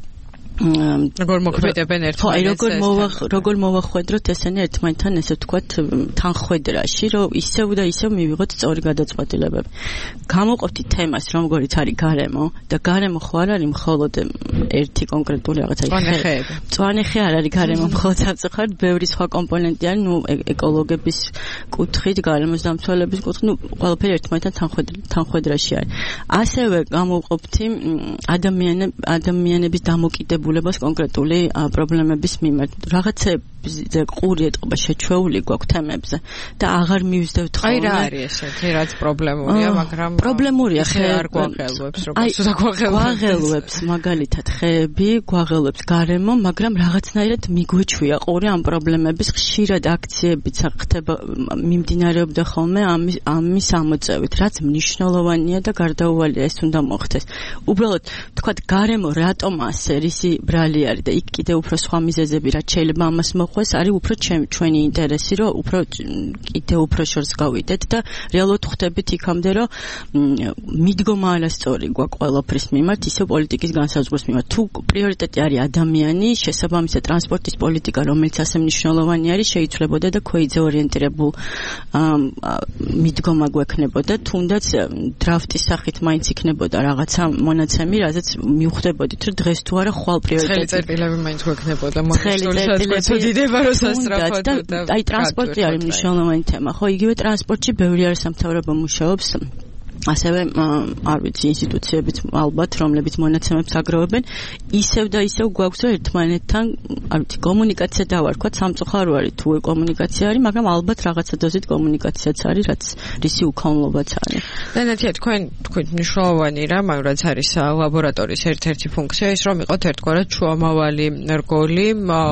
როგორ მოქმედებენ ერთმანეთს. ხო, როგორ მოვა როგორ მოვახვედროთ ესენი ერთმანეთთან ესე ვთქვათ თანხვედრაში, რომ ისევ და ისევ მივიღოთ სწორი გადაწყვეტილებები. გამოყოფთ თემას, როგორიც არის გარემო და გარემო ხო არ არის მხოლოდ ერთი კონკრეტული რაღაცა. მწვანე ხე არ არის გარემო მხოლოდ სამწუხაროდ, ბევრი სხვა კომპონენტი არის, ნუ ეკოლოგების კუთხით, გარემოს დამცველების კუთხით, ნუ ყველაფერი ერთმანეთთან თანხვედრაში არის. ასევე გამოყოფთ ადამიანების დამოკიდებულებას კონკრეტული პრობლემების მიმართ. რაღაცებზე ყური ეტყობა შეჩვეული გვაქვს თემებზე და აღარ მივსდევთ ხოლმე. აი რა არის ესეთი, რაც პრობლემურია, მაგრამ პრობლემურია ხე არ გვაღელვებს, როგორც უნდა გვაღელვებს. გვაღელვებს მაგალითად ხეები, გვაღელვებს გარემო, მაგრამ რაღაცნაირად მიგვეჩვია ყური ამ პრობლემების. ხშირად აქციებიც ხდება, მიმდინარეობდა ხოლმე ამის ამის ამოწევით, რაც მნიშვნელოვანია და გარდაუვალია, ეს უნდა მოხდეს. უბრალოდ თქვათ გარემო რატომ ასე რისი ბრალი არის და იქ კიდე უფრო სხვა მიზეზები რაც შეიძლება ამას მოყვეს, არის უფრო ჩვენი ინტერესი, რომ უფრო კიდე უფრო შორს გავიდეთ და რეალურად ხვდებით იქამდე, რომ მიდგომა არასწორი გვაქვს ყველაფრის მიმართ, ისე პოლიტიკის განსაზღვრის მიმართ. თუ პრიორიტეტი არის ადამიანი, შესაბამისად ტრანსპორტის პოლიტიკა, რომელიც ასე მნიშვნელოვანი არის, შეიცვლებოდა და ქვეითზე ორიენტირებულ მიდგომა გვექნებოდა, თუნდაც დრაფტის სახით მაინც იქნებოდა რაღაცა მონაცემი, რაზეც მივხვდებოდით, რომ დღეს თუ არა ხვალ პრიორიტეტი. წერტილები მაინც გვექნებოდა, მონაცემებს ოდიდება რომ სასწრაფოდ და აი ტრანსპორტი არის მნიშვნელოვანი თემა. ხო, იგივე ტრანსპორტში ბევრი არასამთავრობო მუშაობს. ასევე არ ვიცი ინსტიტუციებიც ალბათ რომლებიც მონაცემებს აგროვებენ ისევ და ისევ გვაქვს რომ ერთმანეთთან არ ვიცი კომუნიკაცია დავარქვათ სამწუხარო არის თუ კომუნიკაცია არის მაგრამ ალბათ რაღაცა დოზით კომუნიკაციაც არის რაც რისი უკანონობაც არის და ნათია თქვენ თქვენ მნიშვნელოვანი რამ რაც არის ლაბორატორიის ერთ-ერთი ფუნქცია ის რომ იყოთ ერთგვარად შუამავალი რგოლი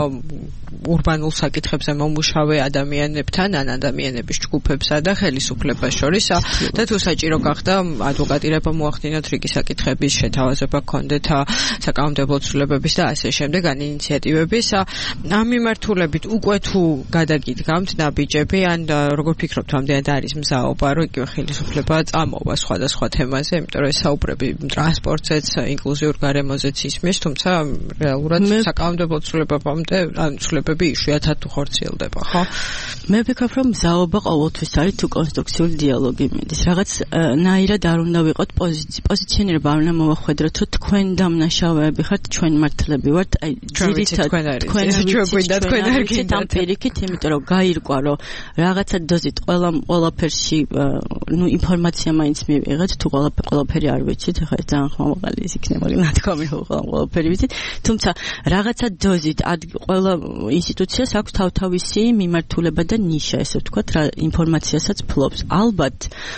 урбанულ საკითხებზე მომუშავე ადამიანებთან ან ადამიანების ჯგუფებსა და ხელისუფლებას შორის და თუ საჭირო გახდა ადვოკატირება მოახდინოთ რიგი საკითხების შეთავაზება გქონდეთ საკანონმდებლო ცვლილებების და ასე შემდეგ ან ინიციატივების ამ მიმართულებით უკვე თუ გადაგიდგამთ ნაბიჯები ან როგორ ფიქრობთ რამდენად არის მზაობა რომ იგივე ხელისუფლება წამოვა სხვადასხვა თემაზე იმიტომ რომ საუბრები ტრანსპორტზეც ინკლუზიურ გარემოზეც ისმის თუმცა რეალურად საკანონმდებლო ცვლილებებამდე ან ცვლილებები იშვიათად ხორციელდება ხო მე ვფიქრობ რომ მზაობა ყოველთვის არის თუ კონსტრუქციული დიალოგი მიდის რაღაც ნაირად არ უნდა ვიყოთ პოზიციონირება არ უნდა მოვახვედროთ რომ თქვენ დამნაშავეები ხართ ჩვენ მართლები ვართ აი ძირითადად თქვენ ჩვენ გვინდა თქვენ არ გინდათ ამ პირიქით იმიტომ რომ გაირკვა რომ რაღაცა დოზით ყველა ყველაფერში ნუ ინფორმაცია მაინც მივიღეთ თუ ყველაფერი არ ვიცით ხა ეს ძალიან ხმამაღალი ის იქნება ნათქვამი რომ ყველაფერი ვიცით თუმცა რაღაცა დოზით ყველა ინსტიტუციას აქვს თავთავისი მიმართულება და ნიშა ესე ვთქვათ რა ინფორმაციასაც ფლობს ალბათ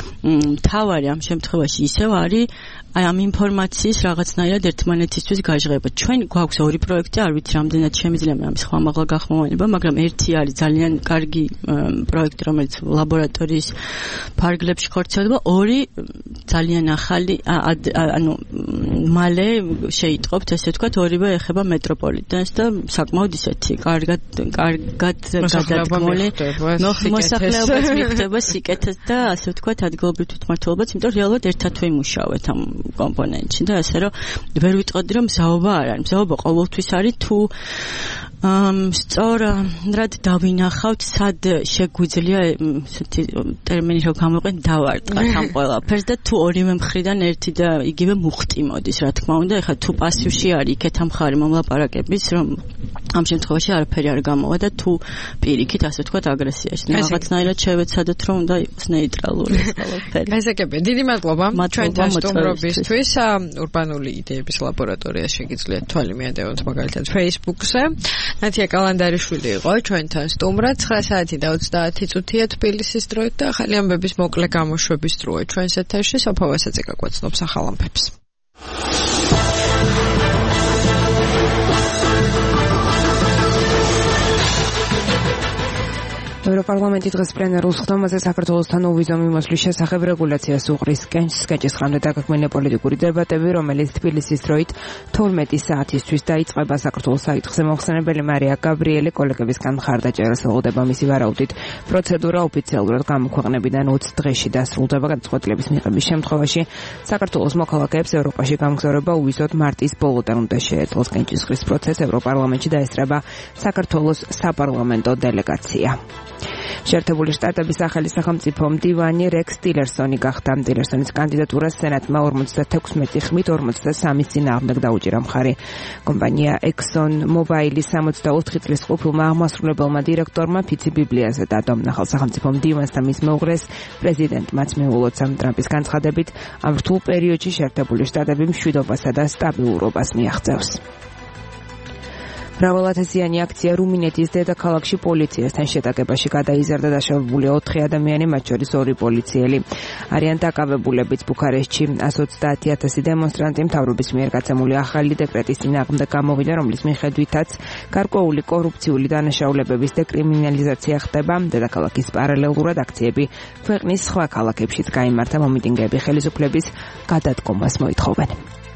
თავარი ამ შემთხვევაში ისევ არის აი ამ ინფორმაციის რაღაცნაირად ერთმანეთისთვის გაჟღება. ჩვენ გვაქვს ორი პროექტი, არ ვიცი რამდენად შემიძლია ამის ხმამაღლა გახმოვანება, მაგრამ ერთი არის ძალიან კარგი პროექტი, რომელიც ლაბორატორიის ფარგლებში ხორციელდება, ორი ძალიან ახალი, ანუ მალე შეიტყობთ, ესე ვთქვათ, ორივე ეხება მეტროპოლიტენს და საკმაოდ ისეთი კარგად კარგად გადადგმული მოსახლეობას მიხდება სიკეთეს და ასე ვთქვათ, ადგილობრივ თვითმმართველობაც, იმიტომ რომ რეალურად ერთად ვიმუშავეთ ამ კომპონენტში და ასე რომ ვერ ვიტყოდი რომ მზაობა არ არის. მზაობა ყოველთვის არის თუ სწორად დავინახავთ სად შეგვიძლია ესეთი ტერმინი რომ გამოვიყენოთ დავარტყათ ამ ყველაფერს და თუ ორივე მხრიდან ერთი და იგივე მუხტი მოდის რა თქმა უნდა ეხლა თუ პასივში არის იქეთ ამ ხარი მომლაპარაკების რომ ამ შემთხვევაში არაფერი არ გამოვა და თუ პირიქით ასე ვთქვათ აგრესიაში რაღაცნაირად შევეცადოთ რომ უნდა იყოს ნეიტრალური ეს ყველაფერი. გასაგებია. დიდი მადლობა ჩვენ დასტუმრობისთვის. ურბანული იდეების ლაბორატორია შეგიძლიათ თვალი მიადევოთ მაგალითად Facebook-ზე. ნათია კალანდარიშვილი იყო ჩვენთან სტუმრად ცხრა საათი და ოცდაათი წუთია თბილისის დროით და ახალი ამბების მოკლე გამოშვების დროა ჩვენს ეთერში სოფო ვასაძე გაგვაცნობს ახალ ამბებს. ევროპარლამენტი დღეს პლენარულ სხდომაზე საქართველოსთან უვიზო მიმოსვლის შესახებ რეგულაციას უყრის კენჭს კენჭისყრამდე დაგეგმილი პოლიტიკური დებატები, რომელიც თბილისის დროით თორმეტი საათისთვის დაიწყება. საქართველოს საითხზე მოხსენებელი მარია გაბრიელი კოლეგებისგან მხარდაჭერას ელოდება მისი ვარაუდით. პროცედურა ოფიციალურად გამოქვეყნებიდან ოცი დღეში დასრულდება. გადაწყვეტილების მიღების შემთხვევაში საქართველოს მოქალაქეებს ევროპაში გამგზავრება უვიზოდ მარტის ბოლოდან უნდა შეეძლოს. კენჭისყრის პროცესს ევროპარლამენტში დაესწრება საქართველოს საპარლამენტო დელეგაცია. შეერთებული შტატების ახალი სახელმწიფო მდივანი რექს ტილერსონი გახდა. ტილერსონის კანდიდატურას სენატმა ორმოცდათექვსმეტი ხმით ორმოცდასამის წინააღმდეგ დაუჭირა მხარი. კომპანია Exxon Mobilis სამოცდაოთხი წლის ყოფილმა აღმასრულებელმა დირექტორმა ფიცი ბიბლიაზე დადო. ახალ სახელმწიფო მდივანს და მის მეუღლეს პრეზიდენტმაც მეულოცა. ტრამპის განცხადებით ამ რთულ პერიოდში შეერთებული შტატები მშვიდობასა და სტაბილურობას მიაღწევს. მრავალათასიანი აქცია რუმინეთის დედაქალაქში პოლიციასთან შეტაკებაში გადაიზარდა დაშავებული ოთხი ადამიანი, მათ შორის ორი პოლიციელი. არიან დაკავებულებიც ბუქარესტში. ასი ოცდაათი ათასი დემონსტრანტი მთავრობის მიერ გაცემული ახალი დეკრეტის წინააღმდეგ გამოვიდა, რომლის მიხედვითაც გარკვეული კორუფციული დანაშაულებების დეკრიმინალიზაცია ხდება. დედაქალაქის პარალელურად აქციები ქვეყნის სხვა ქალაქებშიც გაიმართა. მომიტინგეები ხელისუფლების გადადგომას მოითხოვენ.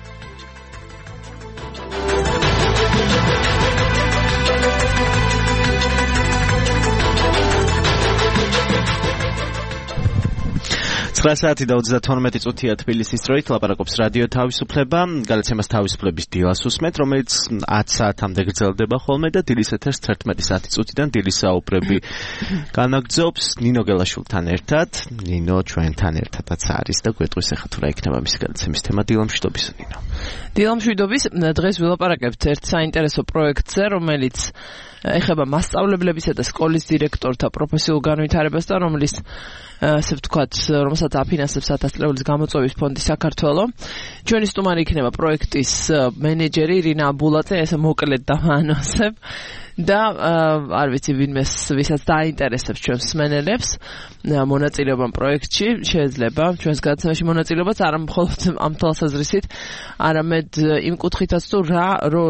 ცხრა საათი და ოცდათორმეტი წუთია თბილისის დროით ლაპარაკობს რადიო თავისუფლება. გადაცემას თავისუფლების დილას უსმენთ, რომელიც ათი საათამდე გრძელდება ხოლმე და დილის ეთერს თერთმეტი საათი წუთიდან დილის საუბრები განაგრძობს ნინო გელაშვილთან ერთად. ნინო ჩვენთან ერთადაც არის და გვეტყვის ახლა თუ რა იქნება მისი გადაცემის თემა დილამშვიდობის ნინო. დილამშვიდობის დღეს ვილაპარაკებთ ერთ საინტერესო პროექტზე, რომელიც ეხება მასწავლებლებისა და სკოლის დირექტორთა პროფესიულ განვითარებას და რომლის ასე ვთქვათ, რომელსაც აფინანსებს ათასწლეულის გამოწვევის ფონდი საქართველო. ჩვენი სტუმარი იქნება პროექტის მენეჯერი ირინა აბულაძე, ესე მოკლედ დავაანონსებ. და არ ვიცი ვინმეს ვისაც დაინტერესებს ჩვენს მსმენელებს მონაწილეობა პროექტში შეიძლება ჩვენს გადაცემაში მონაწილეობაც არა მხოლოდ ამ თვალსაზრისით არამედ იმ კუთხითაც თუ რა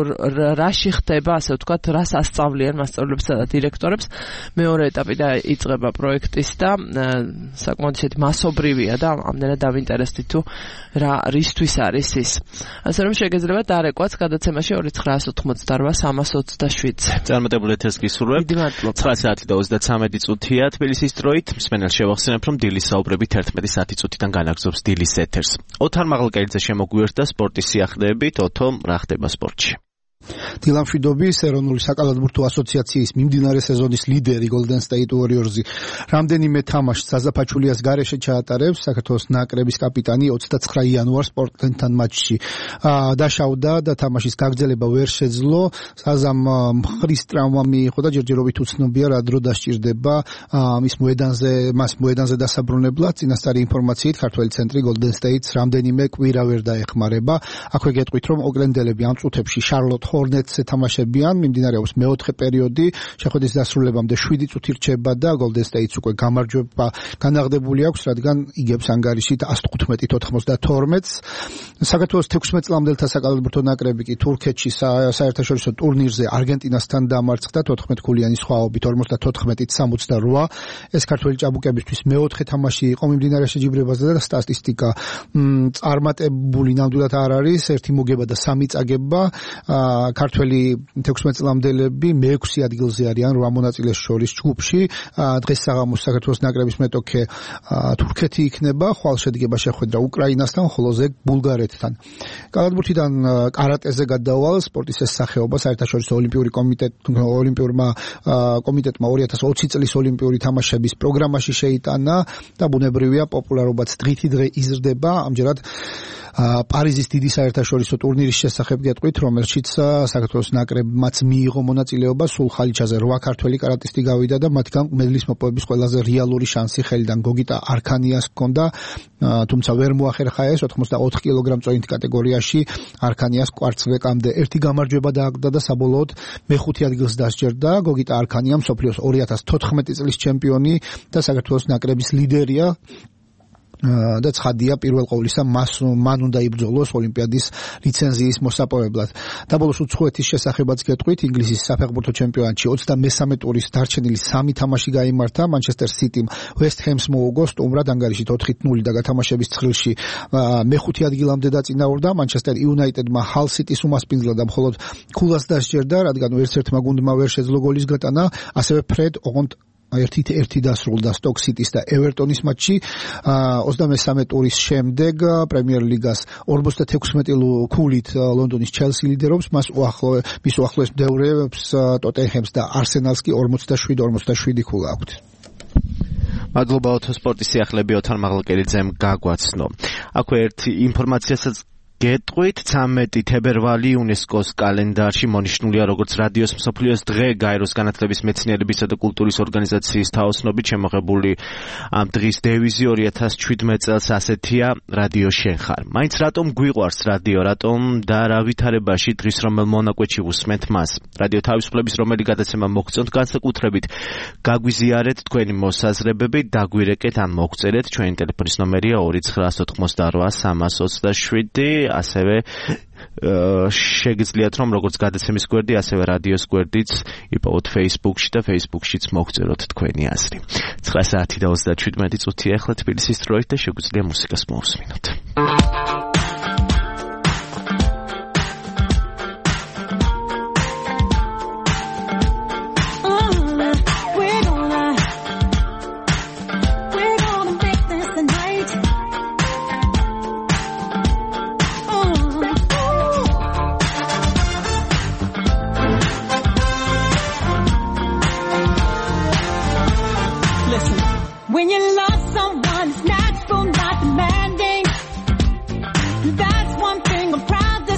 რაში ხდება ასე ვთქვათ რას ასწავლიან მასწავლებლებსა და დირექტორებს მეორე ეტაპი დაიწყება პროექტის და საკმაოდ ისეთი მასობრივია და ამდენად დავინტერესდით თუ რა რისთვის არის ის ასე რომ შეგეძლება დარეკواც გადაცემაში ორი ცხრაას ოთხმოცდაოთხ სამას ოცდაშვიდზე წარმატებული ეთერს გისურვებთ. ცხრა საათი და ოცდაცამეტი წუთია თბილისის დროით. მსმენელს შევახსენებ, რომ დილის საუბრებით ერთმეტი საათი წუთიდან განაგრძობს დილის ეთერს. ოთარ მაღლაკელიძე შემოგვიერთდა სპორტის სიახლეებით. ოთო, რა ხდება სპორტში? დილამშვიდობის ეროვნული საკალათბურთო ასოციაციის მიმდინარე სეზონის ლიდერი Golden State Warriors-ი რამდენიმე თამაშს საზაფაჩულიას გარეშე ჩაატარებს საქართველოს ნაკრების კაპიტანი ოცდაცხრა იანვარს პორტლენდთან მატჩში დაშავდა და თამაშის გაგრძელება ვერ შეძლო საზამ მხრის ტრავმა მიიღო და ჯერჯერობით უცნობია რა დრო დასჭირდება მის მოედანზე მას მოედანზე დასაბრუნებლად წინასწარი ინფორმაციით ქართველი ცენტრი Golden State-ს რამდენიმე კვირა ვერ დაეხმარება აქვე გეტყვით რომ ოკლენდელები ამ წუთებში შარლოტ Hornets-ზე თამაშებიან, მიმდინარეობს მეოთხე პერიოდი, შეხვედრის დასრულებამდე შვიდი წუთი რჩება და Golden State-ს უკვე გამარჯვება განაღდებული აქვს, რადგან იგებს ანგარიშით ათს თხუთმეტი თოთხმოცდათორმეტს. საქართველოს თექვსმეტ წლამდელთა საკალათბურთო ნაკრები კი თურქეთში საერთაშორისო ტურნირზე არგენტინასთან დამარცხდა თოთხმეტ ქულიანი სხვაობით ორმოცდათოთხმეტი სამოცდარვა. ეს ქართველი ჭაბუკებისთვის მეოთხე თამაში იყო მიმდინარე შეჯიბრებაზე და სტატისტიკა წარმატებული ნამდვილად არ არის, ერთი მოგება და სამი წაგება. ქართველი თექვსმეტ წლამდელები მეექვსე ადგილზე არიან რვა მონაწილეს შორის ჯგუფში. დღეს საღამოს საქართველოს ნაკრების მეტოქე თურქეთი იქნება, ხვალ შედგება შეხვედრა უკრაინასთან, ხოლო ზეგ ბულგარეთთან. კალათბურთიდან კარატეზე გადავალ სპორტის ეს სახეობა საერთაშორისო ოლიმპიური კომიტეტ ოლიმპიურმა კომიტეტმა ორი ათას ოცი წლის ოლიმპიური თამაშების პროგრამაში შეიტანა და ბუნებრივია პოპულარობაც დღითი დღე იზრდება. ამჯერად პარიზის დიდი საერთაშორისო ტურნირის შესახებ გეტყვით, რომელშიც საქართველოს ნაკრებმაც მიიღო მონაწილეობა, სულ ხალიჩაზე რვა ქართველი კარატისტი გავიდა და მათგან მედლის მოპოვების ყველაზე რეალური შანსი ხელიდან გოგიტა არქანიას ჰქონდა, თუმცა ვერ მოახერხა ეს ოთხმოცდაოთხ კილოგრამ-წონით კატეგორიაში არქანიას კვარცხლბეკამდე ერთი გამარჯვება დააგდა და საბოლოოდ მეხუთე ადგილს დასჯერდა. გოგიტა არქანია მსოფლიოს ორი ათას თოთხმეტი წლის ჩემპიონი და საქართველოს ნაკრების ლიდერია. და ცხადია პირველ ყოვლისა მას მან უნდა იბრძოლოს ოლიმპიადის ლიცენზიის მოსაპოვებლად. დაბოლოს უცხოეთის შესახებაც გეტყვით, ინგლისის საფეხბურთო ჩემპიონატში ოცდამესამე ტურის დარჩენილი სამი თამაში გაიმართა. Manchester City-მ West Ham-ს მოუგო სტუმრად ანგარიშით ოთხი ნული და გათამაშების ცხრილში მეხუთე ადგილამდე დაწინაურდა. Manchester United-მა Hull City-ს უმასპინძლა და მხოლოდ ქულას დასჯერდა, რადგან ერთ-ერთმა გუნდმა ვერ შეძლო გოლის გატანა. ასევე Fred ოღონდ ერთი ერთი დასრულდა Stoke City-ს და Everton-ის მატჩი. ოცდამესამე ტურის შემდეგ პრემიერ ლიგას ორმოცდათექვსმეტი ქულით ლონდონის Chelsea ლიდერობს, მას უახლოე მის უახლოეს მდევრებს Tottenham-ს და Arsenal-ს კი ორმოცდაშვიდი ორმოცდაშვიდი ქულა აქვთ. მადლობა ოთო სპორტის სიახლეები ოთარ მაღლაკელიძემ გაგვაცნო. აქვე ერთი ინფორმაციასაც გეტყვით, ცამეტი თებერვალი იუნესკოს კალენდარში მონიშნულია როგორც რადიოს მსოფლიოს დღე. გაეროს განათლების მეცნიერებისა და კულტურის ორგანიზაციის თაოსნობით შემოღებული ამ დღის დევიზი ორი ათას შვიდმეტ წელს ასეთია: რადიო შენ ხარ. მაინც რატომ გვიყვარს რადიო, რატომ და რა ვითარებაში დღის რომელ მონაკვეთში უსმენთ მას? რადიო თავისუფლების რომელი გადაცემა მოგწონთ, განსაკუთრებით გაგვიზიარეთ თქვენი მოსაზრებები, დაგვირეკეთ ან მოგწერეთ. ჩვენი ტელეფონის ნომერია ორი ცხრაას ოთხმოცდაორვა სამას ოცდაშვიდი. ასევე შეგიძლიათ რომ როგორც გადაცემის გვერდი, ასევე რადიოს გვერდიც იპოვოთ Facebook-ში და Facebook-შიც მოგწეროთ თქვენი აზრი. ცხრა საათი და ოცდაშვიდმეტი წუთია ახლა თბილისის დროით და შეგვიძლია მუსიკას მოусმინოთ. When you lost someone, it's natural, not demanding. That's one thing I'm proud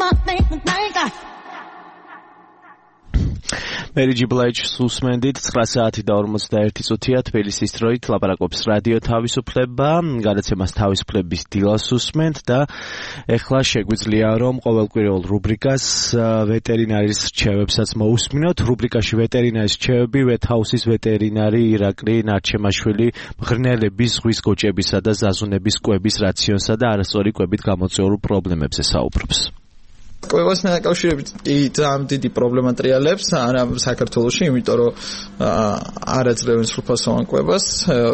მერიჯი ბლაიჩს უსმენდით ცხრა საათი და ორმოცდაერთი წუთია თბილისის დროით ლაპარაკობს რადიო თავისუფლება, გადაცემას თავისუფლების დილას უსმენთ და ეხლა შეგვიძლია რომ ყოველკვირეულ რუბრიკას ვეტერინარის რჩევებსაც მოусმინოთ. რუბრიკაში ვეტერინარის რჩევები ვეთაუსის ვეტერინარი ირაკლი ნარჩემაშვილი მღრღნელების, ზღვის გოჭებისა და ზაზუნების კვების რაციონსა და არასწორი კვებით გამოწვეულ პრობლემებზე საუბრობს. კვებას მეკავშირებით ძალიან დიდი პრობლემა ტრიალებს არა საქართველოში, იმიტომ რომ არ აძლევენ სრულფასოვან კვებას.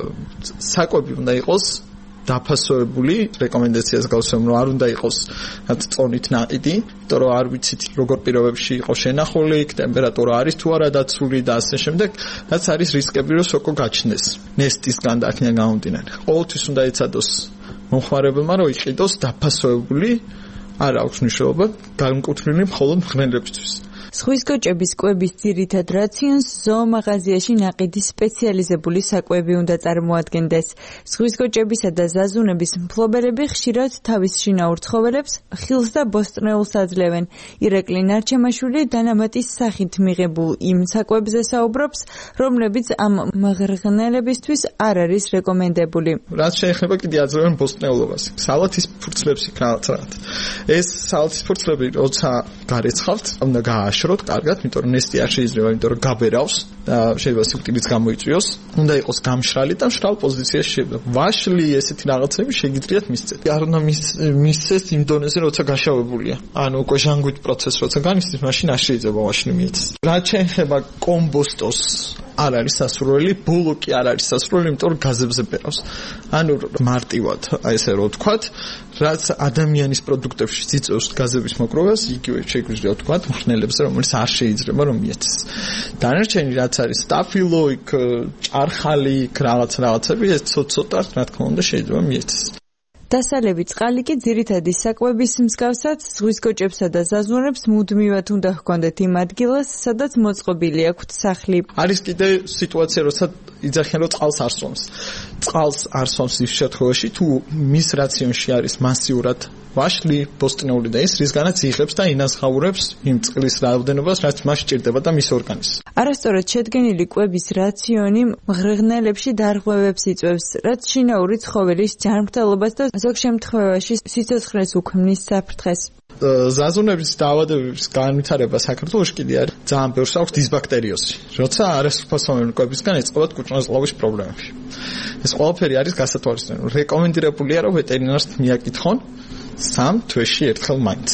საკვები უნდა იყოს დაფასოებული, რეკომენდაციას გავსვამ, რომ არ უნდა იყოს რაც წონით ნაყიდი, იმიტომ რომ არ ვიცით როგორ პირობებში იყოს შენახული, ტემპერატურა არის თუ არა დაცული და ასე შემდეგ, რაც არის რისკები რომ სოკო გაჩნდეს. ნესტისგან და აქედან გამომდინარე. ყოველთვის უნდა ეცადოს მომხმარებელმა რომ იყიდოს დაფასოებული, არ აქვს მნიშვნელობა, განკუთვნილი მხოლოდ მღრღნელებისთვის. ზღვის გოჭების კვების ძირითად რაციონს ზოომაღაზიაში ნაყიდი სპეციალიზებული საკვები უნდა წარმოადგენდეს. ზღვის გოჭებისა და ზაზუნების მფლობელები ხშირად თავის შინაურ ცხოველებს ხილს და ბოსტნეულს აძლევენ. ირაკლი ნარჩემაშვილი დანამატის სახით მიღებულ იმ საკვებზე საუბრობს, რომლებიც ამ მღრღნელებისთვის არ არის რეკომენდებული. რაც შეეხება კიდე აძლევენ ბოსტნეულობას. სალათის ფურცლებს იქ რაღაც რაღაც. ეს სალათის ფურცლები როცა გარეცხავთ, უნდა გააშროთ კარგად, იმიტომ რომ ნესტი არ შეიძლება, იმიტომ რომ გაბერავს და შეიძლება სიკვდილიც გამოიწვიოს. უნდა იყოს გამშრალი და მშრალ პოზიციაში შეიძლება. ვაშლი ესეთი რაღაცები შეგიძლიათ მისცეთ. არ უნდა მისცეს იმ დონეზე, როცა გაშავებულია. ანუ უკვე ჟანგვით პროცესს როცა განიცდის, მაშინ არ შეიძლება ვაშლი მიეცეს. რაც შეეხება კომბოსტოს არ არის სასურველი, ბოლო კი არ არის სასურველი, იმიტომ რომ გაზებზე ბერავს. ანუ მარტივად, აი ესე რო ვთქვათ, რაც ადამიანის პროდუქტებში იწვევს გაზების მოკრობას, იგივე შეგვიძლია ვთქვათ, მღრღნელებზე, რომელიც არ შეიძლება რომ მიეცეს. დანარჩენი რაც არის სტაფილო, იქ ჭარხალი, რაღაც რაღაცები, ეს ცოტ-ცოტა, რა თქმა უნდა, შეიძლება მიეცეს. დასალევი წყალი კი ძირითადი საკვების მსგავსად ზღვის გოჭებსა და ზაზუნებს მუდმივად უნდა ჰქონდეთ იმ ადგილას, სადაც მოწყობილი აქვთ სახლი. არის კიდე სიტუაცია, როცა იძახიან რომ წყალს არ სვამს. წყალს არ სვამს ის შემთხვევაში, თუ მის რაციონში არის მასიურად ვაშლი, ბოსტნეული და ის, რისგანაც იღებს და ინაზღაურებს იმ წყლის რაოდენობას, რაც მას სჭირდება და მის ორგანიზმს. არასწორად შედგენილი კვების რაციონი მღრღნელებში დარღვევებს იწვევს, რაც შინაური ცხოველის ჯანმრთელობას და ზოგ შემთხვევაში სიცოცხლეს უქმნის საფრთხეს. ზაზუნების დაავადებების განვითარება საქართველოში კიდე არის ძალიან ბევრს აქვს დისბაქტერიოზი, როცა არასრულფასოვანი კვებისგან ეწყობათ კუჭნაზღაობის პრობლემები. ეს ყველაფერი არის გასათვალისწინებელი. რეკომენდირებულია რომ ვეტერინარს მიაკითხონ სამ თვეში ერთხელ მაინც.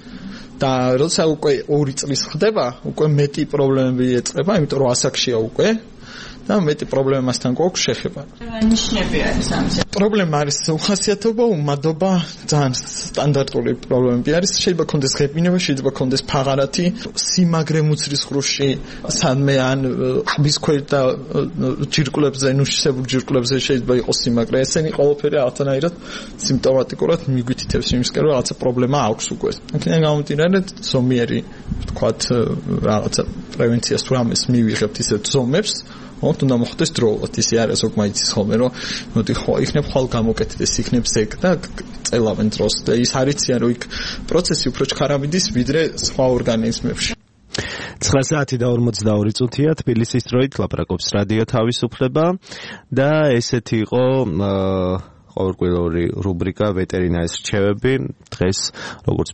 და როცა უკვე ორი წლის ხდება, უკვე მეტი პრობლემები ეწყება, იმიტომ რომ ასაკშია უკვე და მეტი პრობლემასთან გვაქვს შეხება. ნიშნები არის ამაზე. პრობლემა არის უხასიათობა, უმადობა, ძალიან სტანდარტული პრობლემები არის. შეიძლება კონდეს ღებინება, შეიძლება კონდეს ფაღარათი, სიმაგრე მუცრის ხრუში, სადმე ან ყბის ქვეშ და ჯირკვლებზე, ნუშისებურ ჯირკვლებზე შეიძლება იყოს სიმაგრე. ესენი ყველაფერი რაღაცნაირად სიმპტომატიკურად მიგვითითებს იმისკენ, რომ რაღაცა პრობლემა აქვს უკვე. აქედან გამომდინარე, ზომიერი, ვთქვათ, რაღაცა პრევენციას თუ რამეს მივიღებთ ისეთ ზომებს, მოთ უნდა მოხდეს დროულად, ისე არა ზოგ მაიცის ხოლმე, რომ მოდი ხო იქნებ ხვალ გამოკეთდეს, იქნებ ზეგ და წელავენ დროს და ის არიციან, რომ იქ პროცესი უფრო ჩქარავიდის ვიდრე სხვა ორგანიზმებში. ცხრა საათი და ორმოცდაორი წუთია თბილისის დროით ლაპარაკობს რადიო თავისუფლება და ესეთი იყო ყოველკვირეული რუბრიკა ვეტერინარის რჩევები. დღეს როგორც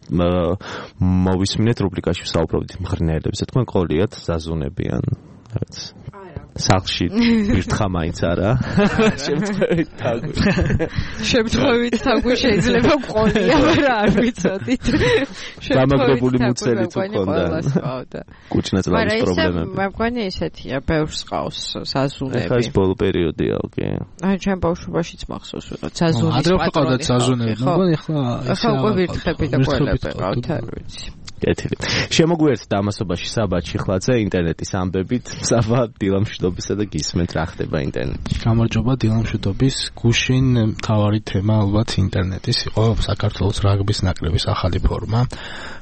მოვისმინეთ რუბრიკაში ვსაუბრობთ მღრღნელებზე. თქვენ ყოლიათ ზაზუნებიან რაც სახლში ვირთხა მაინც არა. შემთხვევით თაგვი. შემთხვევით თაგვი შეიძლება ყოლია, მაგრამ არ ვიცოდით. გამაგრებული მუცელი თუ ქონდა. კუჭნაწლავის პრობლემები. მაგრამ მგონი ისეთია, ბევრს ყავს ზაზუნები. ეხლა ის ბოლო პერიოდია, კი. აი ჩემ ბავშვობაშიც მახსოვს, რომ ზაზუნის პატრონი. ადრე ყავდა ზაზუნები, მაგრამ ეხლა ეხლა უკვე ვირთხები და ყველები ყავთ, არ ვიცი. კეთილი. შემოგვიერთდა ამასობაში საბა ჩიხლაძე ინტერნეტის ამბებით, საბა დილამშვიდობისა და გისმენთ რა ხდება ინტერნეტში. გამარჯობა დილამშვიდობის გუშინ მთავარი თემა ალბათ ინტერნეტის იყო საქართველოს რაგბის ნაკრების ახალი ფორმა,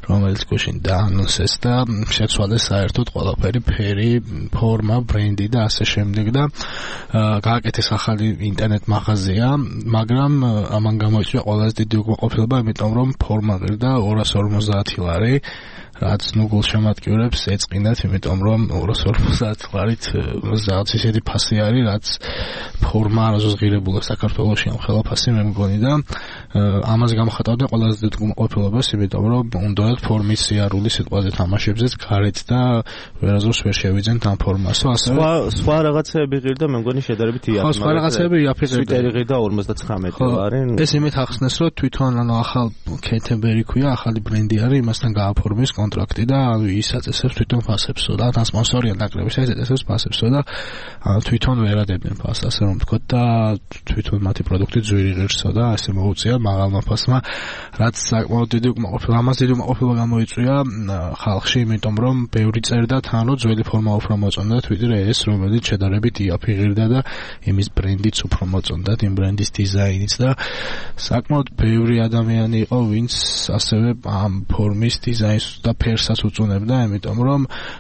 რომელიც გუშინ დაანონსეს და შეცვალეს საერთოდ ყველაფერი ფერი, ფორმა, ბრენდი და ასე შემდეგ და გააკეთეს ახალი ინტერნეტ მაღაზია, მაგრამ ამან გამოიწვია ყველაზე დიდი უკმაყოფილება, იმიტომ რომ ფორმა ღირდა ორას ორმოცდაათი ლარი, რაც ნუ გულშემატკივრებს ეწყინათ, იმიტომ რომ ორას ორმოცდაათი ლარით რაღაც ისეთი ფასი არის, რაც ფორმა არასდროს ღირებულა საქართველოში ამ ხელაფასი მე მგონი და ამაზე გამხატავდნენ ყველაზე დიდ უკმაყოფილებას, იმიტომ რომ უნდათ ფორმის სიარული სიტყვაზე თამაშებზეც გარეთ და ვერასდროს ვერ შევიძენთ ამ ფორმასო. სხვა სხვა რაღაცეები ღირდა მე მგონი შედარებით იაფი. ხო, სხვა რაღაცეები იაფი ღირდა. სვიტერი ღირდა ორმოცდაცხრამეტი ლარი. ეს იმით ახსნეს, რომ თვითონ ანუ ახალ კეთებერი ქვია, ახალი ბრენდი არის, იმასთან გააფორმეს კონტრაქტი და ის აწესებს თვითონ ფასებსო და თან სპონსორია ნაკრების ეს აწესებს ფასებსო და თვითონ ვერადებენ ფასს, ასე რომ ვთქვათ და თვითონ მათი პროდუქტი ძვირი ღირსო და ასე მოუწია მაღალმა ფასმა, რაც საკმაოდ დიდი უკმაყოფილება, ამას დიდი უკმაყოფილება გამოიწვია ხალხში, იმიტომ რომ ბევრი წერდა თან, რომ ძველი ფორმა უფრო მოწონდათ, ვიდრე ეს, რომელიც შედარებით იაფი ღირდა და იმის ბრენდიც უფრო მოწონდათ, იმ ბრენდის დიზაინიც და საკმაოდ ბევრი ადამიანი იყო, ვინც ასევე ამ ფორმის დიზაინს და ფერსაც უწუნებდა, იმიტომ რომ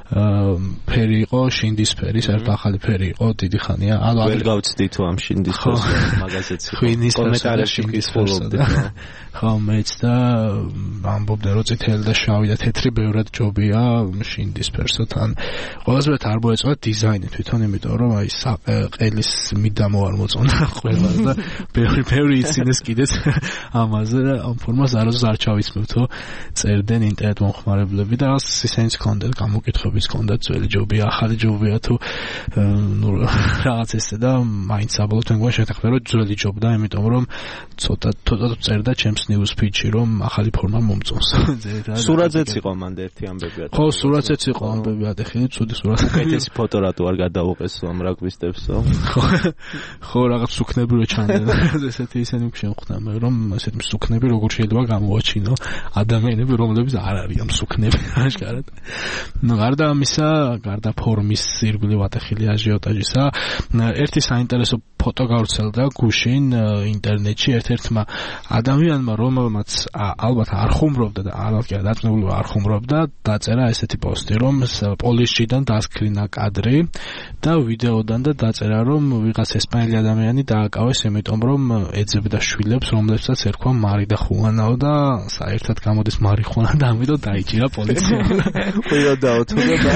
ფერი იყო შინდისფერი, საერთოდ ახალი ფერი იყო, დიდი ხანია. ანუ ვერ გავცდი თუ ამ შინდისფერს მაგაზეც კომენტარებში გისხმობდი. ხო, მეც და ამბობდნენ, რომ წითელი და შავი და თეთრი ბევრად ჯობია შინდისფერსო თან. ყველაზე მეტად არ მოეწონა დიზაინი თვითონ, იმიტომ რომ აი ყელის მიდამო არ მოწონა ყველას და ბევრი ბევრი იცინეს კიდეც ამაზე და ამ ფორმას არასდროს არ ჩავისმევთო. წერდნენ ინტერნეტ მომხმარებლები და ისინიც ჰქონდათ გამოკითხებიც ჰქონდათ, ძველი ჯობია, ახალი ჯობია თუ ნუ რაღაც ესე და მაინც საბოლოოდ მე მგონი შეთანხმდა, რომ ძველი ჯობდა, იმიტომ რომ ცოტა ცოტა წერდა ჩემს news feed-ში, რომ ახალი ფორმა მომწონს. სურათზეც იყო მანდ ერთი ამბები. ხო, სურათზეც იყო ამბები, ატეხილი ცუდი სურათი. კეთესი ფოტო რატო არ გადაუყესო ამ რაგვისტებსო? ხო, ხო, რაღაც სუქნები რო ჩანდნენ. ესეთი ისინი შეხვდა მე, რომ ესეთი სუქნები როგორ შეიძლება გამოაჩინო ადამიანები, რომლებიც არ არის ამ სუქნები აშკარად. ნუ გარდა ამისა, გარდა ფორმის ირგვლივ ატეხილი აჟიოტაჟისა, ერთი საინტერესო ფოტო გავრცელდა გუშინ ინტერნეტში ერთ-ერთმა ადამიანმა, რომელმაც ალბათ არ ხუმრობდა და ალბათ დაწნეულობა არ ხუმრობდა, დაწერა ესეთი პოსტი, რომ პოლისშიდან დასკრინა კადრი და ვიდეოდან და დაწერა, რომ ვიღაც ესპანელი ადამიანი დააკავეს, იმიტომ რომ ეძებდა შვილებს, რომლებსაც ერქვა მარი და ხუანაო და საერთოდ გამოდის მარიხუანა და ამიტომ დაიჭირა პოლიციამ. ყველა დაოთმდა და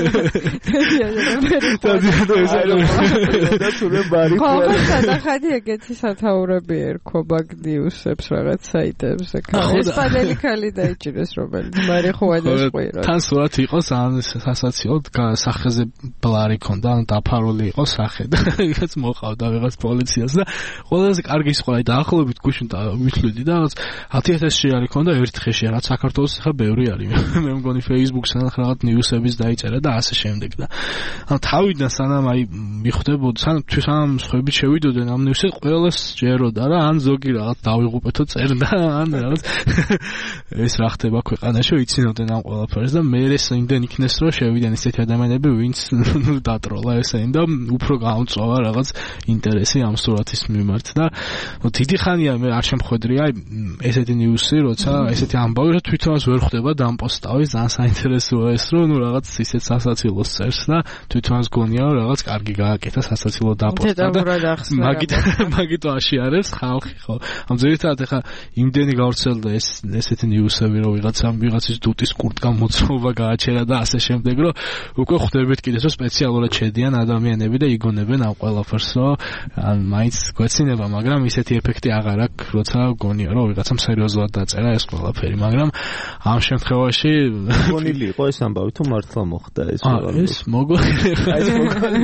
და თუნე მარი ხო, სადახადი ეგეთი სათაურები ერქვა ბაგდიუსებს რაღაც საიტებს. ესპანელი ქალი დაიჭირეს, რომელიც მარიხუანას ყვირა. თან სურათ იყო სასაცილოდ სახეზე ბლარი ქონდა, ან დაფარული იყო სახე და რაღაც მოყავდა რაღაც პოლიციას და ყველაზე კარგი ის ყოლა დაახლოებით გუშინ მithлюდი და რაღაც ათი ათასი არის ქონდა ერთ ხეში, რაც საქართველოს ხა ბევრი არის. მე მგონი Facebook-სთან რაღაც ნიუსების დაიწერა და ასე შემდეგ და ან თავიდან სანამ აი მიხვდებოდი, სანამ თვითონ სხვები შევიდოდნენ ამ ნიუსზე, ყველას ჯეროდა რა, ან ზოგი რაღაც დავიღუპეთო წერდა, ან რაღაც ეს რა ხდება ქვეყანაში, იცინოდნენ ამ ყველაფერს და მე ეს იმდენ იქნეს, რომ შევიდნენ ესეთი ადამიანები, ვინც დატროლა ესენი და უფრო გამწვავა რაღაც ინტერესი ამ სურათის მიმართ და დიდი ხანია მე არ შემხვედრია ესეთი ნიუსი, როცა ესეთი ამბავი რა თვითონაც ვერ ხვდება დამპოსტავი, ძალიან საინტერესოა ეს, რომ ნუ რაღაც ისეთ სასაცილოს წერს და თვითონაც გონია რომ რაღაც კარგი გააკეთა სასაცილო დაპოსტა და მაგით მაგით აშიარებს ხალხი ხო. ამ ზედმეტად ახლა იმდენი გავრცელდა ეს ესეთი ნიუსები, რომ ვიღაცამ ვიღაცის დუტის კურტკა მოწმობა გააჩერა და ასე შემდეგ, რომ უკვე ხვდებით კიდეც რომ სპეციალურად შედიან ადამიანები და იგონებენ ამ ყველაფერს, რომ ან მაინც გვეცინება, მაგრამ ისეთი ეფექტი აღარ აქვს, როცა გონია რომ ვიღაცამ სერიოზულად დაწერა ეს ყველაფერი, მაგრამ ამ შემთხვევაში გონილი იყო ეს ამბავი თუ მართლა მოხდა ეს ყველაფერი. ეს მოგონილი. აი ეს მოგონილი.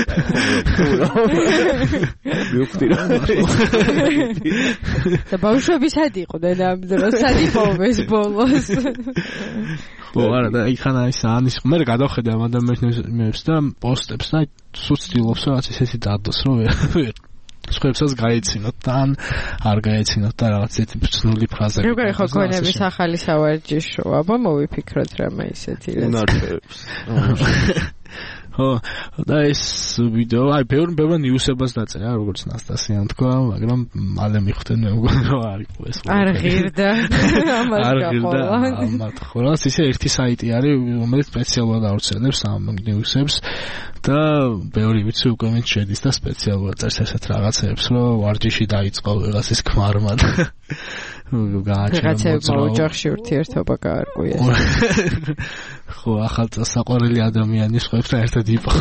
ვიუხდი რა. და ბავშვები სად იყვნენ ამ დროს? სად იყო ეს ბოლოს? ხო, არა და იქანა ის ანის მე გადავხედე ამ ადამიანებს და პოსტებს და სულ ცდილობს რომ ასეთი დადოს რომ ვერ სხვებსაც გაეცინოთ და ან არ გაეცინოთ და რაღაც ისეთი ბრძნული ფრაზები. როგორ ხო გონების ახალი სავარჯიშო, აბა მოვიფიქროთ რამე ისეთი რაც. ხო და ეს ვიდეო აი ბევრ ბევრ ნიუსებას დაწერა როგორც ნასტასიამ თქვა მაგრამ მალე მიხვდნენ მე მგონი რომ არ იყო ეს არ ღირდა ამას არ ღირდა ამათ ხოლმე ისე ერთი საიტი არის რომელიც სპეციალურად ავრცელებს ამ ნიუსებს და ბევრი ვიცი უკვე მე შედის და სპეციალურად წერს ესეთ რაღაცებს რომ ვარჯიში დაიწყო რაღაცის ქმარმა და რაღაცებმა ოჯახში ურთიერთობა გაარკვიეს ხო ახალ საყვარელი ადამიანის ხვებს და ერთად იყო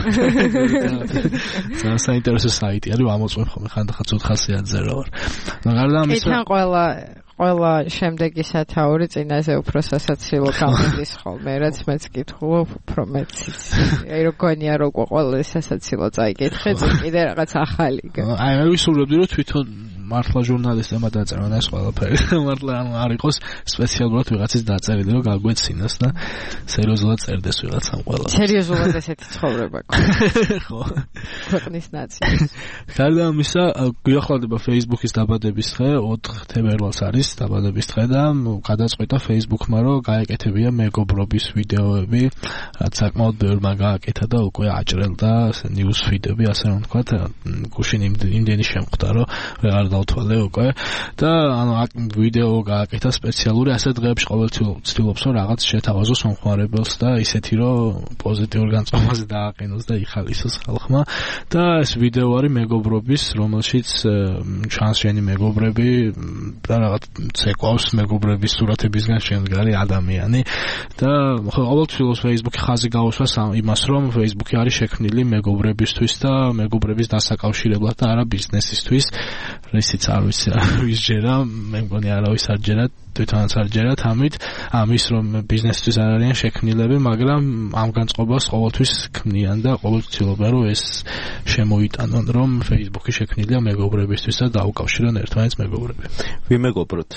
ძალიან საინტერესო საიტი არის ამოწმებ ხოლმე ხანდახან ოთხასიანზე რა ვარ მაგრამ ამის თან ყველა ყველა შემდეგი სათაური წინაზე უფრო სასაცილო გამოდის ხოლმე რაც მეც კითხულობ უფრო მეც აი როგორია რომ ყველა სასაცილო წაიკითხე კიდე რაღაც ახალი აი მე ვისურვებდი რომ თვითონ მართლა ჟურნალისტებმა დაწერონ ეს ყველაფერი მართლა არ იყოს სპეციალურად ვიღაცის დაწერილი რომ გაგვეცინოს და სერიოზულად წერდეს ვიღაცამ ყველა სერიოზულად ესეთი ცხოვრება ხო ქვეყნის ნაციის გარდა ამისა გვიახლოვდება Facebook-ის დაბადების დღე ოთხ თებერვალს არის დაბადების დღე და გადაწყვეტა Facebook-მა რომ გაეკეთებია მეგობრობის ვიდეოები რაც საკმაოდ ბევრმა გააკეთა და უკვე აჭრელდა ნიუს ფიდები ასე რომ ვთქვათ გუშინ იმდენი შემხვდა რომ ვეღარ დავთვალე უკვე და ანუ ვიდეო გააკეთა სპეციალური ასე დღეებში ყოველთვის ვცდილობს რომ რაღაც შეთავაზოს მომხმარებელს და ისეთი რომ პოზიტიურ განწყობაზე დააყენოს და იხალისოს ხალხმა და ეს ვიდეო არის მეგობრობის რომელშიც ჩანს შენი მეგობრები და რაღაც ცეკვავს მეგობრების სურათებისგან შემდგარი ადამიანი და ყოველთვის Facebook-ი ხაზი გაუსვას იმას რომ Facebook-ი არის შექმნილი მეგობრებისთვის და მეგობრების დასაკავშირებლად და არა ბიზნესისთვის ისიც არ ვიცი ვის ჯერა მე მგონი არავის არ ჯერა თვითონაც არ ჯერათ ამით ამის რომ ბიზნესთვის არ არიან შექმნილები მაგრამ ამ განწყობას ყოველთვის ქმნიან და ყოველთვის ცდილობენ რომ ეს შემოიტანონ რომ Facebook-ი შექმნილია მეგობრებისთვის და დაუკავშირონ ერთმანეთს მეგობრები ვიმეგობროთ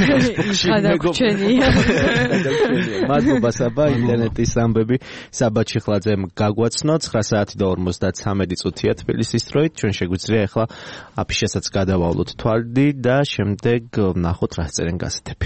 გადაგჩენია მადლობა საბა ინტერნეტის ამბები საბა ჩიხლაძემ გაგვაცნო ცხრა საათი და ორმოცდათვრამეტი წუთია თბილისის დროით ჩვენ შეგვიძლია ახლა აფიშასაც გადავალოთ თვალდი და შემდეგ ნახოთ რა წერენ გაზეთები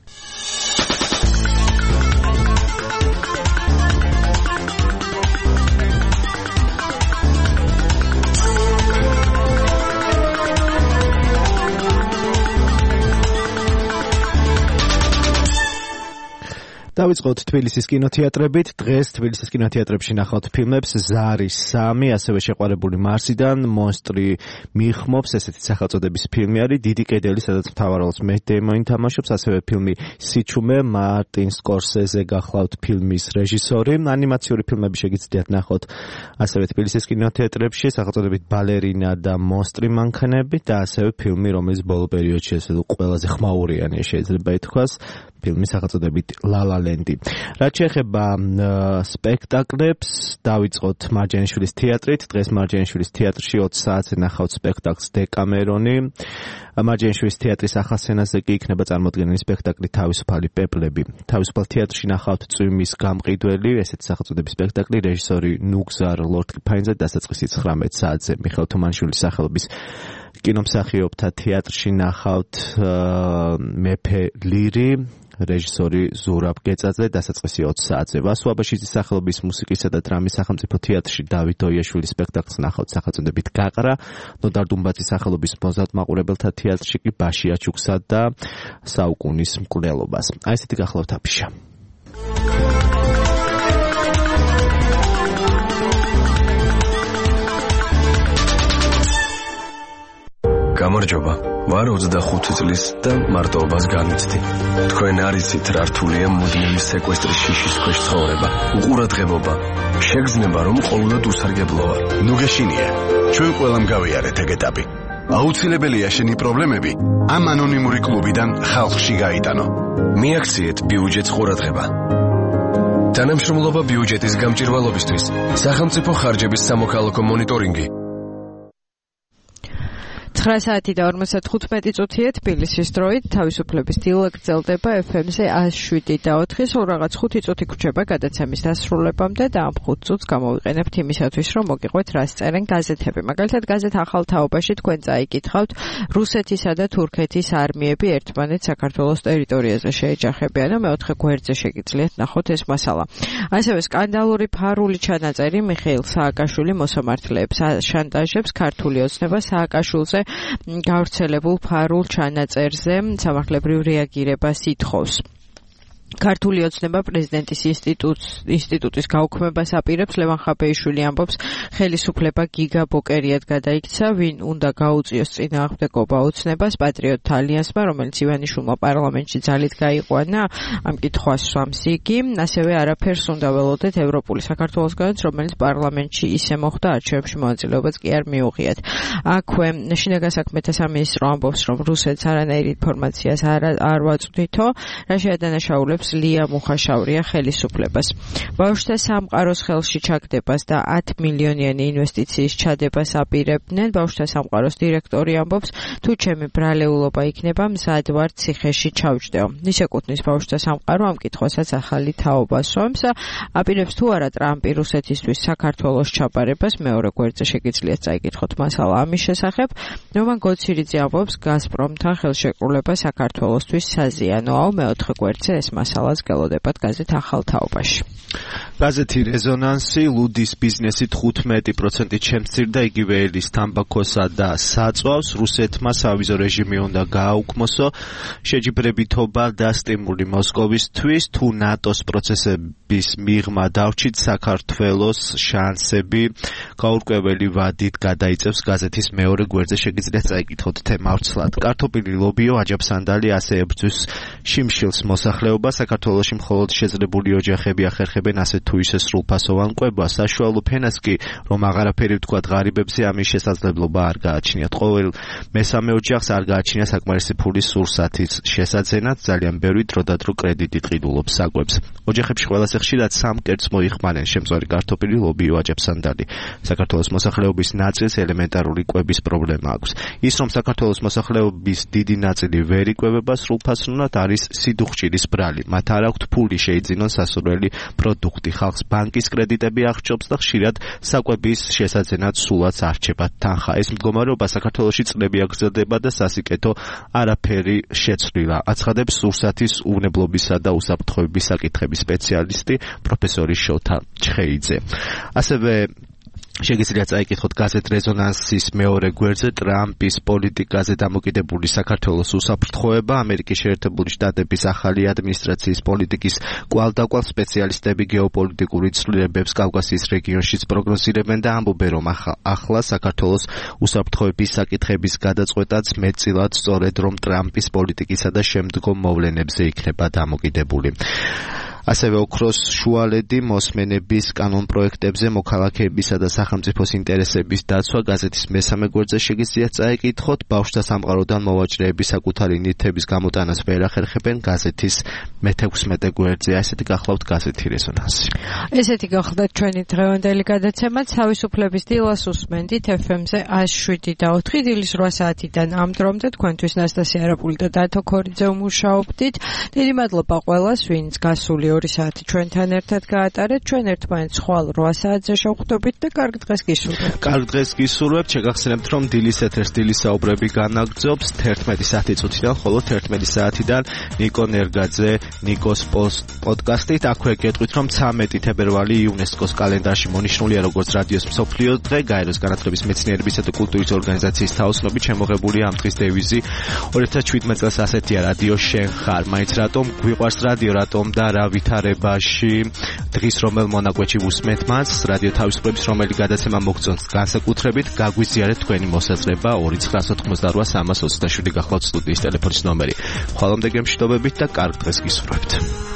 დავიწყოთ თბილისის კინოთეატრებით. დღეს თბილისის კინოთეატრებში ნახავთ ფილმებს ზარი სამი, ასევე შეყვარებული მარსიდან, მონსტრი მიხმობს, ესეთი სახელწოდების ფილმი არის. დიდი კედელი, სადაც მთავარ როლს მეთ დეიმონი თამაშობს, ასევე ფილმი სიჩუმე, მარტინ სკორსეზე გახლავთ ფილმის რეჟისორი. ანიმაციური ფილმები შეგიძლიათ ნახოთ ასევე თბილისის კინოთეატრებში, სახელწოდებით ბალერინა და მონსტრი მანქანები და ასევე ფილმი, რომელიც ბოლო პერიოდში ესე ყველაზე ხმაურიანია შეიძლება ითქვას. ფილმის სახელწოდებით ლალა ლენდი. რაც შეეხება სპექტაკლებს, დავიწყოთ მარჯანიშვილის თეატრით. დღეს მარჯანიშვილის თეატრში ოც საათზე ნახავთ სპექტაკლს დეკამერონი. მარჯანიშვილის თეატრის ახალ სცენაზე კი იქნება წარმოდგენილი სპექტაკლი თავისუფალი პეპლები. თავისუფალ თეატრში ნახავთ წვიმის გამყიდველი, ესეთი სახელწოდების სპექტაკლი, რეჟისორი ნუგზარ ლორთკიფაინზე დასაწყისი ცხრამეტ საათზე მიხეილ თუმანიშვილის სახელობის კინომსახიობთა თეატრში ნახავთ მეფე ლირი რეჟისორი ზურაბ გეწაძე დასაწყისი ოც საათზე. ვასო აბაშიძის სახელობის მუსიკისა და დრამის სახელმწიფო თეატრში დავით ოიაშვილის სპექტაკლს ნახავთ სახელწოდებით გაყრა. ნოდარ დუმბაძის სახელობის მოზარდ მაყურებელთა თეატრში კი ბაშია ჩუქსა და საუკუნის მკვლელობას. აი ესეთი გახლავთ აფიშა. გამარჯობა. ვარ ოცდახუთი წლის და მარტოობას განიცდი. თქვენ არიცით რა რთულია მუდმივი სეკვესტრის შიშის ქვეშ ცხოვრება. უყურადღებობა. შეგრძნება რომ ყოველდღე უსარგებლო ვარ. ნუ გეშინია. ჩვენ ყველამ გავიარეთ ეგ ეტაპი. აუცილებელია შენი პრობლემები ამ ანონიმური კლუბიდან ხალხში გაიტანო. მიაქციეთ ბიუჯეტს ყურადღება. თანამშრომლობა ბიუჯეტის გამჭირვალობისთვის სახელმწიფო ხარჯების სამოქალაქო მონიტორინგი ცხრა საათი და ორმოცდათხუთმეტი წუთია თბილისის დროით, თავისუფლების დილა გრძელდება ეფ ემ-ზე ას შვიდი და ოთხი, სულ რაღაც ხუთი წუთი გრჩება გადაცემის დასრულებამდე და ამ ხუთ წუთს გამოვიყენებთ იმისათვის, რომ მოგიყვეთ რას წერენ გაზეთები. მაგალითად, გაზეთ ახალ თაობაში თქვენ წაიკითხავთ რუსეთისა და თურქეთის არმიები ერთმანეთს საქართველოს ტერიტორიაზე შეეჯახებიან და მეოთხე გვერდზე შეგიძლიათ ნახოთ ეს მასალა. ასევე სკანდალური ფარული ჩანაწერი მიხეილ სააკაშვილი მოსამართლეებს შანტაჟებს ქართული ოცნება სააკაშვილზე გავრცელებულ ფარულ ჩანაწერზე სამართლებრივ რეაგირებას ითხოვს. ქართული ოცნება პრეზიდენტის ინსტიტუტს ინსტიტუტის გაუქმებას აპირებს. ლევან ხაბეიშვილი ამბობს, ხელისუფლება გიგა ბოკერიად გადაიქცა, ვინ უნდა გაუწიოს წინააღმდეგობა ოცნებას პატრიოტთა ალიანსმა, რომელიც ივანიშვილმა პარლამენტში ძალით გაიყვანა. ამ კითხვას სვამს იგი. ასევე არაფერს უნდა ველოდეთ ევროპული საქართველოსგანაც, რომელიც პარლამენტში ისე მოხდა, არჩევნებში მონაწილეობაც კი არ მიუღიათ. აქვე შინაგან საქმეთა სამინისტრო ამბობს, რომ რუსეთს არანაირი ინფორმაციას არ არ ვაწვდითო, რა შეადანაშაულებს ლია მუხაშავრია ხელისუფლებას. ბავშვთა სამყაროს ხელში ჩაგდებას და ათი მილიონიანი ინვესტიციის ჩადებას აპირებდნენ. ბავშვთა სამყაროს დირექტორი ამბობს, თუ ჩემი ბრალეულობა იქნება, მზად ვარ ციხეში ჩავჯდეო. ის ეკუთვნის ბავშვთა სამყარო, ამ კითხვასაც ახალი თაობა სვამს. აპირებს თუ არა ტრამპი რუსეთისთვის საქართველოს ჩაბარებას, მეორე გვერდზე შეგიძლიათ წაიკითხოთ მასალა ამის შესახებ. რომან გოცირიძე ამბობს, გაზპრომთან ხელშეკრულება საქართველოსთვის საზიანოა. მეოთხე გვერდზე ეს მასალას გელოდებათ გაზეთ ახალ თაობაში. გაზეთი რეზონანსი ლუდის ბიზნესით თხუთმეტი პროცენტით შემცირდა იგივე ელის თამბაქოსა და საწვავს. რუსეთმა სავიზო რეჟიმი უნდა გააუქმოსო. შეჯიბრებითობა და სტიმული მოსკოვისთვის, თუ ნატოს პროცესების მიღმა დავრჩით, საქართველოს შანსები გაურკვეველი ვადით გადაიწევს. გაზეთის მეორე გვერდზე შეგიძლიათ წაიკითხოთ თემავრცლად. კარტოფილი ლობიო აჯაფსანდალი ასე ებრძვის შიმშილს მოსახლეობა. საქართველოში მხოლოდ შეძლებული ოჯახები ახერხებენ ასე თუ ისე სრულფასოვან კვებას. საშუალო ფენას კი რომ აღარაფერი ვთქვათ ღარიბებზე, ამის შესაძლებლობა არ გააჩნიათ. ყოველ მესამე ოჯახს არ გააჩნია საკმარისი ფულის სურსათის შესაძენად, ძალიან ბევრი დროდადრო კრედიტით ყიდულობს საკვებს. ოჯახებში ყველაზე ხშირად სამ კერძს მოიხმარენ შემწვარი კარტოფილი, ლობიო, აჯაფსანდალი. საქართველოს მოსახლეობის ნაწილს ელემენტარული კვების პრობლემა აქვს. ის რომ საქართველოს მოსახლეობის დიდი ნაწილი ვერ იკვებება სრულფასოვნად, არის სიდუხჭირის ბრალი. მათ არ აქვთ ფული შეიძინონ სასურველი პროდუქტი. ხალხს ბანკის კრედიტები აღჭობს და ხშირად საკვების შესაძენად სულაც არჩებათ თანხა. ეს მდგომარეობა საქართველოში წლები აგრძელდება და სასიკეთო არაფერი შეცვლილა. აცხადებს სურსათის უვნებლობისა და უსაფრთხოების საკითხების სპეციალისტი პროფესორი შოთა ჩხეიძე. ასევე შეგიძლიათ წაიკითხოთ გაზეთ რეზონანსის მეორე გვერდზე ტრამპის პოლიტიკაზე დამოკიდებული საქართველოს უსაფრთხოება. ამერიკის შეერთებული შტატების ახალი ადმინისტრაციის პოლიტიკის კვალდაკვალ სპეციალისტები გეოპოლიტიკური ცვლილებებს კავკასიის რეგიონშიც პროგნოზირებენ და ამბობენ, რომ ახლა საქართველოს უსაფრთხოების საკითხების გადაწყვეტაც მეტწილად სწორედ რომ ტრამპის პოლიტიკისა და შემდგომ მოვლენებზე იქნება დამოკიდებული. ასევე ოქროს შუალედი მოსმენების კანონპროექტებზე მოქალაქეებისა და სახელმწიფოს ინტერესების დაცვა. გაზეთის მესამე გვერდზე შეგიძლიათ წაიკითხოთ. ბავშვთა სამყაროდან მოვაჭრეები საკუთარი ნივთების გამოტანას ვერ ახერხებენ. გაზეთის მეთექვსმეტე გვერდზე. ასეთი გახლავთ გაზეთი რეზონანსი. ესეთი გახლავთ ჩვენი დღევანდელი გადაცემა. თავისუფლების დილას უსმენდით ეფ ემ-ზე ას შვიდი და ოთხი, დილის რვა საათიდან ამ დრომდე თქვენთვის ნასტასია არაპული და დათო ქორიძე უმუშაობდით. დიდი მადლობა ყველას, ვინც გასული ორი საათი ჩვენთან ერთად გაატარეთ. ჩვენ ერთმანეთს ხვალ რვა საათზე შევხვდებით და კარგ დღეს გისურვებთ. კარგ დღეს გისურვებთ. შეგახსენებთ, რომ დილის ეთერს დილის საუბრები განაგრძობს თერთმეტი საათი წუთიდან, ხოლო თერთმეტი საათიდან ნიკო ნერგაძე ნიკოს პოდკასტით. აქვე გეტყვით, რომ ცამეტი თებერვალი იუნესკოს კალენდარში მონიშნულია როგორც რადიოს მსოფლიო დღე. გაეროს განათლების მეცნიერებისა და კულტურის ორგანიზაციის თაოსნობით შემოღებულია ამ დღის დევიზი. ორი ათას შვიდმეტ წელს ასეთია: რადიო შენ ხარ. მაინც რატომ გვიყვარს რადიო, რატომ და რა ვითარებაში დღის რომელ მონაკვეთში უსმენთ მას. რადიო თავისუფლების რომელი გადაცემა მოგწონს განსაკუთრებით, გაგვიზიარეთ თქვენი მოსაზრება. ორი ცხრა ოთხმოცდარვა სამას ოცდაშვიდი გახლავთ სტუდიის ტელეფონის ნომერი. ხვალამდე გემშვიდობებით და კარგ დღეს გისურვებთ.